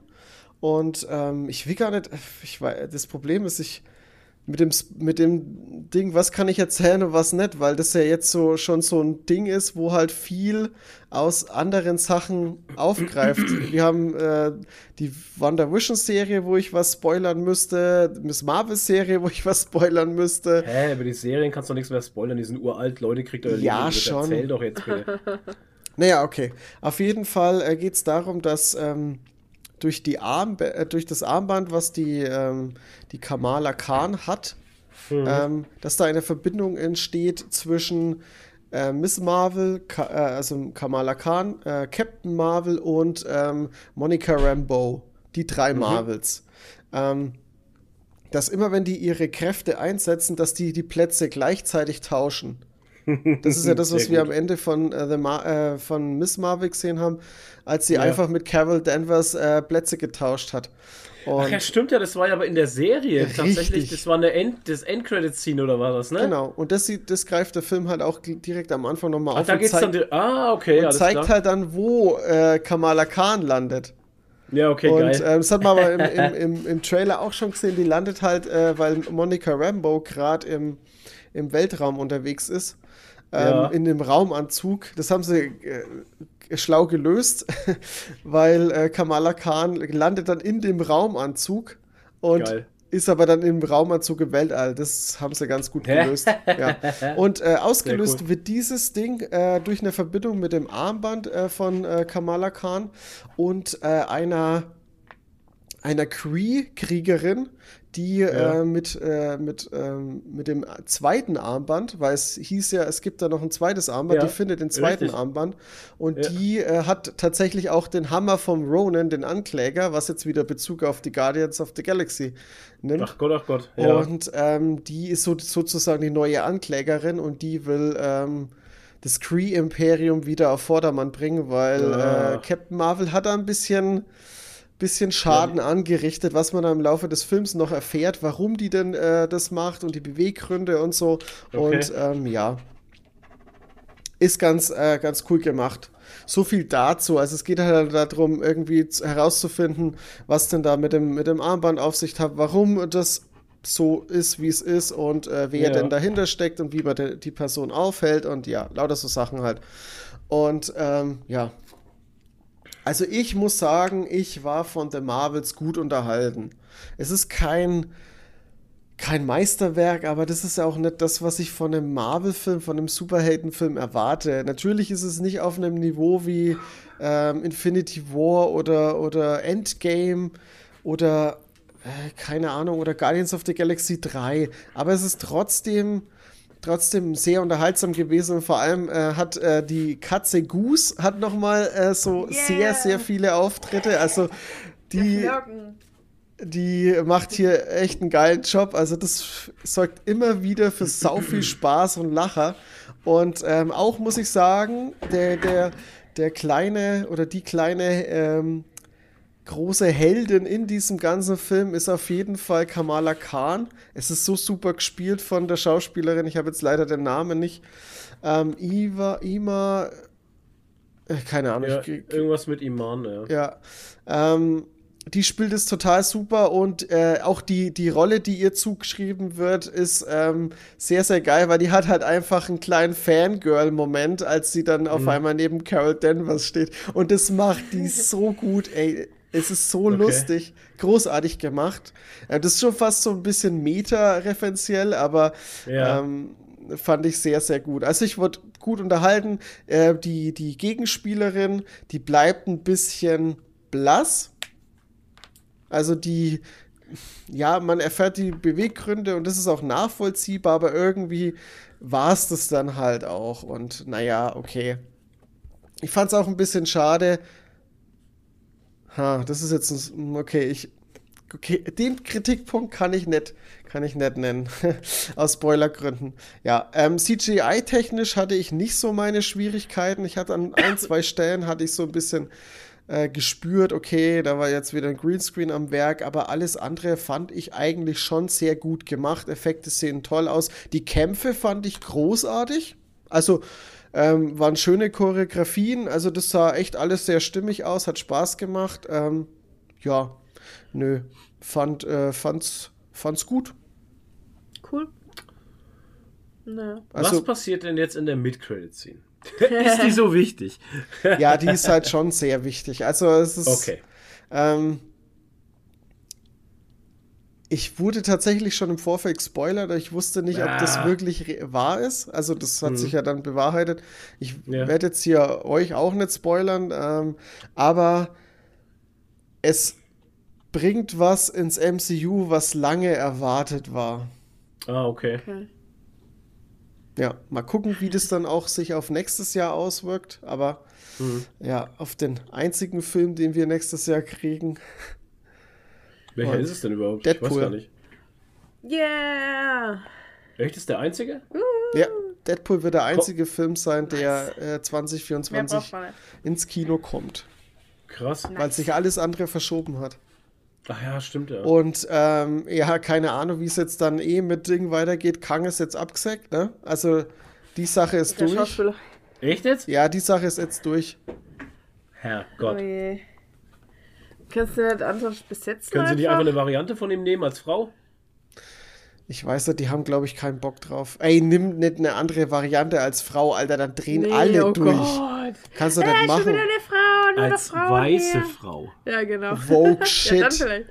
Und ähm, ich will gar nicht, ich weiß, das Problem ist, ich mit dem, mit dem Ding, was kann ich erzählen und was nicht, weil das ja jetzt so schon so ein Ding ist, wo halt viel aus anderen Sachen aufgreift. Wir haben äh, die WandaVision-Serie, wo ich was spoilern müsste, Miss Marvel-Serie, wo ich was spoilern müsste. Hä, über die Serien kannst du nichts mehr spoilern, die sind uralt, Leute, kriegt euer Ja, Leben. schon. Erzähl doch jetzt bitte. Naja, okay. Auf jeden Fall äh, geht es darum, dass ähm, durch, die Arm, äh, durch das Armband, was die, ähm, die Kamala Khan hat, mhm. ähm, dass da eine Verbindung entsteht zwischen äh, Miss Marvel, Ka äh, also Kamala Khan, äh, Captain Marvel und ähm, Monica Rambeau, die drei mhm. Marvels. Ähm, dass immer, wenn die ihre Kräfte einsetzen, dass die die Plätze gleichzeitig tauschen. Das ist ja das, was wir am Ende von, äh, The Mar äh, von Miss Marvel gesehen haben, als sie ja. einfach mit Carol Danvers äh, Plätze getauscht hat. Und Ach ja, stimmt ja, das war ja aber in der Serie. Richtig. Tatsächlich, das war eine End das Endcredit-Scene oder war das, ne? Genau, und das, sieht, das greift der Film halt auch direkt am Anfang nochmal Ach, auf da und geht's zeigt, dann, ah, okay, und alles zeigt klar. halt dann, wo äh, Kamala Khan landet. Ja, okay, und, geil. Und äh, das hat man aber im, im, im, im Trailer auch schon gesehen, die landet halt, äh, weil Monica Rambeau gerade im, im Weltraum unterwegs ist. Ja. Ähm, in dem Raumanzug. Das haben sie äh, schlau gelöst, weil äh, Kamala Khan landet dann in dem Raumanzug und Geil. ist aber dann im Raumanzug im Weltall. Das haben sie ganz gut gelöst. Ja. Und äh, ausgelöst cool. wird dieses Ding äh, durch eine Verbindung mit dem Armband äh, von äh, Kamala Khan und äh, einer einer Kree-Kriegerin, die ja. äh, mit, äh, mit, ähm, mit dem zweiten Armband, weil es hieß ja, es gibt da noch ein zweites Armband, ja. die findet den zweiten Richtig. Armband und ja. die äh, hat tatsächlich auch den Hammer vom Ronan, den Ankläger, was jetzt wieder Bezug auf die Guardians of the Galaxy nimmt. Ach Gott, ach Gott. Ja. Und ähm, die ist so, sozusagen die neue Anklägerin und die will ähm, das Kree-Imperium wieder auf Vordermann bringen, weil ja. äh, Captain Marvel hat da ein bisschen bisschen Schaden ja. angerichtet, was man dann im Laufe des Films noch erfährt, warum die denn äh, das macht und die Beweggründe und so. Okay. Und ähm, ja, ist ganz, äh, ganz cool gemacht. So viel dazu. Also es geht halt darum, irgendwie herauszufinden, was denn da mit dem, mit dem Armband auf sich hat, warum das so ist, wie es ist und äh, wer ja. denn dahinter steckt und wie man de- die Person aufhält und ja, lauter so Sachen halt. Und ähm, ja, also ich muss sagen, ich war von The Marvels gut unterhalten. Es ist kein, kein Meisterwerk, aber das ist auch nicht das, was ich von einem Marvel-Film, von einem Superheldenfilm erwarte. Natürlich ist es nicht auf einem Niveau wie ähm, Infinity War oder, oder Endgame oder äh, keine Ahnung, oder Guardians of the Galaxy drei, aber es ist trotzdem trotzdem sehr unterhaltsam gewesen und vor allem äh, hat äh, die Katze Goose hat nochmal äh, so yeah. sehr, sehr viele Auftritte, also die, die macht hier echt einen geilen Job, also das sorgt immer wieder für sau viel Spaß und Lacher und ähm, auch muss ich sagen, der, der, der kleine oder die kleine ähm, große Heldin in diesem ganzen Film ist auf jeden Fall Kamala Khan. Es ist so super gespielt von der Schauspielerin. Ich habe jetzt leider den Namen nicht. Ähm, Iva, Ima, äh, keine Ahnung. Ja, ich, irgendwas mit Iman, ja. Ja. Ähm, die spielt es total super und äh, auch die, die Rolle, die ihr zugeschrieben wird, ist ähm, sehr, sehr geil, weil die hat halt einfach einen kleinen Fangirl-Moment, als sie dann auf mhm. einmal neben Carol Danvers steht. Und das macht die so gut, ey. Es ist so okay. lustig, großartig gemacht. Das ist schon fast so ein bisschen meta-referenziell, aber ja. ähm, fand ich sehr, sehr gut. Also ich wurde gut unterhalten. Äh, die, die Gegenspielerin, die bleibt ein bisschen blass. Also die, ja, man erfährt die Beweggründe und das ist auch nachvollziehbar, aber irgendwie war es das dann halt auch. Und naja, okay. Ich fand es auch ein bisschen schade. Ha, das ist jetzt ein, okay, ich, okay, den Kritikpunkt kann ich nicht, kann ich nicht nennen, aus Spoilergründen. Ja, ähm, C G I-technisch hatte ich nicht so meine Schwierigkeiten. Ich hatte an ein, zwei Stellen hatte ich so ein bisschen äh, gespürt, okay, da war jetzt wieder ein Greenscreen am Werk, aber alles andere fand ich eigentlich schon sehr gut gemacht. Effekte sehen toll aus. Die Kämpfe fand ich großartig. Also, Ähm, waren schöne Choreografien, also das sah echt alles sehr stimmig aus, hat Spaß gemacht. Ähm, ja, nö, fand, äh, fand's, fand's gut. Cool. Naja. Also, was passiert denn jetzt in der Mid-Credit-Scene? Ist die so wichtig? ja, die ist halt schon sehr wichtig. Also es ist, Okay. ähm, ich wurde tatsächlich schon im Vorfeld gespoilert, ich wusste nicht, ob das Ah. wirklich re- wahr ist. Also das hat Mhm. sich ja dann bewahrheitet. Ich Ja. werde jetzt hier euch auch nicht spoilern, ähm, aber es bringt was ins M C U, was lange erwartet war. Ah, okay. Okay. Ja, mal gucken, wie das dann auch sich auf nächstes Jahr auswirkt. Aber Mhm. ja, auf den einzigen Film, den wir nächstes Jahr kriegen. Welcher Und ist es denn überhaupt? Ich weiß Deadpool. gar nicht. Yeah! Echt, ist der einzige? Ja, Deadpool wird der einzige Film sein, der äh, zwanzig Mehr vierundzwanzig braucht man nicht. ins Kino kommt, Krass. weil sich alles andere verschoben hat. Ach ja, stimmt ja. Und ähm, ja, keine Ahnung, wie es jetzt dann eh mit Ding weitergeht. Kang ist jetzt abgesagt, ne? Also die Sache ist Der durch. Schauspieler. Echt jetzt? Ja, die Sache ist jetzt durch. Herrgott. Oh je. Kannst du nicht anders besetzen? Können Sie nicht einfach einfach? eine Variante von ihm nehmen als Frau? Ich weiß nicht, die haben, glaube ich, keinen Bock drauf. Ey, nimm nicht eine andere Variante als Frau, Alter, dann drehen Nee, alle oh durch. Gott. Kannst du Ja, nicht schon machen. wieder eine Frau, nur eine Als Frau weiße hier. Frau. Ja, genau. Vogue Ja, Shit. dann vielleicht.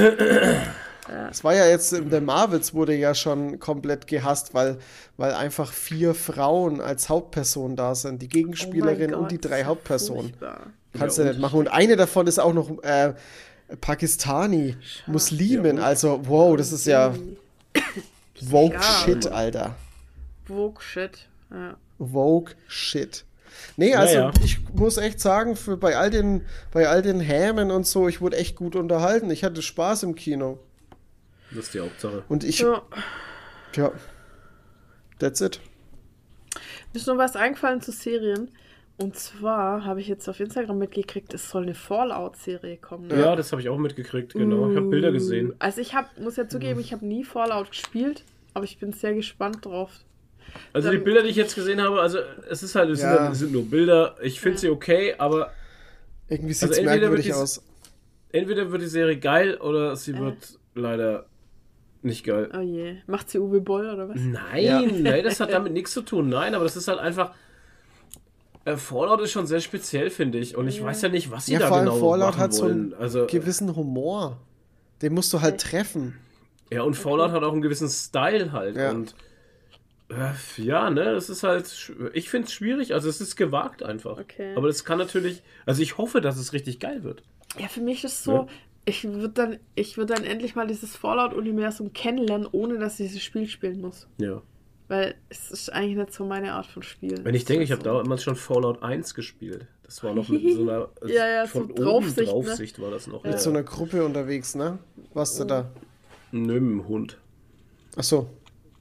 Es war ja jetzt, in der Marvels wurde ja schon komplett gehasst, weil, weil einfach vier Frauen als Hauptperson da sind. Die Gegenspielerin Oh mein und die Gott, drei Hauptpersonen. furchtbar. Kannst Ja, du und? nicht machen. Und eine davon ist auch noch äh, Pakistani, Muslimin. Ja, und? Also, wow, das ist ja Vogue Ja. Shit, Alter. Vogue Shit. Ja. Vogue Shit. Nee, also Naja. ich muss echt sagen, für bei all den, bei all den Hämen und so, ich wurde echt gut unterhalten. Ich hatte Spaß im Kino. Das ist die Hauptsache. Und ich, Ja. ja, that's it. Mir ist noch was eingefallen zu Serien. Und zwar habe ich jetzt auf Instagram mitgekriegt, es soll eine Fallout-Serie kommen. Ja, das habe ich auch mitgekriegt, genau. Ich habe Bilder gesehen. Also ich habe, muss ja zugeben, ich habe nie Fallout gespielt, aber ich bin sehr gespannt drauf. Also die Dann- Bilder, die ich jetzt gesehen habe, also es ist halt, es, Ja. sind, halt- es sind nur Bilder. Ich finde sie okay, aber Irgendwie sieht Also es entweder wird merkwürdig dies- aus. entweder wird die Serie geil oder sie wird leider nicht geil. Oh je. Macht sie Uwe Boll oder was? Nein, Ja. nein, das hat damit nichts zu tun. Nein, aber das ist halt einfach. Äh, Fallout ist schon sehr speziell, finde ich. Und ich weiß ja nicht, was sie Ja, da vor allem genau Fallout machen hat so wollen. einen also, gewissen Humor. Den musst du halt treffen. ja, und Fallout hat auch einen gewissen Style halt. Ja. Und äh, ja, ne, das ist halt. sch- Ich finde es schwierig. Also, es ist gewagt einfach. Okay. Aber das kann natürlich. Also, ich hoffe, dass es richtig geil wird. Ja, für mich ist so, Ja. ich würde dann, ich würde dann endlich mal dieses Fallout-Universum kennenlernen, ohne dass ich dieses Spiel spielen muss. Ja. Weil es ist eigentlich nicht so meine Art von Spiel. Wenn ich denke, ich habe so. damals schon Fallout eins gespielt. Das war noch mit so einer. Ja, ja, so von oben Draufsicht, ne? Draufsicht war das noch. Mit Ja. so einer Gruppe unterwegs, ne? Warst du da? Nö, mit dem Hund. Ach so.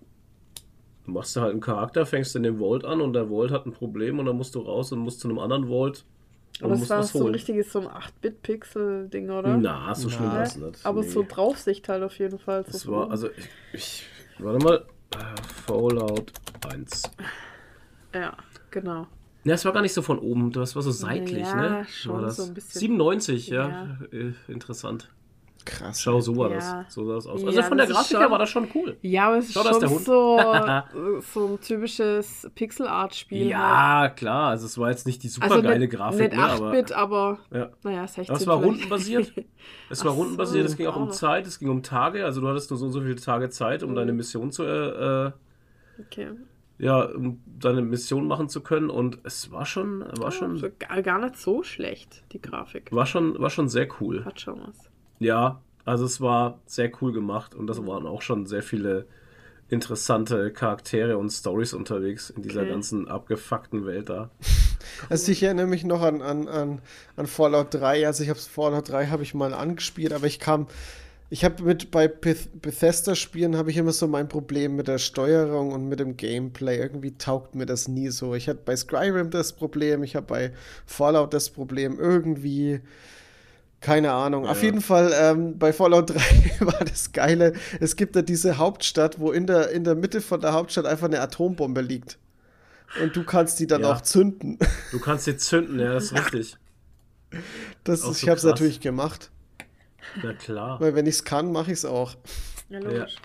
Du machst da halt einen Charakter, fängst in dem Vault an und der Vault hat ein Problem und dann musst du raus und musst zu einem anderen Vault und Aber es musst war was so ein holen. richtiges so ein acht-Bit-Pixel-Ding, oder? Na, so schlimm Na. war es nicht. Aber Nee. so Draufsicht halt auf jeden Fall. So Das von war, oben. also ich, ich warte mal, äh, Fallout eins. Ja, genau. Ja, es war gar nicht so von oben, das war so seitlich, Ja, ne? schon war das? so ein bisschen. siebenundneunzig, ja. Äh, interessant. Krass. Schau, so war Ja. das. So sah das aus. Ja, Also von der das ist Grafik her schon- war das schon cool. Ja, aber es ist Schau, da ist der schon Hund. so, so ein typisches Pixel-Art-Spiel. halt. Ja, klar. Also es war jetzt nicht die super Also geile nicht, Grafik, nicht ne, aber, acht-Bit, aber ja. naja, sechzehn. Aber es war vielleicht. rundenbasiert. Es war Ach rundenbasiert, so, es ging auch um auch. Zeit, es ging um Tage. Also du hattest nur so und so viele Tage Zeit, um deine Mission zu äh, äh, Okay. ja, um deine Mission machen zu können. Und es war schon, war schon, Also gar, gar nicht so schlecht, die Grafik. war schon, war schon sehr cool. Hat schon was. Ja, also es war sehr cool gemacht und das waren auch schon sehr viele interessante Charaktere und Storys unterwegs in dieser Okay. ganzen abgefuckten Welt da. Also ich erinnere mich noch an, an, an, an Fallout drei. Also ich habe Fallout drei habe ich mal angespielt, aber ich kam, ich habe mit bei Beth- Bethesda-Spielen habe ich immer so mein Problem mit der Steuerung und mit dem Gameplay. Irgendwie taugt mir das nie so. Ich hatte bei Skyrim das Problem, ich habe bei Fallout das Problem. Irgendwie, keine Ahnung. Ja. Auf jeden Fall, ähm, bei Fallout drei war das Geile. Es gibt da diese Hauptstadt, wo in der, in der Mitte von der Hauptstadt einfach eine Atombombe liegt. Und du kannst die dann Ja. auch zünden. Du kannst sie zünden, ja, das ist richtig. Das Auch ist, so ich habe es krass. natürlich gemacht. Na klar. Weil wenn ich es kann, mache ich es auch. Ja, logisch.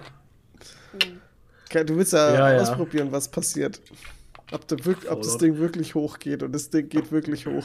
Okay, du willst ja, Ja, ja. ausprobieren, was passiert. Ob, da wirk- ob das Fallout. Ding wirklich hoch geht. Und das Ding geht wirklich hoch.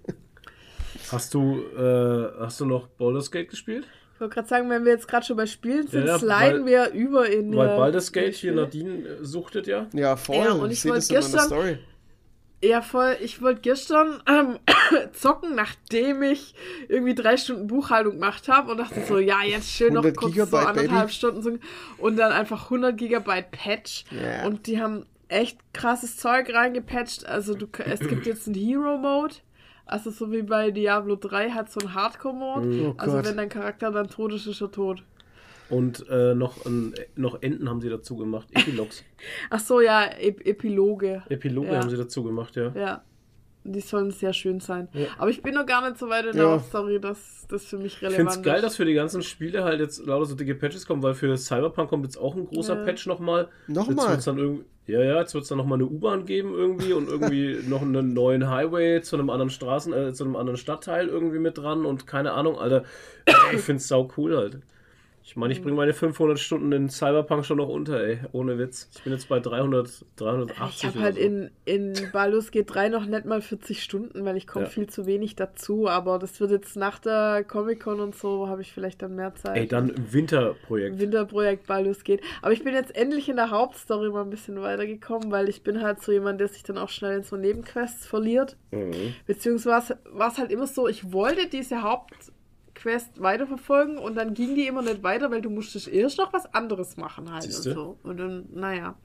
Hast du, äh, hast du noch Baldur's Gate gespielt? Ich wollte gerade sagen, wenn wir jetzt gerade schon bei Spielen sind, Ja, ja, sliden weil- wir über in Weil äh, Baldur's in Gate die hier Spiele. Nadine äh, suchtet ja. Ja, voll. Ja, und ich ich sehe das wollte in meiner gestern- Story. Ja, voll. Ich wollte gestern ähm, zocken, nachdem ich irgendwie drei Stunden Buchhaltung gemacht habe und dachte so, ja, jetzt schön noch hundert kurz Gigabyte, so anderthalb Baby. Stunden so, und dann einfach hundert Gigabyte Patch Ja. und die haben echt krasses Zeug reingepatcht. Also du, es gibt jetzt einen Hero-Mode, also so wie bei Diablo drei hat so einen Hardcore-Mode. Oh Also Gott. wenn dein Charakter dann tot ist, ist er tot. Und äh, noch, ein, noch Enten haben sie dazu gemacht. Epilogs. Ach so, ja, Ep Epiloge. Epiloge Ja. haben sie dazu gemacht, ja. Ja, die sollen sehr schön sein. Ja. Aber ich bin noch gar nicht so weit in der Ja. Hauptstory, dass das für mich Ich relevant finde es geil, ist. dass für die ganzen Spiele halt jetzt lauter so dicke Patches kommen, weil für Cyberpunk kommt jetzt auch ein großer Ja. Patch nochmal. Nochmal? Jetzt wird's dann irgendwie, ja, ja, jetzt wird es dann nochmal eine U-Bahn geben irgendwie und irgendwie noch einen neuen Highway zu einem anderen Straßen, äh, zu einem anderen Stadtteil irgendwie mit dran und keine Ahnung, Alter. Ich finde es sau cool halt. Ich meine, ich bringe meine fünfhundert Stunden in Cyberpunk schon noch unter, ey. Ohne Witz. Ich bin jetzt bei dreihundert, dreihundertachtzig Ich habe oder halt so. in, in Baldur's Gate drei noch nicht mal vierzig Stunden, weil ich komme Ja. viel zu wenig dazu. Aber das wird jetzt nach der Comic-Con und so, habe ich vielleicht dann mehr Zeit. Ey, dann Winterprojekt. Winterprojekt Baldur's Gate. Aber ich bin jetzt endlich in der Hauptstory mal ein bisschen weitergekommen, weil ich bin halt so jemand, der sich dann auch schnell in so Nebenquests verliert. Mhm. Beziehungsweise war es halt immer so, ich wollte diese Hauptquest weiterverfolgen und dann ging die immer nicht weiter, weil du musstest erst noch was anderes machen halt Siehste? und so. Und dann, naja.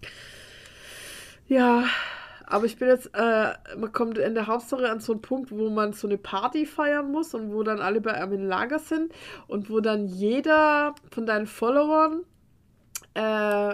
Ja, aber ich bin jetzt, äh, man kommt in der Hauptstory an so einen Punkt, wo man so eine Party feiern muss und wo dann alle bei einem im Lager sind und wo dann jeder von deinen Followern äh,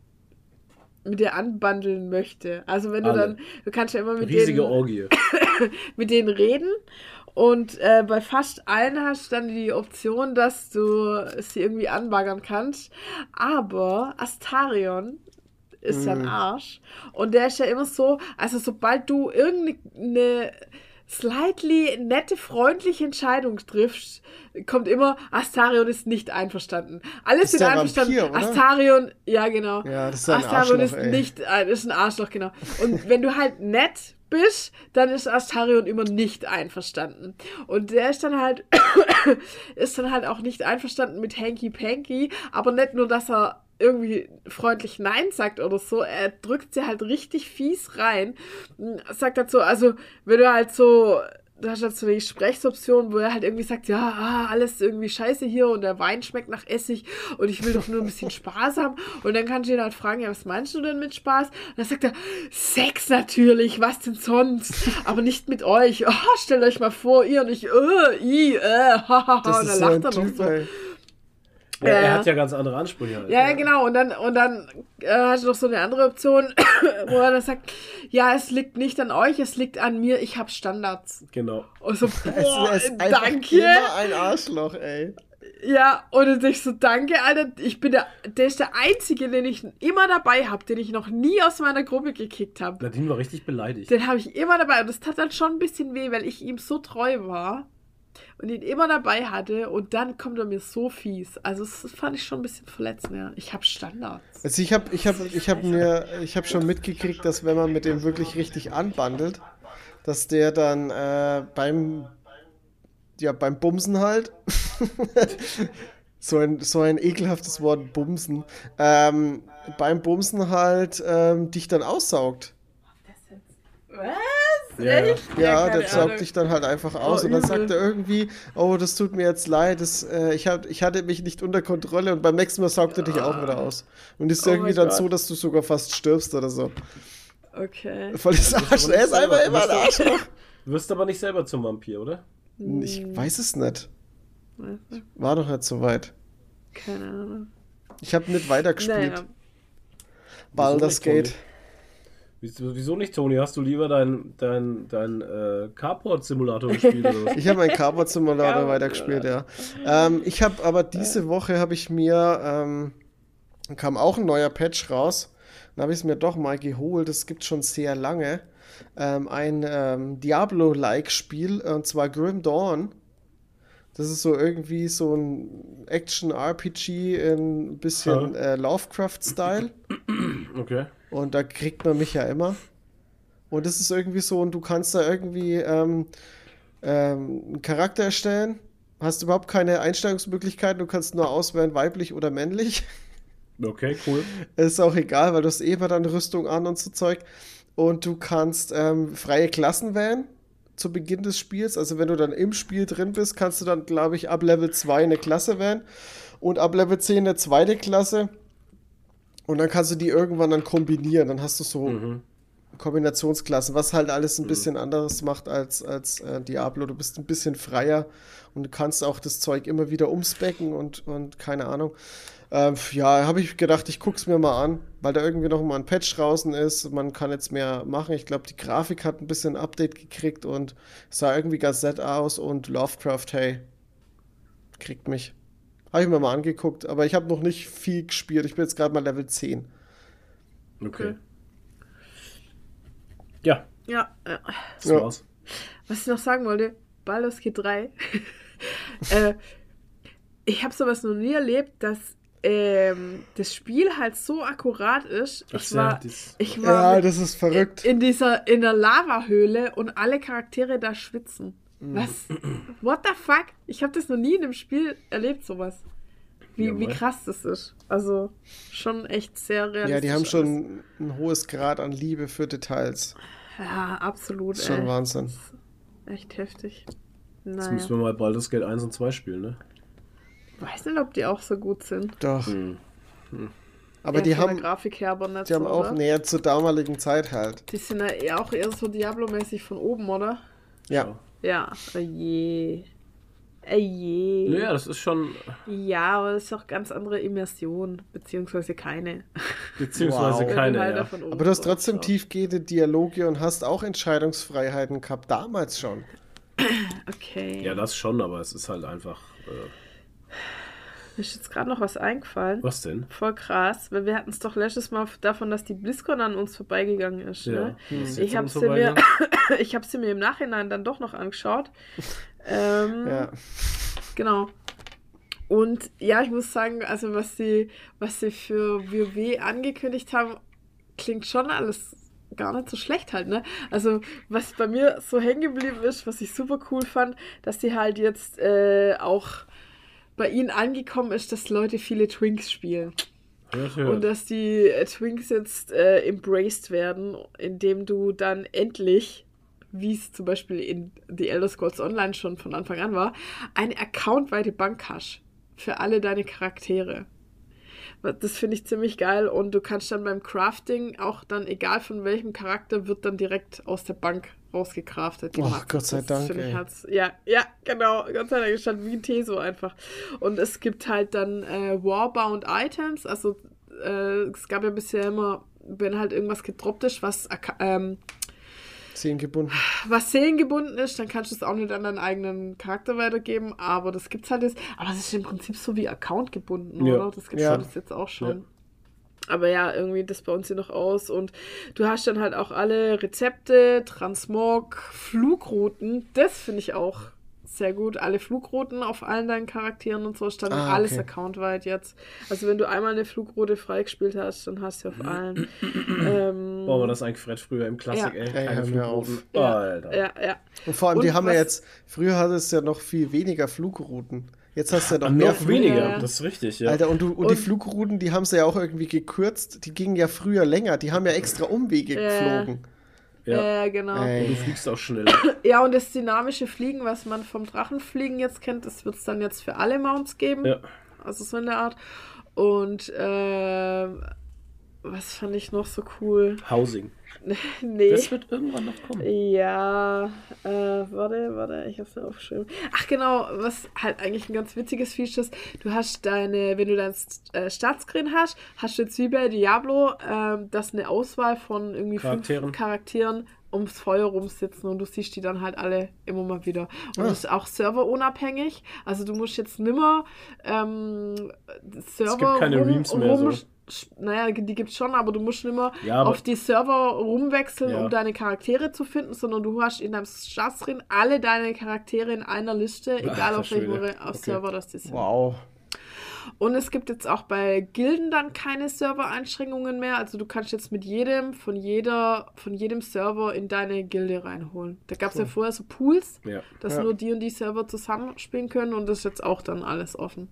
mit dir anbandeln möchte. Also wenn du Alle. dann, du kannst ja immer mit Riesige denen, Orgie. mit denen reden und äh, bei fast allen hast du dann die Option, dass du sie irgendwie anbaggern kannst. Aber Astarion ist ja ein Mm. Arsch und der ist ja immer so, also sobald du irgendeine slightly nette, freundliche Entscheidung triffst, kommt immer, Astarion ist nicht einverstanden. Alle Ist sind der einverstanden. Vampir, oder? Astarion, ja genau. Ja, das ist ein Astarion Arschloch, ist ey. nicht, ein- ist ein Arschloch, genau. Und wenn du halt nett bist, dann ist Astarion immer nicht einverstanden. Und der ist dann halt, ist dann halt auch nicht einverstanden mit Hanky Panky, aber nicht nur, dass er irgendwie freundlich Nein sagt oder so, er drückt sie halt richtig fies rein, sagt dazu, also wenn du halt so, da hast du halt so eine Gesprächsoption, wo er halt irgendwie sagt, ja, ah, alles irgendwie scheiße hier und der Wein schmeckt nach Essig und ich will doch nur ein bisschen Spaß haben und dann kannst du ihn halt fragen, ja, was meinst du denn mit Spaß? Und dann sagt er, Sex natürlich, was denn sonst? Aber nicht mit euch, oh, stellt euch mal vor, ihr und ich, äh, i, äh, hahaha, Das und ist dann so ein lacht er noch Typ, so. ey. Ja, Ja. er hat ja ganz andere Ansprüche. Halt. Ja, ja, genau. Und dann, und dann äh, hast du noch so eine andere Option, wo er dann sagt, ja, es liegt nicht an euch, es liegt an mir, ich habe Standards. Genau. Und so, boah, Es ist einfach danke. immer ein Arschloch, ey. Ja, und dann denk ich so, danke, Alter. Ich bin der, der ist der Einzige, den ich immer dabei habe, den ich noch nie aus meiner Gruppe gekickt habe. Nadine war richtig beleidigt. Den habe ich immer dabei. Und das tat dann schon ein bisschen weh, weil ich ihm so treu war und ihn immer dabei hatte. Und dann kommt er mir so fies. Also das fand ich schon ein bisschen verletzend, ja. Ich habe Standards. Also ich habe ich hab, ich hab mir, ich habe schon mitgekriegt, dass wenn man mit dem wirklich richtig anbandelt, dass der dann äh, beim, ja, beim Bumsen halt, So ein, so ein ekelhaftes Wort, Bumsen. Ähm, beim Bumsen halt ähm, dich dann aussaugt. Was? Ja, ja. Echt? Ja, keine der saugt Ahnung. dich dann halt einfach aus Oh, und dann übel. sagt er irgendwie, oh, das tut mir jetzt leid, das, äh, ich, hab, ich hatte mich nicht unter Kontrolle und beim nächsten Mal saugt er dich auch wieder aus. Und ist Oh irgendwie mein dann Gott. so, dass du sogar fast stirbst oder so. Okay. Voll das Ja, du bist Arschloch. aber Er nicht ist einfach selber- immer ein du bist Arschloch. Du wirst aber nicht selber zum Vampir, oder? Ich weiß es nicht. Weißt du? War doch nicht so weit. Keine Ahnung. Ich habe nicht weitergespielt. Naja. Baldur's Wieso nicht, Gate. Wieso, wieso nicht, Toni? Hast du lieber dein, dein, dein äh, Carport-Simulator gespielt oder was? Ich habe meinen Carport Simulator Carport weitergespielt, ja. Ähm, ich habe aber diese Woche habe ich mir ähm, kam auch ein neuer Patch raus. Dann habe ich es mir doch mal geholt. Das gibt schon sehr lange. Ähm, ein ähm, Diablo-like Spiel, und zwar Grim Dawn. Das ist so irgendwie so ein Action-R P G in ein bisschen äh, Lovecraft-Style. Okay. Und da kriegt man mich ja immer. Und das ist irgendwie so, und du kannst da irgendwie ähm, ähm, einen Charakter erstellen. Hast überhaupt keine Einstellungsmöglichkeiten. Du kannst nur auswählen, weiblich oder männlich. Okay, cool. Ist auch egal, weil du hast eh immer dann Rüstung an und so Zeug. Und du kannst ähm, freie Klassen wählen zu Beginn des Spiels. Also wenn du dann im Spiel drin bist, kannst du dann, glaube ich, ab Level zwei eine Klasse wählen und ab Level zehn eine zweite Klasse. Und dann kannst du die irgendwann dann kombinieren. Dann hast du so Mhm. Kombinationsklassen, was halt alles ein bisschen anderes macht als, als äh, Diablo. Du bist ein bisschen freier und du kannst auch das Zeug immer wieder umspecken und, und keine Ahnung. Ähm, ja, habe ich gedacht, ich guck's mir mal an, weil da irgendwie noch mal ein Patch draußen ist. Man kann jetzt mehr machen. Ich glaube, die Grafik hat ein bisschen Update gekriegt und sah irgendwie ganz nett aus. Und Lovecraft, hey, kriegt mich. Habe ich mir mal angeguckt, aber ich habe noch nicht viel gespielt. Ich bin jetzt gerade mal Level zehn. Okay. Ja, Ja, ja. das Ja. war's. Was ich noch sagen wollte, Baldur's Gate drei. äh, ich habe sowas noch nie erlebt, dass ähm, das Spiel halt so akkurat ist. Ach Ich so, war, das- ich war Ja, mit- das ist verrückt. in dieser in der Lavahöhle und alle Charaktere da schwitzen. Mhm. Was? What the fuck? Ich habe das noch nie in einem Spiel erlebt, sowas. Wie, Ja, wie mei. krass das ist. Also schon echt sehr realistisch. Ja, die haben alles. schon ein hohes Grad an Liebe für Details. Ja, absolut. Das ist schon ey. Wahnsinn. Echt heftig. Jetzt Naja. müssen wir mal Baldur's Gate eins und zwei spielen, ne? Weiß nicht, ob die auch so gut sind. Doch. Hm. Aber Ja, die von der haben, Grafik her, aber nicht die haben so, auch oder? näher zur damaligen Zeit halt. Die sind ja eher auch eher so Diablo-mäßig von oben, oder? Ja. Ja. Oh je. Oh je. Naja, das ist schon. Ja, aber das ist auch ganz andere Immersion, beziehungsweise keine. Beziehungsweise Wow. keine, Halt ja. davon oben Aber du hast drauf trotzdem schaust. tiefgehende Dialoge und hast auch Entscheidungsfreiheiten gehabt, damals schon. Okay. Ja, das schon, aber es ist halt einfach. Äh, Mir ist jetzt gerade noch was eingefallen. was denn? Voll krass, weil wir hatten es doch letztes Mal davon, dass die BlizzCon an uns vorbeigegangen ist. Ja. Ne? Was ist jetzt Ich habe an uns sie, mir, vorbeigegangen? ich hab sie mir im Nachhinein dann doch noch angeschaut. Ähm, Ja. Genau. Und ja, ich muss sagen, also was sie, was sie für WoW angekündigt haben, klingt schon alles gar nicht so schlecht halt, ne? Also was bei mir so hängen geblieben ist, was ich super cool fand, dass sie halt jetzt äh, auch bei ihnen angekommen ist, dass Leute viele Twinks spielen. Hört, Und hört. dass die äh, Twinks jetzt äh, embraced werden, indem du dann endlich, wie es zum Beispiel in The Elder Scrolls Online schon von Anfang an war, eine accountweite Bank hast für alle deine Charaktere. Das finde ich ziemlich geil und du kannst dann beim Crafting auch dann, egal von welchem Charakter, wird dann direkt aus der Bank rausgecraftet. Die Och, Masse. Gott sei Das Dank, finde ich ey. halt, ja, ja, genau. Gott sei Dank ist halt wie ein Teso einfach. Und es gibt halt dann äh, Warbound Items, also äh, es gab ja bisher immer, wenn halt irgendwas gedroppt ist, was ähm, Zehn gebunden. was seelengebunden ist, dann kannst du es auch nicht an deinen eigenen Charakter weitergeben, aber das gibt's halt jetzt. Aber es ist im Prinzip so wie Account gebunden, Ja. oder? Das gibt's Ja. ja. das jetzt auch schon. Aber ja, irgendwie das bei uns hier noch aus. Und du hast dann halt auch alle Rezepte, Transmog, Flugrouten. Das finde ich auch sehr gut. Alle Flugrouten auf allen deinen Charakteren und so stand Ah, alles okay. accountweit jetzt. Also wenn du einmal eine Flugroute freigespielt hast, dann hast du auf allen. ähm, Boah, war das eigentlich Fred früher im Klassik, Ja. ey. Ey, Keine hör mir auf. Flugrouten. ja, Alter. ja, ja. Und vor allem, die Und haben ja was- jetzt, früher hatte es ja noch viel weniger Flugrouten. Jetzt hast du ja noch Noch mehr Flug. weniger, Ja. das ist richtig, ja. Alter, und, du, und, Und- die Flugrouten, die haben sie ja auch irgendwie gekürzt. Die gingen ja früher länger. Die haben ja extra Umwege Ja. geflogen. ja. Ja, genau. Und Ey. du fliegst auch schneller. Ja, und das dynamische Fliegen, was man vom Drachenfliegen jetzt kennt, das wird es dann jetzt für alle Mounts geben. Ja. Also so in der Art. Und äh, was fand ich noch so cool? Housing. Nee. Das wird irgendwann noch kommen. Ja, äh, warte, warte, ich hab's mir aufgeschrieben. Ach genau, was halt eigentlich ein ganz witziges Feature ist, du hast deine, wenn du dein äh, Startscreen hast, hast du jetzt wie bei Diablo, ähm, das eine Auswahl von irgendwie Charakteren. fünf Charakteren ums Feuer rumsitzen und du siehst die dann halt alle immer mal wieder. Und Ah. das ist auch serverunabhängig, also du musst jetzt nimmer ähm, Server gibt keine Reams mehr so. sch- Naja, die gibt's schon, aber du musst nimmer Ja, aber- auf die Server rumwechseln, Ja. um deine Charaktere zu finden, sondern du hast in deinem Startscreen alle deine Charaktere in einer Liste, egal auf schon welchem wieder. Re- auf Okay. Server das die sind. Wow. Und es gibt jetzt auch bei Gilden dann keine Server-Einschränkungen mehr. Also du kannst jetzt mit jedem, von jeder, von jedem Server in deine Gilde reinholen. Da gab es ja vorher so Pools, Ja. dass Ja. nur die und die Server zusammenspielen können und das ist jetzt auch dann alles offen.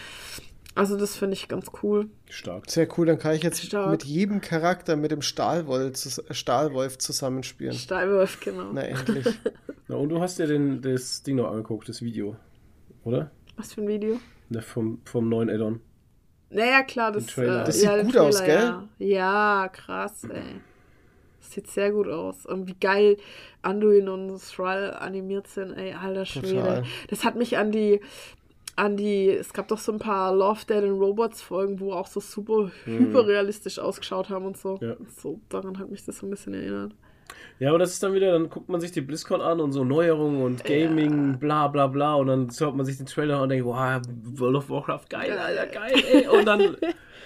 Also das finde ich ganz cool. Stark. Sehr cool, dann kann ich jetzt Stark. mit jedem Charakter mit dem Stahlwolf, zus- äh, Stahlwolf zusammenspielen. Steinwolf, genau. Na, endlich. Na, und du hast dir den, das Ding noch angeguckt, das Video. Oder? Was für ein Video? Ne, vom, vom neuen Add-on. Naja, klar, das, Trailer. äh, Das sieht ja, der gut aus, Trailer, Ja. ja, krass, ey. Das sieht sehr gut aus. Und wie geil Anduin und Thrall animiert sind, ey, alter Schwede. Total. Das hat mich an die, an die, es gab doch so ein paar Love, Dead and Robots Folgen, wo auch so super hyperrealistisch ausgeschaut haben und so. Ja. So, daran hat mich das so ein bisschen erinnert. Ja, aber das ist dann wieder, dann guckt man sich die BlizzCon an und so Neuerungen und Gaming, bla bla bla. Und dann schaut man sich den Trailer an und denkt, wow, World of Warcraft, geil, Alter, geil, ey. Und dann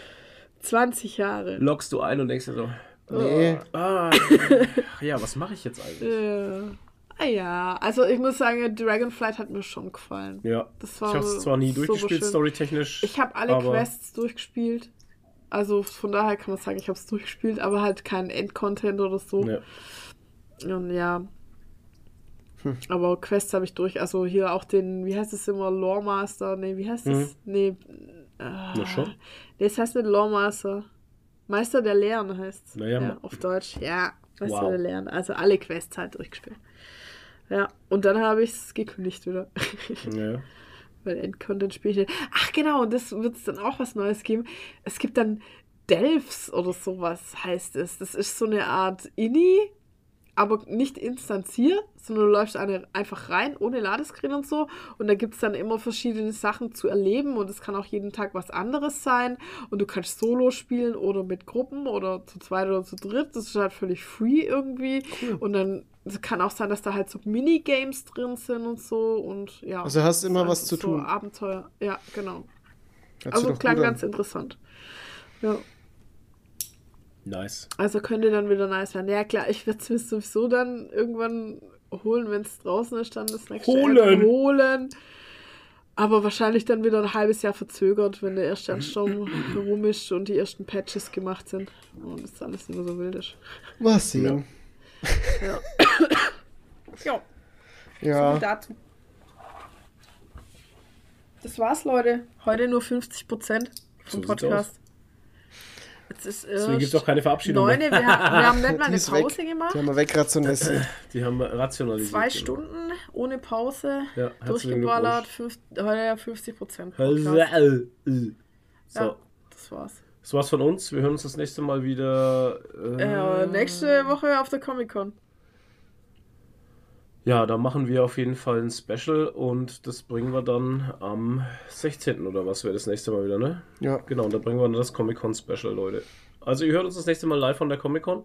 zwanzig Jahre. loggst du ein und denkst dir so, Nee. ah, ja, was mache ich jetzt eigentlich? Ja. Ah ja, also ich muss sagen, Dragonflight hat mir schon gefallen. Ja, Das war ich habe es zwar nie super durchgespielt, schön. storytechnisch. Ich habe alle aber Quests durchgespielt. Also von daher kann man sagen, ich habe es durchgespielt, aber halt kein Endcontent oder so. Ja. Und ja. Aber Quests habe ich durch. Also hier auch den, wie heißt es immer, Lore Master? Nee, wie heißt es? Nee. Äh, Na schon. Nee, es heißt nicht Lore Master. Meister der Lehren heißt es. Naja, ja, ma- auf Deutsch. Ja, Meister Wow. der Lehren. Also alle Quests halt durchgespielt. Ja, und dann habe ich es gekündigt wieder. Ja. Weil Endcontent spiele ich nicht. Ach genau, und das wird es dann auch was Neues geben. Es gibt dann Delphs oder sowas, heißt es. Das ist so eine Art Inni, aber nicht instanziert, sondern du läufst eine, einfach rein, ohne Ladescreen und so. Und da gibt es dann immer verschiedene Sachen zu erleben und es kann auch jeden Tag was anderes sein. Und du kannst solo spielen oder mit Gruppen oder zu zweit oder zu dritt. Das ist halt völlig free irgendwie. Und dann es kann auch sein, dass da halt so Minigames drin sind und so. Und ja. Also hast immer das was ist zu so tun. Abenteuer. Ja, genau. Hört sich Also doch klang gut an. ganz interessant. Ja. Nice. Also könnte dann wieder nice werden. Ja, klar, ich werde es mir sowieso dann irgendwann holen, wenn es draußen ist, dann das nächste Holen. Add-on holen. Aber wahrscheinlich dann wieder ein halbes Jahr verzögert, wenn der erste Ansturm rum ist und die ersten Patches gemacht sind. Und das alles immer so wild ist. Mal sehen. Ja. ja, Ja. dazu. Das war's, Leute. Heute nur fünfzig Prozent vom So sieht's Podcast. Jetzt ist Deswegen gibt es erst auch keine Verabschiedung neune. mehr. Wir, ha- wir haben nicht mal Die eine ist Pause weg. gemacht. Die haben wir wegrationalisiert. Die haben wir rationalisiert. Zwei genau. Stunden ohne Pause Ja, herzlichen durchgeballert. Glückwunsch. Fünf, heute fünfzig Prozent. So, Ja, das war's. das war's von uns. Wir hören uns das nächste Mal wieder. Äh, Äh, nächste Woche auf der Comic-Con. Ja, da machen wir auf jeden Fall ein Special und das bringen wir dann am sechzehnten oder was wäre das nächste Mal wieder, ne? Ja. Genau, und da bringen wir dann das Comic-Con-Special, Leute. Also ihr hört uns das nächste Mal live von der Comic-Con.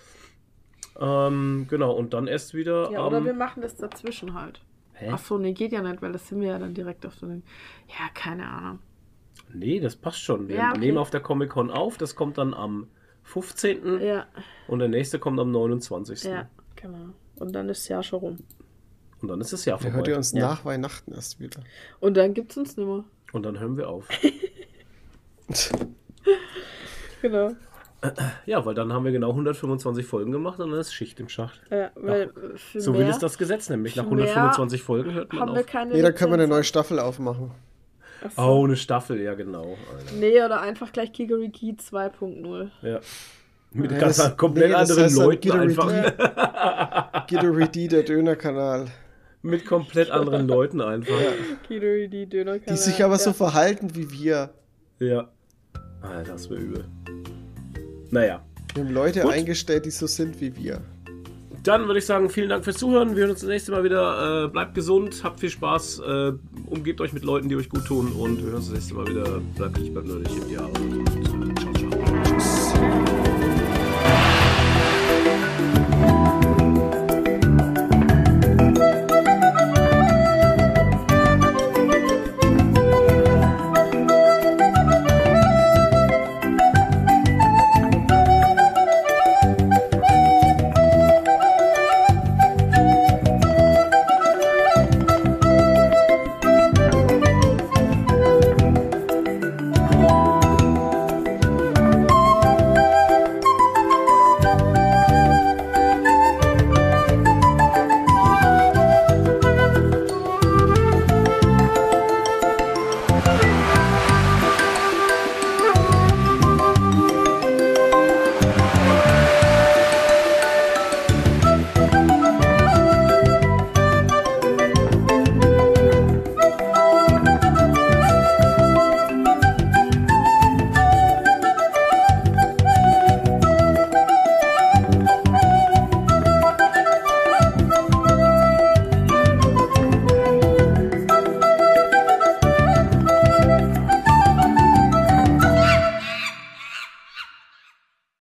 Ähm, genau, und dann erst wieder Ja, am... oder wir machen das dazwischen halt. Hä? Achso, nee, geht ja nicht, weil das sind wir ja dann direkt auf so einem. Ja, keine Ahnung. Nee, das passt schon. Wir Ja, okay. nehmen auf der Comic-Con auf, das kommt dann am fünfzehnten Ja, und der nächste kommt am neunundzwanzigsten ja, genau. Und dann ist das Jahr schon rum. Und dann ist das Jahr Da vorbei. hört ihr uns Ja. nach Weihnachten erst wieder. Und dann gibt's uns nimmer. Und dann hören wir auf. Genau. Ja, weil dann haben wir genau hundertfünfundzwanzig Folgen gemacht und dann ist Schicht im Schacht. Ja, weil für So mehr will es das Gesetz nämlich. Nach für hundertfünfundzwanzig Folgen hört man haben wir auf. keine Nee, da können wir eine Lizenz. neue Staffel aufmachen. so. Oh, eine Staffel, ja genau. Alter. Nee, oder einfach gleich Kikeriki zwei Punkt null. Ja. Mit Ja, ganz das- komplett nee, das anderen heißt dann Leuten Gidori einfach. Gidori, der Dönerkanal. Mit komplett anderen Leuten einfach. Kikeriki Döner Die sich aber so verhalten wie wir. Ja. Alter, das wäre übel. Naja. Wir haben Leute Gut. eingestellt, die so sind wie wir. Dann würde ich sagen, vielen Dank fürs Zuhören. Wir hören uns das nächste Mal wieder. Äh, bleibt gesund, habt viel Spaß, äh, umgebt euch mit Leuten, die euch gut tun und wir hören uns das nächste Mal wieder. Bleibt nicht, bleibt nerdig, habt die Arbeit und